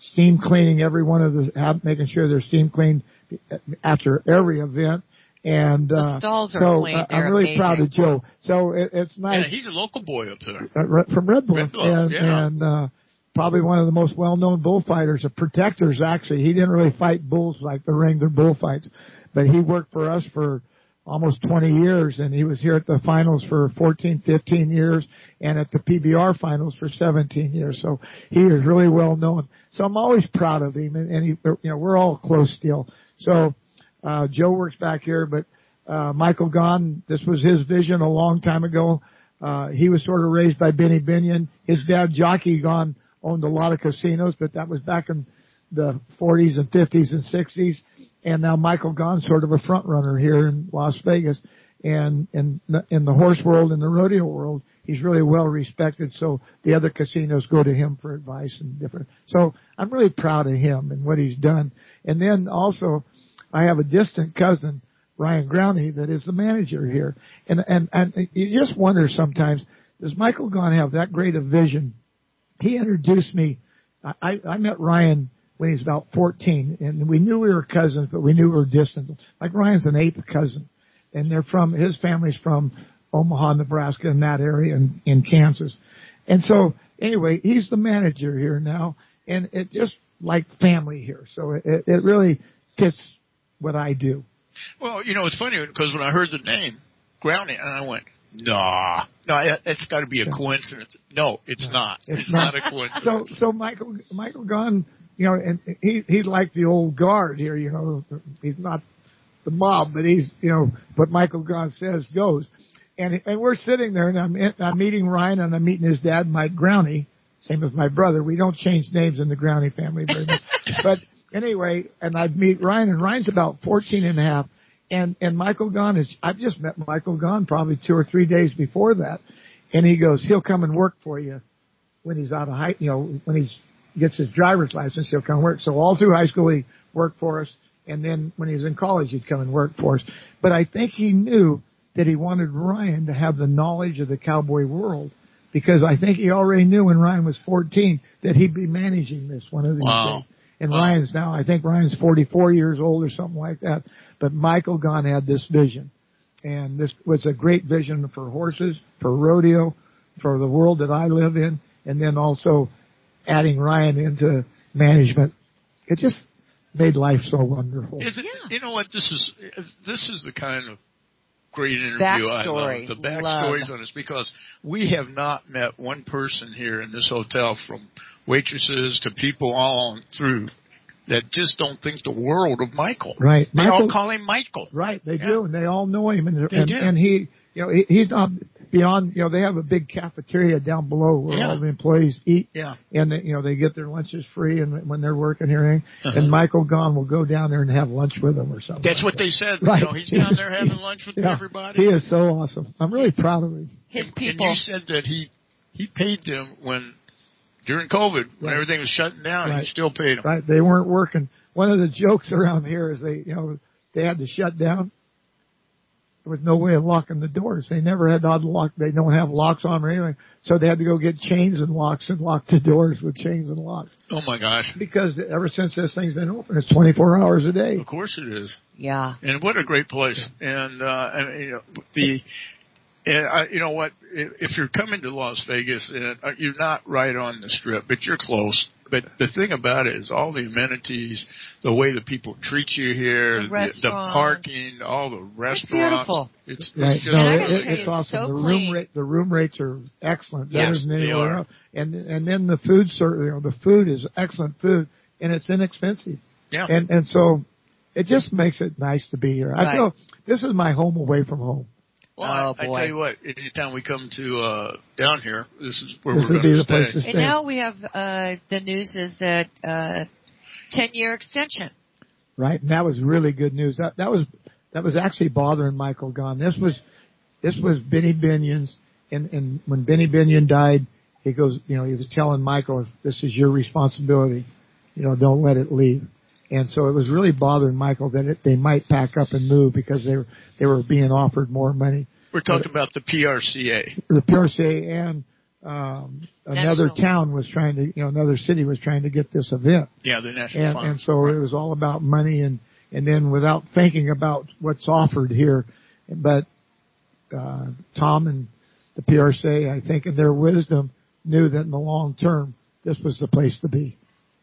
steam cleaning every one of the, making sure they're steam cleaned after every event. And the uh, stalls are so clean. uh, They're I'm really amazing. proud of Joe. So it, it's nice. Yeah, he's a local boy up there. Uh, from Red Bluff. Red Bluff, and, yeah. and uh, probably one of the most well-known bullfighters, of protectors actually. He didn't really fight bulls like the Wrangler bullfights, but he worked for us for almost twenty years, and he was here at the finals for fourteen, fifteen years, and at the P B R finals for seventeen years. So he is really well known. So I'm always proud of him, and, and he, you know, we're all close still. So uh, Joe works back here, but uh, Michael Gahn, this was his vision a long time ago. Uh, he was sort of raised by Benny Binion. His dad, Jockey Gahn, owned a lot of casinos, but that was back in the forties and fifties and sixties. And now Michael Gahn's sort of a front runner here in Las Vegas. And in the, in the horse world and the rodeo world, he's really well respected. So the other casinos go to him for advice and different. So I'm really proud of him and what he's done. And then also, I have a distant cousin, Ryan Growney, that is the manager here. And, and, and you just wonder sometimes, does Michael Gahn have that great a vision? He introduced me. I, I met Ryan when he was about fourteen, and we knew we were cousins, but we knew we were distant. Like Ryan's an eighth cousin, and they're from, his family's from Omaha, Nebraska, in that area, and in Kansas. And so, anyway, he's the manager here now, and it's just like family here. So it, it really fits what I do. Well, you know, it's funny because when I heard the name, Growney, and I went, nah, no, it's got to be a coincidence. No, it's no, not. It's, it's not. not a coincidence. So, so Michael, Michael Gahn, you know, and he, he's like the old guard here, you know, he's not the mob, but he's, you know, what Michael Gahn says goes. And, and we're sitting there, and I'm, in, I'm meeting Ryan, and I'm meeting his dad, Mike Growney, same as my brother. We don't change names in the Growney family very much. But anyway, and I'd meet Ryan, and Ryan's about fourteen and a half. And, and Michael Gahn is, I've just met Michael Gahn probably two or three days before that. And he goes, he'll come and work for you when he's out of high, you know, when he gets his driver's license, he'll come work. So all through high school, he worked for us. And then when he was in college, he'd come and work for us. But I think he knew that he wanted Ryan to have the knowledge of the cowboy world, because I think he already knew when Ryan was fourteen that he'd be managing this one of these wow. days. And wow. Ryan's now, I think Ryan's forty-four years old or something like that. But Michael Gahn had this vision. And this was a great vision for horses, for rodeo, for the world that I live in, and then also adding Ryan into management. It just made life so wonderful. Is it, yeah. You know what? This is this is the kind of great interview backstory. I love. The backstories love. on this, because we have not met one person here in this hotel, from waitresses to people all on through, that just don't think the world of Michael. Right. They Michael, all call him Michael. Right, they yeah. do, and they all know him. And, they and, do. and he, you know, he, he's not beyond, you know, they have a big cafeteria down below where yeah. all the employees eat. Yeah. And, they, you know, they get their lunches free and when they're working here. Uh-huh. And Michael Gahn will go down there and have lunch with them or something. That's like what that. they said. Right. You know, he's down there having lunch with yeah. everybody. He is so awesome. I'm really proud of him. His and, people. And you said that he, he paid them when, during COVID, when right. everything was shutting down, right. he still paid them. Right. They weren't working. One of the jokes around here is they, you know, they had to shut down. There was no way of locking the doors. They never had to lock. They don't have locks on or anything. So they had to go get chains and locks and lock the doors with chains and locks. Oh my gosh. Because ever since this thing's been open, it's twenty-four hours a day. Of course it is. Yeah. And what a great place. Yeah. And, uh, and, you know, the, and I, you know what, if you're coming to Las Vegas, and you're not right on the Strip, but you're close. But the thing about it is all the amenities, the way the people treat you here, the, the, the parking, all the restaurants. It's beautiful. It's, right. it's just no, really, it, it's awesome. So the clean. room rate, the room rates are excellent. Yes, better than they anywhere are. else. And and then the food, you know, the food is excellent food, and it's inexpensive. Yeah. And and so it just makes it nice to be here. I right. feel this is my home away from home. Well, oh, I, I boy. tell you what, anytime we come to uh down here, this is where this we're would going be to the stay. place to stay. And now we have uh the news is that uh ten-year extension. Right, and that was really good news. That that was that was actually bothering Michael Gahn. This was this was Benny Binion's, and and when Benny Binion died, he goes, you know, he was telling Michael, this is your responsibility, you know, don't let it leave. And so it was really bothering Michael that it, they might pack up and move because they were they were being offered more money. We're talking but, about the P R C A. The P R C A and um, another national. town was trying to, you know, another city was trying to get this event. Yeah, the national. And, Farm. and so right. it was all about money, and and then without thinking about what's offered here, but uh, Tom and the P R C A, I think, in their wisdom, knew that in the long term this was the place to be.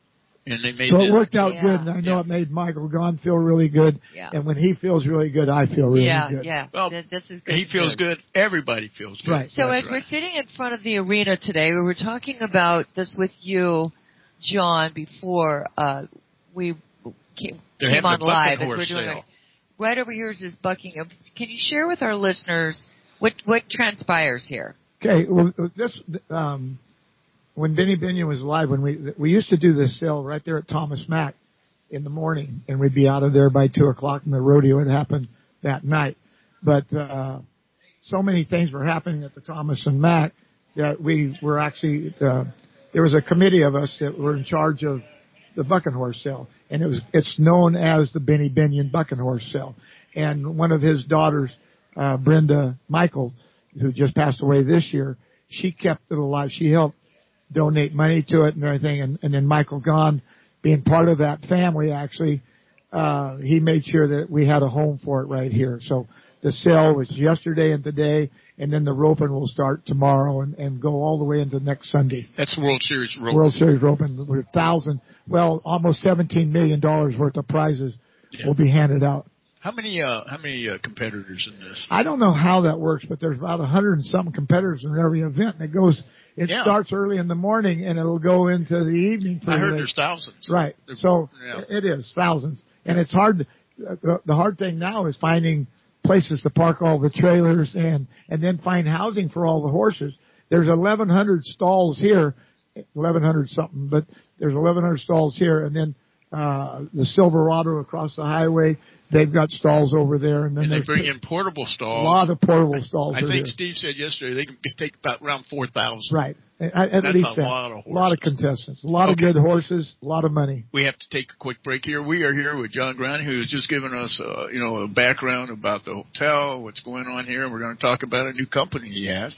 And they made so it it worked out yeah. good, and I know yes. it made Michael Gahn feel really good. Yeah. And when he feels really good, I feel really yeah, good. Yeah, well, yeah. This is good. He feels good. Everybody feels good. Right. So That's as right. we're sitting in front of the arena today, we were talking about this with you, John, before uh, we came, came on live. As we're doing it. Right over here is this Buckingham. Can you share with our listeners what what transpires here? Okay. Well, this. Um, When Benny Binion was alive, when we we used to do this sale right there at Thomas Mack in the morning, and we'd be out of there by two o'clock, and the rodeo had happened that night. But uh, so many things were happening at the Thomas and Mack that we were actually uh, there was a committee of us that were in charge of the Bucking Horse sale, and it was it's known as the Benny Binion Bucking Horse sale. And one of his daughters, uh, Brenda Michael, who just passed away this year, she kept it alive. She helped donate money to it and everything, and, and then Michael Gahn, being part of that family, actually, uh, he made sure that we had a home for it right here. So the sale was yesterday and today, and then the roping will start tomorrow and, and go all the way into next Sunday. That's World Series roping. World Series roping with thousand, well, almost seventeen million dollars worth of prizes yeah. will be handed out. How many, uh, how many, uh, competitors in this? I don't know how that works, but there's about a hundred and something competitors in every event, and it goes, It yeah. starts early in the morning and it'll go into the evening. I heard there's thousands. Right. There's, so yeah. it is thousands. And it's hard. To, the hard thing now is finding places to park all the trailers and, and then find housing for all the horses. There's eleven hundred stalls here, eleven hundred something, but there's eleven hundred stalls here. And then, uh, the Silverado across the highway, they've got stalls over there. And then and they bring in portable stalls. A lot of portable stalls. I think here. Steve said yesterday they can take about around four thousand. Right. At, at That's least a that. lot of horses. A lot of contestants. A lot okay. of good horses. A lot of money. We have to take a quick break here. We are here with John Grant, who has just given us, uh, you know, a background about the hotel, what's going on here. We're going to talk about a new company he has.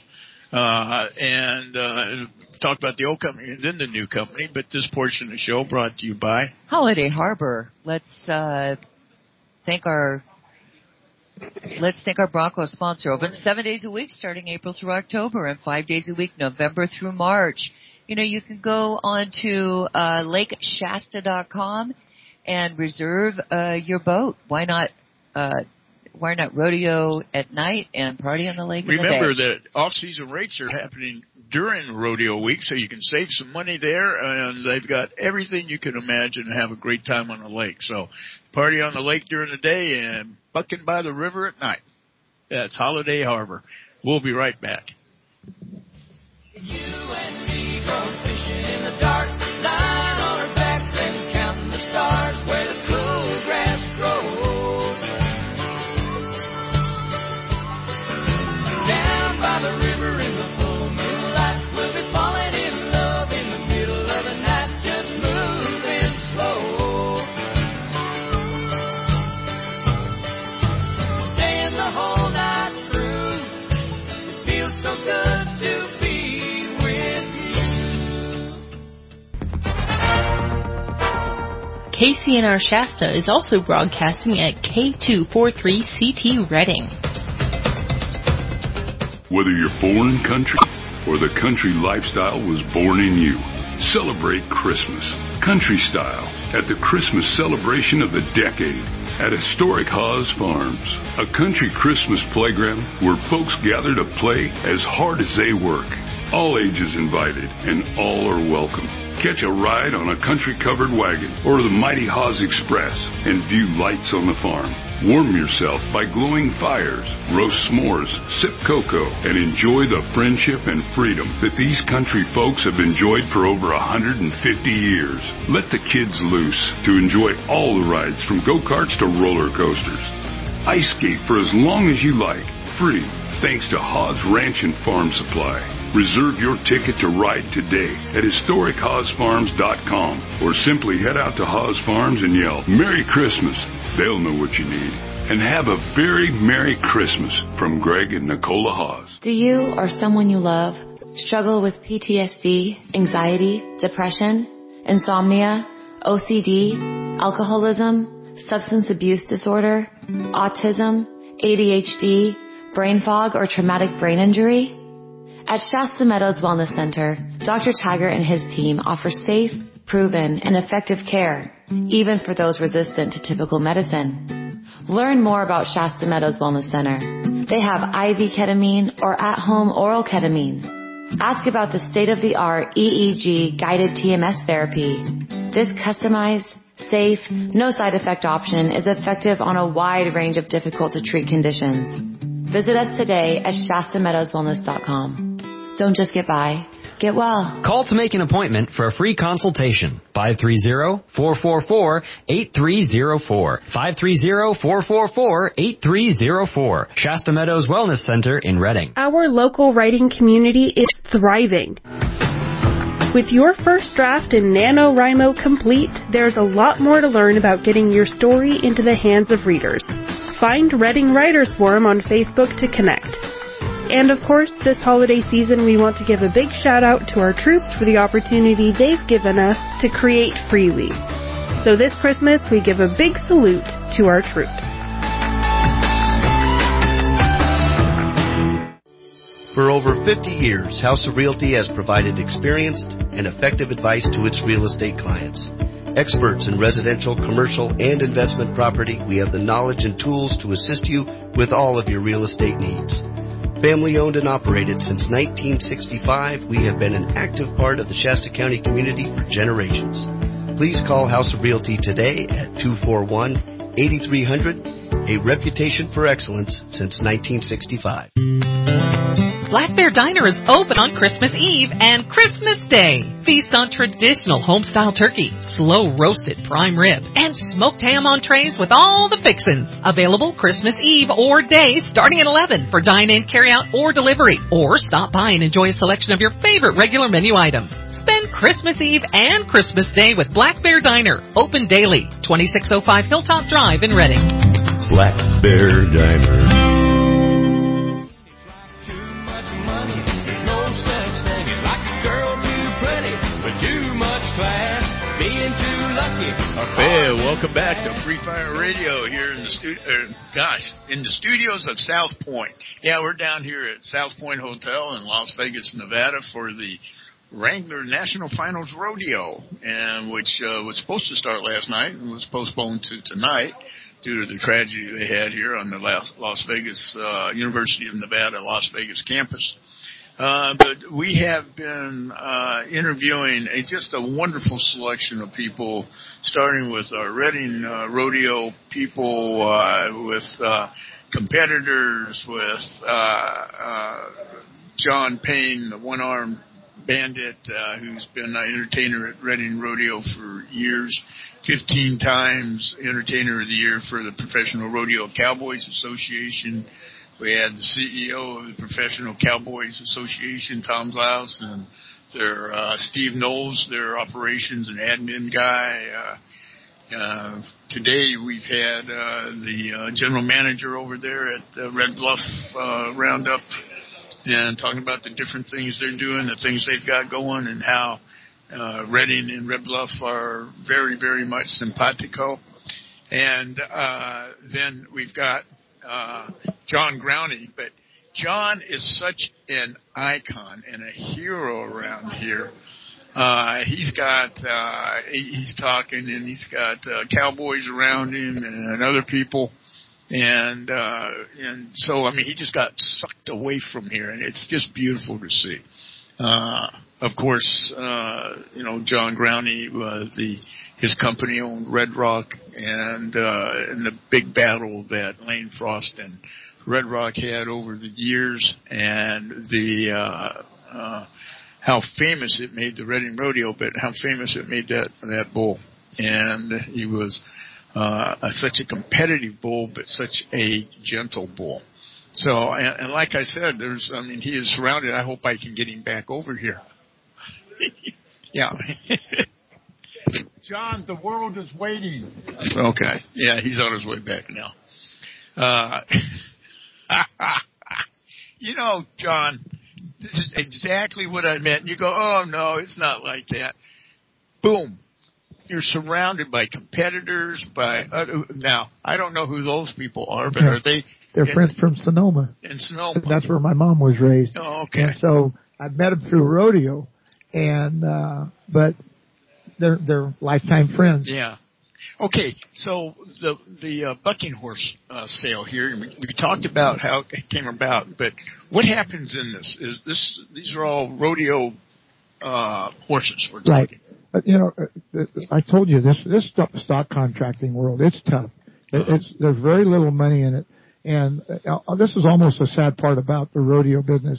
Uh, and, uh, talk about the old company and then the new company. But this portion of the show brought to you by Holiday Harbor. Let's, uh, thank our, let's thank our Bronco sponsor. Open seven days a week starting April through October and five days a week November through March. You know, you can go on to, uh, lake shasta dot com and reserve, uh, your boat. Why not, uh, Why not rodeo at night and party on the lake in the day? Remember that off-season rates are happening during rodeo week, so you can save some money there, and they've got everything you can imagine and have a great time on the lake. So party on the lake during the day and bucking by the river at night. That's Holiday Harbor. We'll be right back. You and me go fishing in the dark, lying on our backs and counting the stars where the cool grass grows. By the river in the full moonlight, we'll be falling in love in the middle of the night, just moving slow. Staying the whole night through, it feels so good to be with you. K C N R Shasta is also broadcasting at K two forty-three C T Reading. Whether you're born country or the country lifestyle was born in you, celebrate Christmas country style at the Christmas celebration of the decade at Historic Haas Farms, a country Christmas playground where folks gather to play as hard as they work. All ages invited and all are welcome. Catch a ride on a country-covered wagon or the mighty Haas Express and view lights on the farm. Warm yourself by glowing fires, roast s'mores, sip cocoa, and enjoy the friendship and freedom that these country folks have enjoyed for over one hundred fifty years. Let the kids loose to enjoy all the rides from go-karts to roller coasters. Ice skate for as long as you like, free, thanks to Haas Ranch and Farm Supply. Reserve your ticket to ride today at historic haas farms dot com or simply head out to Haas Farms and yell, Merry Christmas. They'll know what you need. And have a very Merry Christmas from Greg and Nicola Haas. Do you or someone you love Struggle with P T S D, anxiety, depression, insomnia, O C D, alcoholism, substance abuse disorder, autism, A D H D, brain fog, or traumatic brain injury? At Shasta Meadows Wellness Center, Doctor Taggart and his team offer safe, proven, and effective care, even for those resistant to typical medicine. Learn more about Shasta Meadows Wellness Center. They have I V ketamine or at-home oral ketamine. Ask about the state-of-the-art E E G guided T M S therapy. This customized, safe, no side effect option is effective on a wide range of difficult to treat conditions. Visit us today at Shasta Meadows Wellness dot com. Don't just get by, get well. Call to make an appointment for a free consultation. five three zero, four four four, eight three zero four. five three zero, four four four, eight three zero four. Shasta Meadows Wellness Center in Reading. Our local writing community is thriving. With your first draft in NaNoWriMo complete, there's a lot more to learn about getting your story into the hands of readers. Find Reading Writers Forum on Facebook to connect. And of course, this holiday season we want to give a big shout out to our troops for the opportunity they've given us to create freely. So this Christmas we give a big salute to our troops. For over fifty years, House of Realty has provided experienced and effective advice to its real estate clients. Experts in residential, commercial, and investment property, we have the knowledge and tools to assist you with all of your real estate needs. Family owned and operated since nineteen sixty-five, we have been an active part of the Shasta County community for generations. Please call House of Realty today at two four one, eight three zero zero, a reputation for excellence since nineteen sixty-five. Black Bear Diner is open on Christmas Eve and Christmas Day. Feast on traditional home-style turkey, slow-roasted prime rib, and smoked ham on trays with all the fixins. Available Christmas Eve or day starting at eleven for dine-in, carry-out, or delivery. Or stop by and enjoy a selection of your favorite regular menu items. Spend Christmas Eve and Christmas Day with Black Bear Diner. Open daily. twenty-six oh five Hilltop Drive in Reading. Black Bear Diner. Hey, welcome back to Free Fire Radio here in the studio. Uh, gosh, in the studios of South Point. Yeah, we're down here at South Point Hotel in Las Vegas, Nevada, for the Wrangler National Finals Rodeo, and which uh, was supposed to start last night and was postponed to tonight due to the tragedy they had here on the Las, Las Vegas uh, University of Nevada, Las Vegas campus. Uh, but we have been uh, interviewing a, just a wonderful selection of people, starting with our Reading uh, rodeo people, uh, with uh, competitors, with uh, uh, John Payne, the one-armed bandit, uh, who's been an entertainer at Reading Rodeo for years, fifteen times Entertainer of the Year for the Professional Rodeo Cowboys Association. We had the C E O of the Professional Cowboys Association, Tom Klaus, and their uh, Steve Knowles, their operations and admin guy. Uh, uh, today we've had uh, the uh, general manager over there at uh, Red Bluff uh, Roundup, and talking about the different things they're doing, the things they've got going, and how uh, Reading and Red Bluff are very, very much simpatico. And uh, then we've got Uh, John Growney, but John is such an icon and a hero around here. Uh, he's got, uh, he's talking and he's got, uh, cowboys around him and other people. And, uh, and so, I mean, he just got sucked away from here, and it's just beautiful to see. Uh, of course, uh, you know, John Growney, uh, the, his company owned Red Rock, and, uh, and the big battle that Lane Frost and Red Rock had over the years, and the, uh, uh, how famous it made the Reading Rodeo, but how famous it made that, that bull. And he was, uh, a, such a competitive bull, but such a gentle bull. So, and, and like I said, there's, I mean, he is surrounded. I hope I can get him back over here. Yeah. John, the world is waiting. Okay. Yeah, he's on his way back now. Uh, you know, John, This is exactly what I meant. You go, oh, no, it's not like that. Boom. You're surrounded by competitors, by other, now, I don't know who those people are, but yeah. are they? They're in, friends from Sonoma. In Sonoma. That's where my mom was raised. Oh, okay. And so I met them through rodeo, and, uh, but they're, they're lifetime friends. Yeah. Okay, so the the uh, bucking horse uh, sale here, we, we talked about how it came about, but what happens in this? Is this these are all rodeo uh, horses we're talking? Right. But, you know, I told you this this stock contracting world, it's tough. It, it's there's very little money in it, and uh, this is almost a sad part about the rodeo business.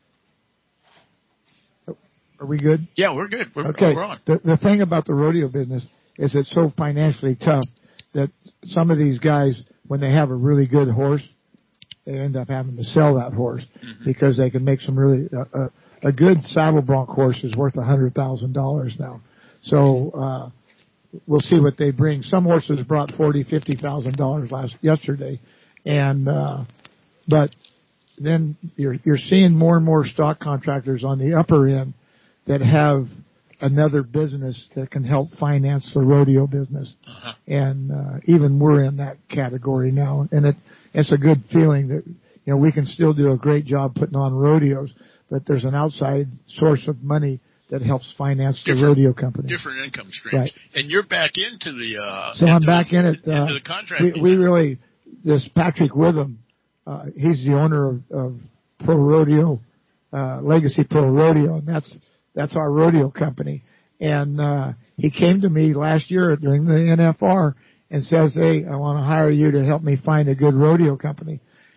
Are we good? Yeah, we're good. We're, okay. We're on. The, the thing about the rodeo business is it's so financially tough that some of these guys, when they have a really good horse, they end up having to sell that horse mm-hmm. because they can make some really uh, uh, a good saddle bronc horse is worth a hundred thousand dollars now. So uh we'll see what they bring. Some horses brought forty, fifty thousand dollars last yesterday, and uh but then you're you're seeing more and more stock contractors on the upper end that have another business that can help finance the rodeo business. Uh-huh. And, uh, even we're in that category now. And it, it's a good feeling that, you know, we can still do a great job putting on rodeos, but there's an outside source of money that helps finance the different, rodeo company. Different income streams. Right. And you're back into the, uh, so I'm back the, in it. Uh, into the contracting. We, we really, this Patrick Witham, uh, he's the owner of, of Pro Rodeo, uh, Legacy Pro Rodeo, and that's, That's our rodeo company. And, uh, he came to me last year during the N F R and says, hey, I want to hire you to help me find a good rodeo company.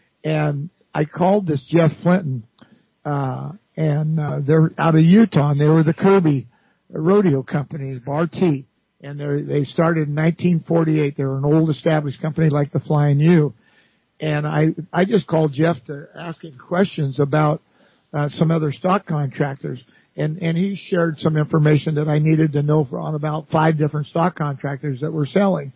And I called this Jeff Flinton, uh, and, uh, they're out of Utah, and they were the Kirby rodeo company, Bar T. And they they started in nineteen forty-eight. They were an old established company like the Flying U. And I, I just called Jeff to ask him questions about, uh, some other stock contractors. And, and he shared some information that I needed to know for, on about five different stock contractors that were selling.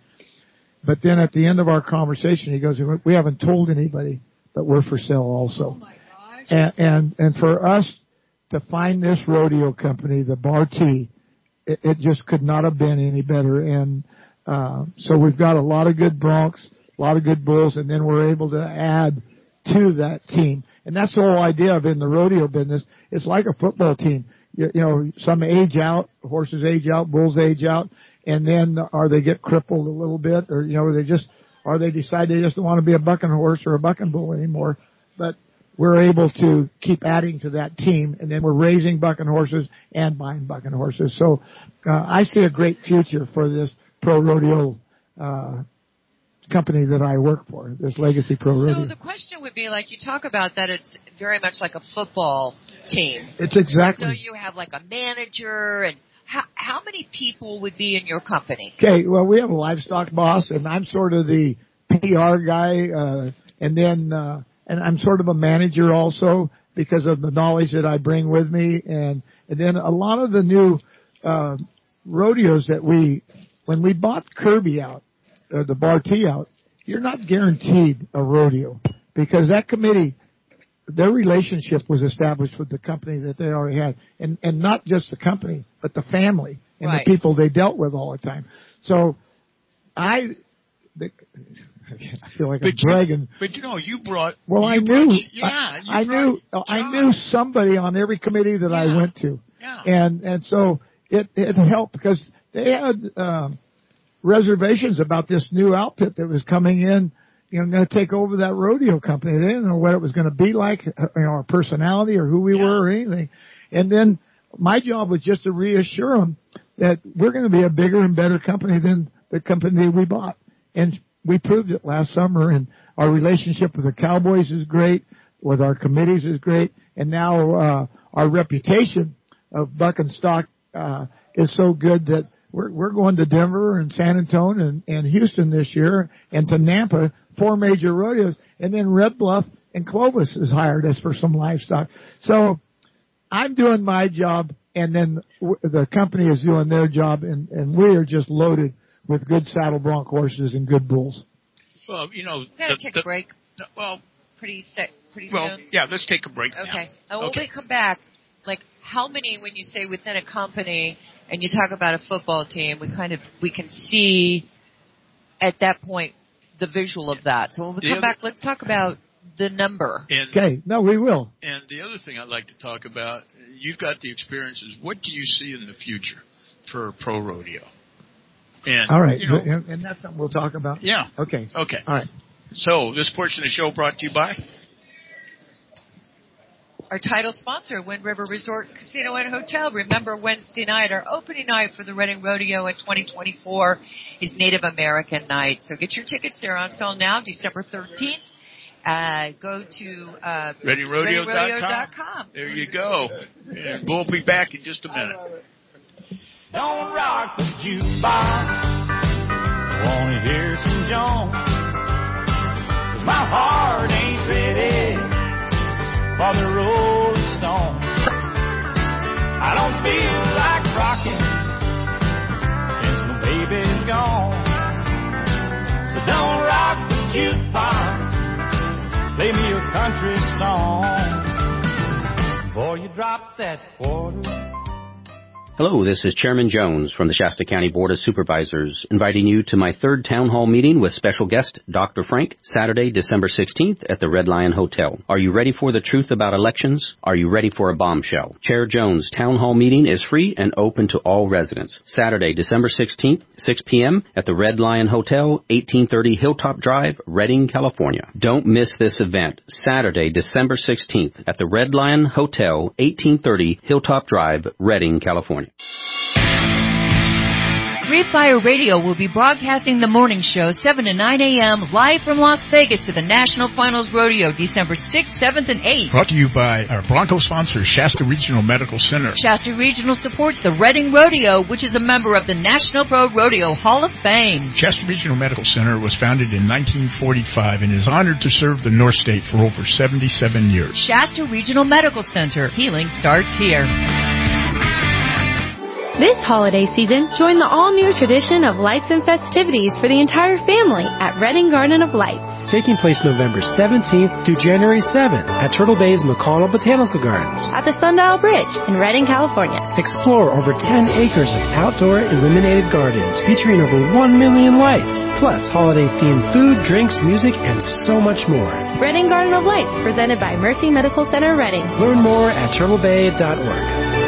But then at the end of our conversation, he goes, we haven't told anybody, but we're for sale also. Oh my gosh. And, and, and for us to find this rodeo company, the Bar T, it, it just could not have been any better. And, uh, so we've got a lot of good broncs, a lot of good bulls, and then we're able to add to that team. And that's the whole idea of in the rodeo business. It's like a football team. You, you know, some age out, horses age out, bulls age out, and then or they get crippled a little bit, or, you know, they just, or they decide they just don't want to be a bucking horse or a bucking bull anymore. But we're able to keep adding to that team, and then we're raising bucking horses and buying bucking horses. So, uh, I see a great future for this pro rodeo, uh, company that I work for, this Legacy Pro so Rodeo. So the question would be, like you talk about that it's very much like a football team. It's exactly. So you have like a manager, and how, how many people would be in your company? Okay, well, we have a livestock boss, and I'm sort of the P R guy, uh, and then, uh, and I'm sort of a manager also because of the knowledge that I bring with me, and, and then a lot of the new, uh, rodeos that we, when we bought Kirby out, Uh, the Bar T out, you're not guaranteed a rodeo because that committee, their relationship was established with the company that they already had, and and not just the company, but the family and right. the people they dealt with all the time. So, I, the, I feel like but I'm bragging. You, but you know, you brought. Well, you I knew. Brought, yeah, I, I knew. John. I knew somebody on every committee that yeah. I went to, yeah. and and so it it helped because they had. Um, reservations about this new outfit that was coming in, you know, going to take over that rodeo company. They didn't know what it was going to be like, you know, our personality or who we yeah. were or anything. And then my job was just to reassure them that we're going to be a bigger and better company than the company we bought. And we proved it last summer, and our relationship with the Cowboys is great, with our committees is great, and now, uh, our reputation of buck and stock, uh, is so good that We're, we're going to Denver and San Antonio and, and Houston this year, and to Nampa, four major rodeos, and then Red Bluff and Clovis has hired us for some livestock. So I'm doing my job, and then w- the company is doing their job, and, and we are just loaded with good saddle bronc horses and good bulls. Well, you know, we've got to take the, a break. The, well, pretty sick. pretty well, soon? yeah, let's take a break now. Okay. And when Okay. we come back, like how many, when you say within a company and you talk about a football team, we kind of, we can see at that point the visual of that. So when we The come other- back, let's talk about the number. And, Okay. No, we will. And the other thing I'd like to talk about, you've got the experiences. What do you see in the future for pro rodeo? And, All right. you know, and, and that's something we'll talk about? Yeah. Okay. Okay. All right. So this portion of the show brought to you by Our title sponsor, Wind River Resort Casino and Hotel. Remember, Wednesday night, our opening night for the Reading Rodeo in twenty twenty-four is Native American Night. So get your tickets. They're on sale now, December thirteenth. Uh, go to uh, ready rodeo ready rodeo dot dot com. com. There you go. And we'll be back in just a minute. Don't rock the jukebox. Wanna hear some Jones? 'Cause my heart ain't ready for the Rolling Stones. I don't feel like rocking since my baby's gone. So don't rock the jukebox. Play me a country song. Before you drop that quarter. Hello, this is Chairman Jones from the Shasta County Board of Supervisors, inviting you to my third town hall meeting with special guest Doctor Frank, Saturday, December sixteenth at the Red Lion Hotel. Are you ready for the truth about elections? Are you ready for a bombshell? Chair Jones' town hall meeting is free and open to all residents. Saturday, December sixteenth, six p.m. at the Red Lion Hotel, eighteen thirty Hilltop Drive, Redding, California. Don't miss this event. Saturday, December sixteenth at the Red Lion Hotel, eighteen thirty Hilltop Drive, Redding, California. Free Fire Radio will be broadcasting the morning show seven to nine a.m. live from Las Vegas to the National Finals Rodeo December sixth, seventh, and eighth. Brought to you by our Bronco sponsor, Shasta Regional Medical Center. Shasta Regional supports the Reading Rodeo, which is a member of the National Pro Rodeo Hall of Fame. Shasta Regional Medical Center was founded in nineteen forty-five and is honored to serve the North State for over seventy-seven years. Shasta Regional Medical Center. Healing starts here. This holiday season, join the all-new tradition of lights and festivities for the entire family at Reading Garden of Lights. Taking place November seventeenth through January seventh at Turtle Bay's McConnell Botanical Gardens. At the Sundial Bridge in Reading, California. Explore over ten acres of outdoor illuminated gardens featuring over one million lights, plus holiday-themed food, drinks, music, and so much more. Reading Garden of Lights, presented by Mercy Medical Center, Reading. Learn more at turtle bay dot org.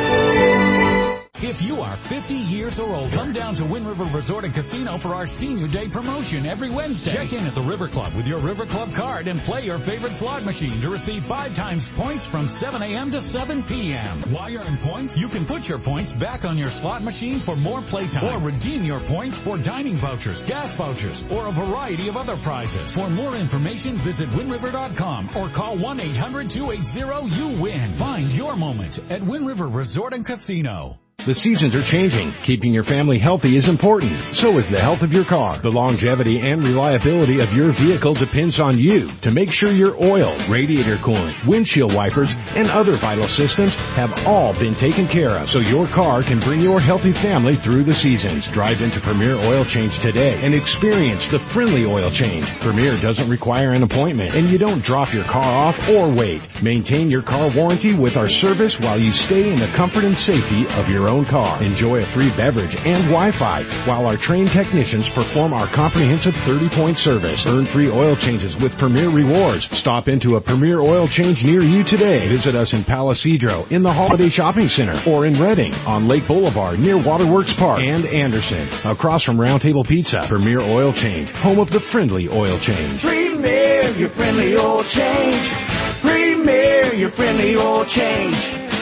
If you are fifty years or older, come down to Wind River Resort and Casino for our Senior Day promotion every Wednesday. Check in at the River Club with your River Club card and play your favorite slot machine to receive five times points from seven a.m. to seven p.m. While you're in points, you can put your points back on your slot machine for more playtime or redeem your points for dining vouchers, gas vouchers, or a variety of other prizes. For more information, visit wind river dot com or call one eight hundred two eight zero you win. Find your moment at Wind River Resort and Casino. The seasons are changing. Keeping your family healthy is important. So is the health of your car. The longevity and reliability of your vehicle depends on you to make sure your oil, radiator coolant, windshield wipers, and other vital systems have all been taken care of so your car can bring your healthy family through the seasons. Drive into Premier Oil Change today and experience the friendly oil change. Premier doesn't require an appointment, and you don't drop your car off or wait. Maintain your car warranty with our service while you stay in the comfort and safety of your own car. Enjoy a free beverage and Wi-Fi while our trained technicians perform our comprehensive thirty-point service. Earn free oil changes with Premier Rewards. Stop into a Premier Oil Change near you today. Visit us in Palo Cedro, in the Holiday Shopping Center, or in Reading, on Lake Boulevard near Waterworks Park, and Anderson, across from Round Table Pizza. Premier Oil Change, home of the friendly oil change. Premier, your friendly oil change. Premier, your friendly oil change.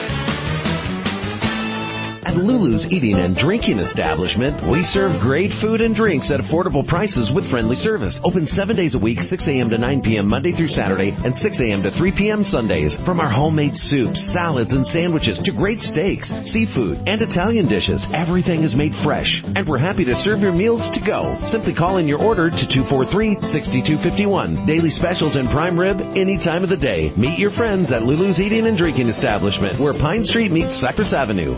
At Lulu's Eating and Drinking Establishment, we serve great food and drinks at affordable prices with friendly service. Open seven days a week, six a.m. to nine p.m. Monday through Saturday, and six a.m. to three p.m. Sundays. From our homemade soups, salads, and sandwiches to great steaks, seafood, and Italian dishes, everything is made fresh. And we're happy to serve your meals to go. Simply call in your order to two four three, six two five one. Daily specials and prime rib any time of the day. Meet your friends at Lulu's Eating and Drinking Establishment, where Pine Street meets Cypress Avenue.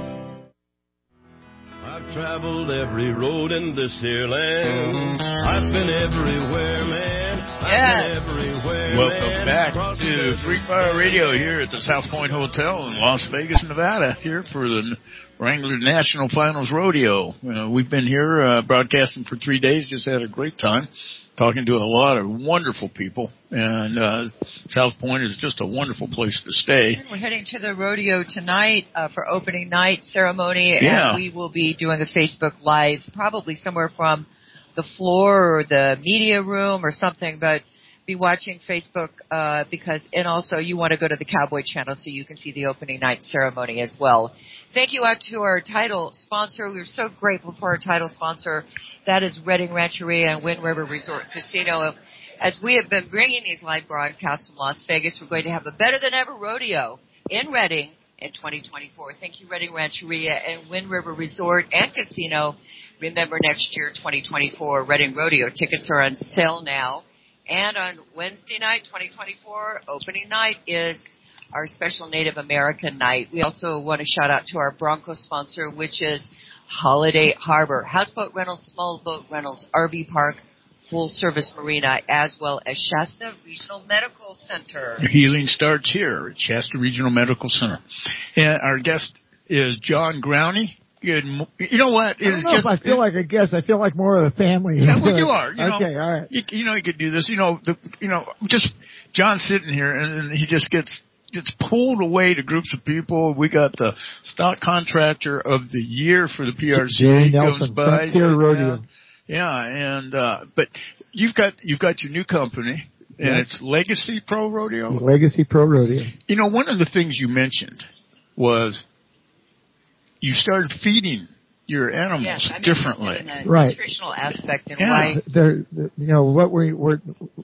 Traveled every road in this here land. I've been everywhere, man. Yeah. Welcome back to Free Fire Radio here at the South Point Hotel in Las Vegas, Nevada, here for the Wrangler National Finals Rodeo. Uh, we've been here uh, broadcasting for three days, just had a great time talking to a lot of wonderful people, and uh, South Point is just a wonderful place to stay. We're heading to the rodeo tonight uh, for opening night ceremony, Yeah. and we will be doing a Facebook Live, probably somewhere from the floor or the media room or something, but be watching Facebook uh, because, and also you want to go to the Cowboy Channel so you can see the opening night ceremony as well. Thank you out to our title sponsor. We're so grateful for our title sponsor. That is Redding Rancheria and Wind River Resort Casino. As we have been bringing these live broadcasts from Las Vegas, we're going to have a better than ever rodeo in Redding in twenty twenty-four. Thank you, Redding Rancheria and Wind River Resort and Casino. Remember, next year, twenty twenty-four, Redding Rodeo tickets are on sale now. And on Wednesday night, twenty twenty-four, opening night is our special Native American night. We also want to shout out to our Bronco sponsor, which is Holiday Harbor, houseboat rentals, small boat rentals, R V park, full service marina, as well as Shasta Regional Medical Center. Healing starts here at Shasta Regional Medical Center. And our guest is John Growney. Good. Mo- you know what? I don't It's know just if I feel like a guest. I feel like more of the family. Yeah, well, you are. You know, okay, all right. You, you know, you could do this. You know, the, you know, just John sitting here, and, and he just gets gets pulled away to groups of people. We got the stock contractor of the year for the P R C. Jay comes Nelson, by. Frontier Rodeo. Yeah, and uh, but you've got you've got your new company, and Yes. it's Legacy Pro Rodeo. Legacy Pro Rodeo. You know, one of the things you mentioned was you started feeding your animals Yes, I'm differently. interested in the Right. nutritional aspect and Yeah. why. There, you know what we we're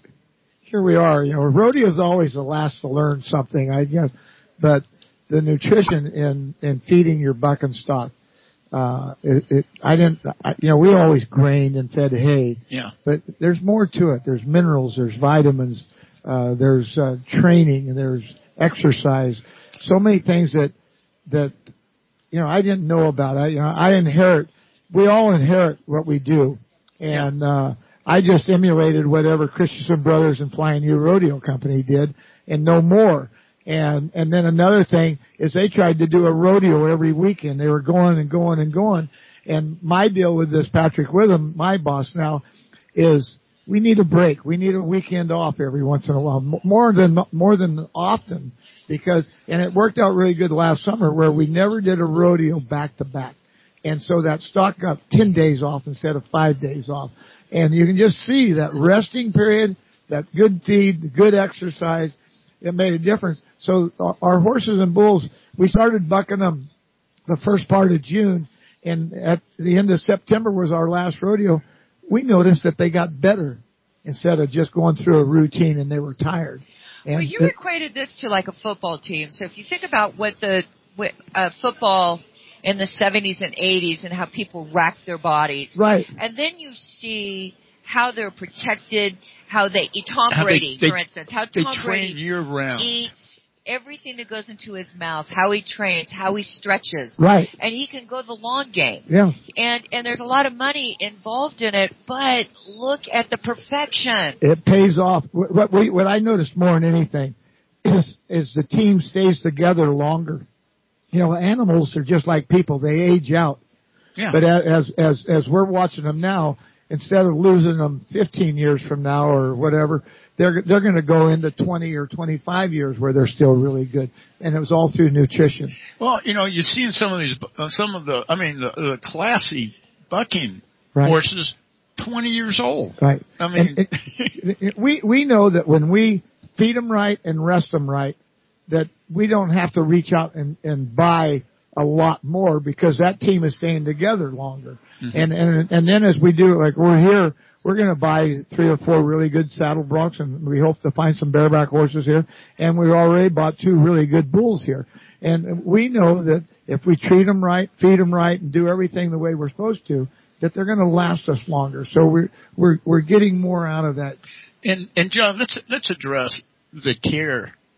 here we are. You know, rodeo is always the last to learn something, I guess. But the nutrition in in feeding your buck and stock, uh, it, it I didn't. I, you know, we always grained and fed hay. Yeah. But there's more to it. There's minerals. There's vitamins. Uh, there's uh, training and there's exercise. So many things that that. You know, I didn't know about. I, you know, I inherit. We all inherit what we do, and uh, I just emulated whatever Christensen Brothers and Flying U Rodeo Company did, and no more. And and then another thing is they tried to do a rodeo every weekend. They were going and going and going. And my deal with this, Patrick Witham, my boss now, is we need a break. We need a weekend off every once in a while, more than more than often, because and it worked out really good last summer where we never did a rodeo back to back, and so that stock got ten days off instead of five days off, and you can just see that resting period, that good feed, good exercise, it made a difference. So our horses and bulls, we started bucking them the first part of June, and at the end of September was our last rodeo. We noticed that they got better instead of just going through a routine and they were tired. And Well, you it- equated this to like a football team. So if you think about what the what, uh, football in the seventies and eighties and how people rack their bodies, Right. and then you see how they're protected, how they eat. Tom How they- Brady, they- for instance, how they Tom train Brady year round. eats everything that goes into his mouth, how he trains, how he stretches, Right. and he can go the long game. Yeah. And and there's a lot of money involved in it, but look at the perfection. It pays off. What, what, we, what I noticed more than anything is, is the team stays together longer. You know, animals are just like people. They age out. Yeah. But as, as, as we're watching them now, instead of losing them fifteen years from now or whatever, they're, they're going to go into twenty or twenty-five years where they're still really good. And it was all through nutrition. Well, you know, you've seen some of these, uh, some of the, I mean, the, the classy bucking Right. horses, twenty years old. Right. I mean, And it, we, we know that when we feed them right and rest them right, that we don't have to reach out and, and buy a lot more because that team is staying together longer. Mhm. And, and, and then as we do, like we're here, we're going to buy three or four really good saddle broncs, and we hope to find some bareback horses here. And we already bought two really good bulls here. And we know that if we treat them right, feed them right, and do everything the way we're supposed to, that they're going to last us longer. So we're we're we're getting more out of that. and and John, let's let's address the care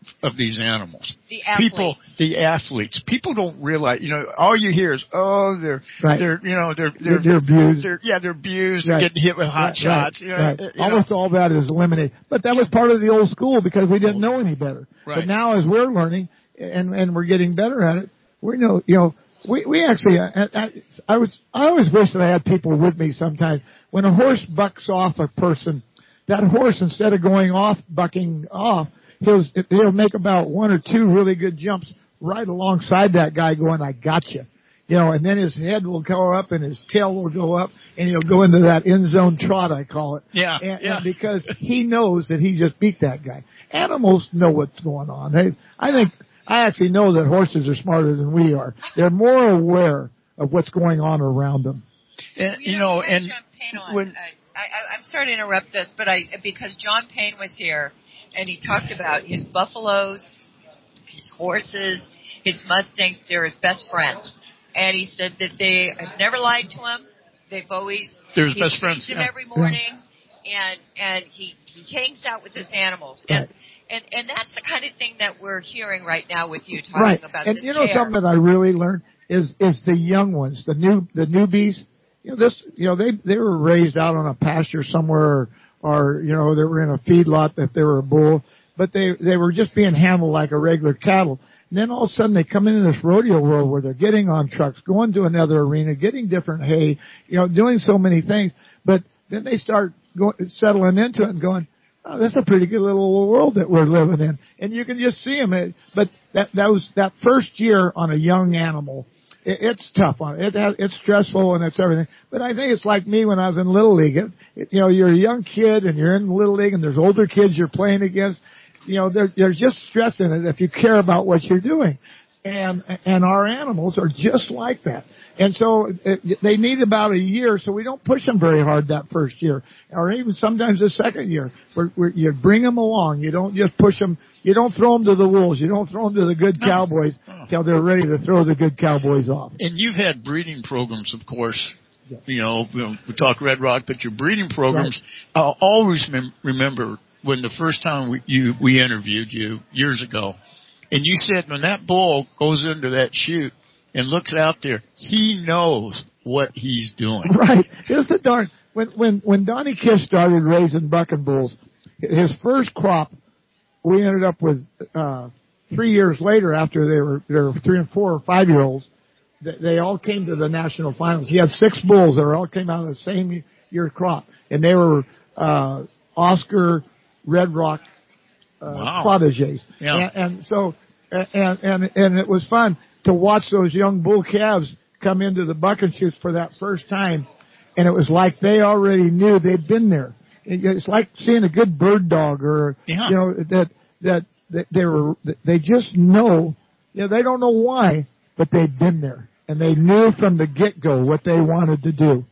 of these animals. The athletes. People, the athletes. People don't realize, you know, all you hear is, oh, they're, right. they're, you know, they're, they're, they're abused. They're, yeah, they're abused. Right. They're getting hit with hot right. shots. You know, right. you Almost know. all that is eliminated. But that was part of the old school because we didn't know any better. Right. But now as we're learning and, and we're getting better at it, we know, you know, we, we actually, I, I, I was, I always wish that I had people with me sometimes. When a horse bucks off a person, that horse, instead of going off, bucking off, he'll, he'll make about one or two really good jumps right alongside that guy going, I got you. You know, and then his head will go up and his tail will go up and he'll go into that end zone trot, I call it. Yeah. And, yeah. and because he knows that he just beat that guy. Animals know what's going on. They, I think, I actually know that horses are smarter than we are. They're more aware of what's going on around them. And, you, you know, know, and on, when, uh, I, I'm sorry to interrupt this, but I, because John Payne was here and he talked about his buffaloes, his horses, his Mustangs, they're his best friends. And he said that they have never lied to him. They've always, they're his he best friends. him Yeah. every morning yeah. and, and he, he hangs out with his animals. Right. And, and, and that's the kind of thing that we're hearing right now with you talking right. about and this you know care. something that I really learned is, is the young ones, the new, the newbies. You know, this, you know, they, they were raised out on a pasture somewhere or, or, you know, they were in a feedlot if they were a bull, but they, they were just being handled like a regular cattle. And then all of a sudden they come into this rodeo world where they're getting on trucks, going to another arena, getting different hay, you know, doing so many things. But then they start going, settling into it and going, oh, that's a pretty good little world that we're living in. And you can just see them. It, but that, that was, that first year on a young animal, it, it's tough on it. it. It's stressful and it's everything. But I think it's like me when I was in Little League. It, it, you know, you're a young kid and you're in Little League and there's older kids you're playing against. You know, there, there's just stress in it if you care about what you're doing. And, and our animals are just like that. And so it, they need about a year, so we don't push them very hard that first year, or even sometimes the second year. We're, we're, you bring them along. You don't just push them. You don't throw them to the wolves. You don't throw them to the good cowboys until they're ready to throw the good cowboys off. And you've had breeding programs, of course. Yeah. You know, we talk Red Rock, but your breeding programs, right. I'll always mem- remember when the first time we, you, we interviewed you years ago, and you said when that bull goes into that chute and looks out there, he knows what he's doing. Right. Here's the darn, when, when, when Donnie Kish started raising bucking bulls, his first crop, we ended up with, uh, three years later after they were, they were three and four or five year olds, they, they all came to the national finals. He had six bulls that all came out of the same year crop, and they were, uh, Oscar Red Rock, uh, wow. proteges. Yeah. And, and so, and, and, and it was fun to watch those young bull calves come into the bucking chutes for that first time. And it was like they already knew they'd been there. It's like seeing a good bird dog or, yeah. you know, that, that, that they were, they just know, you know, they don't know why, but they'd been there. And they knew from the get-go what they wanted to do.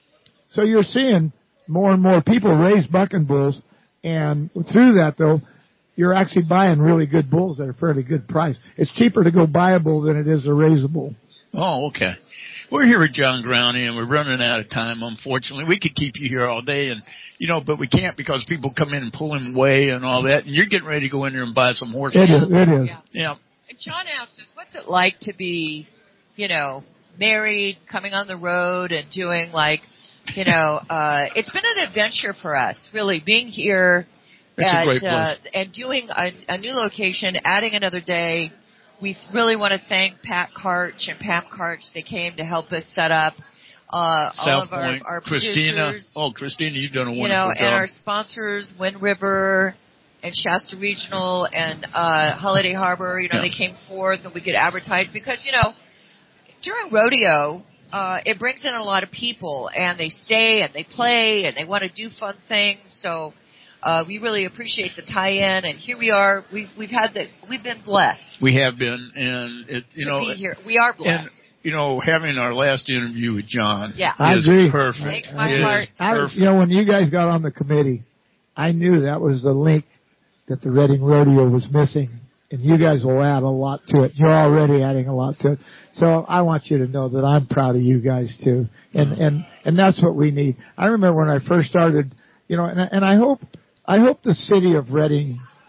So you're seeing more and more people raise bucking bulls. And through that, though, you're actually buying really good bulls at a fairly good price. It's cheaper to go buy a bull than it is to raise a bull. Oh, okay. We're here with John Growney, and we're running out of time, unfortunately. We could keep you here all day, and you know, but we can't because people come in and pull him away and all that, and you're getting ready to go in there and buy some horses. It is. It is. Yeah. yeah. And John asked us, what's it like to be, you know, married, coming on the road, and doing like, you know, uh, it's been an adventure for us, really, being here. It's at, a great place. Uh, and doing a, a new location, adding another day. We really want to thank Pat Karch and Pam Karch. They came to help us set up uh, South all of Point, our, our Christina. producers. Oh, Christina, you've done a wonderful you know, job. and our sponsors, Wind River and Shasta Regional and uh, Holiday Harbor. You know, yeah. they came forth and we could advertise because, you know, during rodeo, uh, it brings in a lot of people and they stay and they play and they want to do fun things. So uh, we really appreciate the tie-in. And here we are. We've we've had the we've been blessed. We have been, and it you to know be here. We are blessed. And, you know, having our last interview with John yeah. is I agree. perfect. Makes my it heart. I, perfect. you know, when you guys got on the committee, I knew that was the link that the Reading Rodeo was missing. And you guys will add a lot to it. You're already adding a lot to it. So I want you to know that I'm proud of you guys too. And, and, and that's what we need. I remember when I first started, you know, and, and I hope, I hope the city of Reading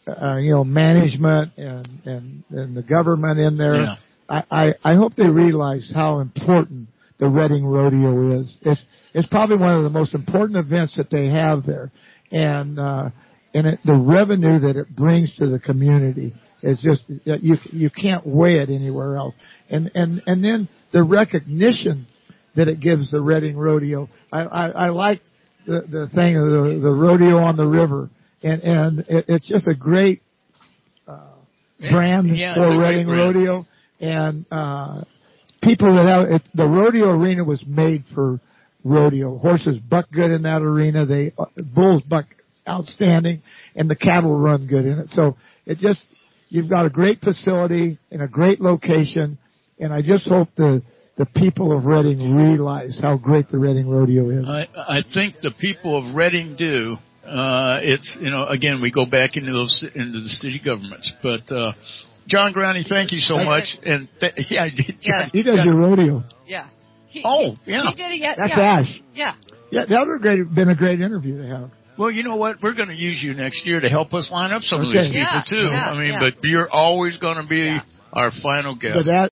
uh, you know, management and, and, and the government in there. Yeah. I, I, I hope they realize how important the Reading Rodeo is. It's, it's probably one of the most important events that they have there. And, uh, and it, the revenue that it brings to the community is just, you, you can't weigh it anywhere else. And, and, and then the recognition that it gives the Reading Rodeo. I, I, I like the, the thing of the, the rodeo on the river. And, and it, it's just a great, uh, brand yeah, for Reading Rodeo. And, uh, people that have, it, the rodeo arena was made for rodeo. Horses buck good in that arena. They, uh, bulls buck outstanding, and the cattle run good in it. So it just, you've got a great facility in a great location, and I just hope the, the people of Reading realize how great the Reading Rodeo is. I, I think the people of Reading do. Uh, it's, you know, again, we go back into those, into the city governments. But, uh, John Growney, thank you so much. And, th- yeah, Yeah. He does John, your rodeo. Yeah. He, Oh, he, yeah. He did it. Yeah. That's yeah. Ash. Yeah. Yeah, that would have great, been a great interview to have. Well, you know what? We're going to use you next year to help us line up some Okay. of these people, Yeah, too. yeah, I mean, yeah. but you're always going to be Yeah. our final guest. But that,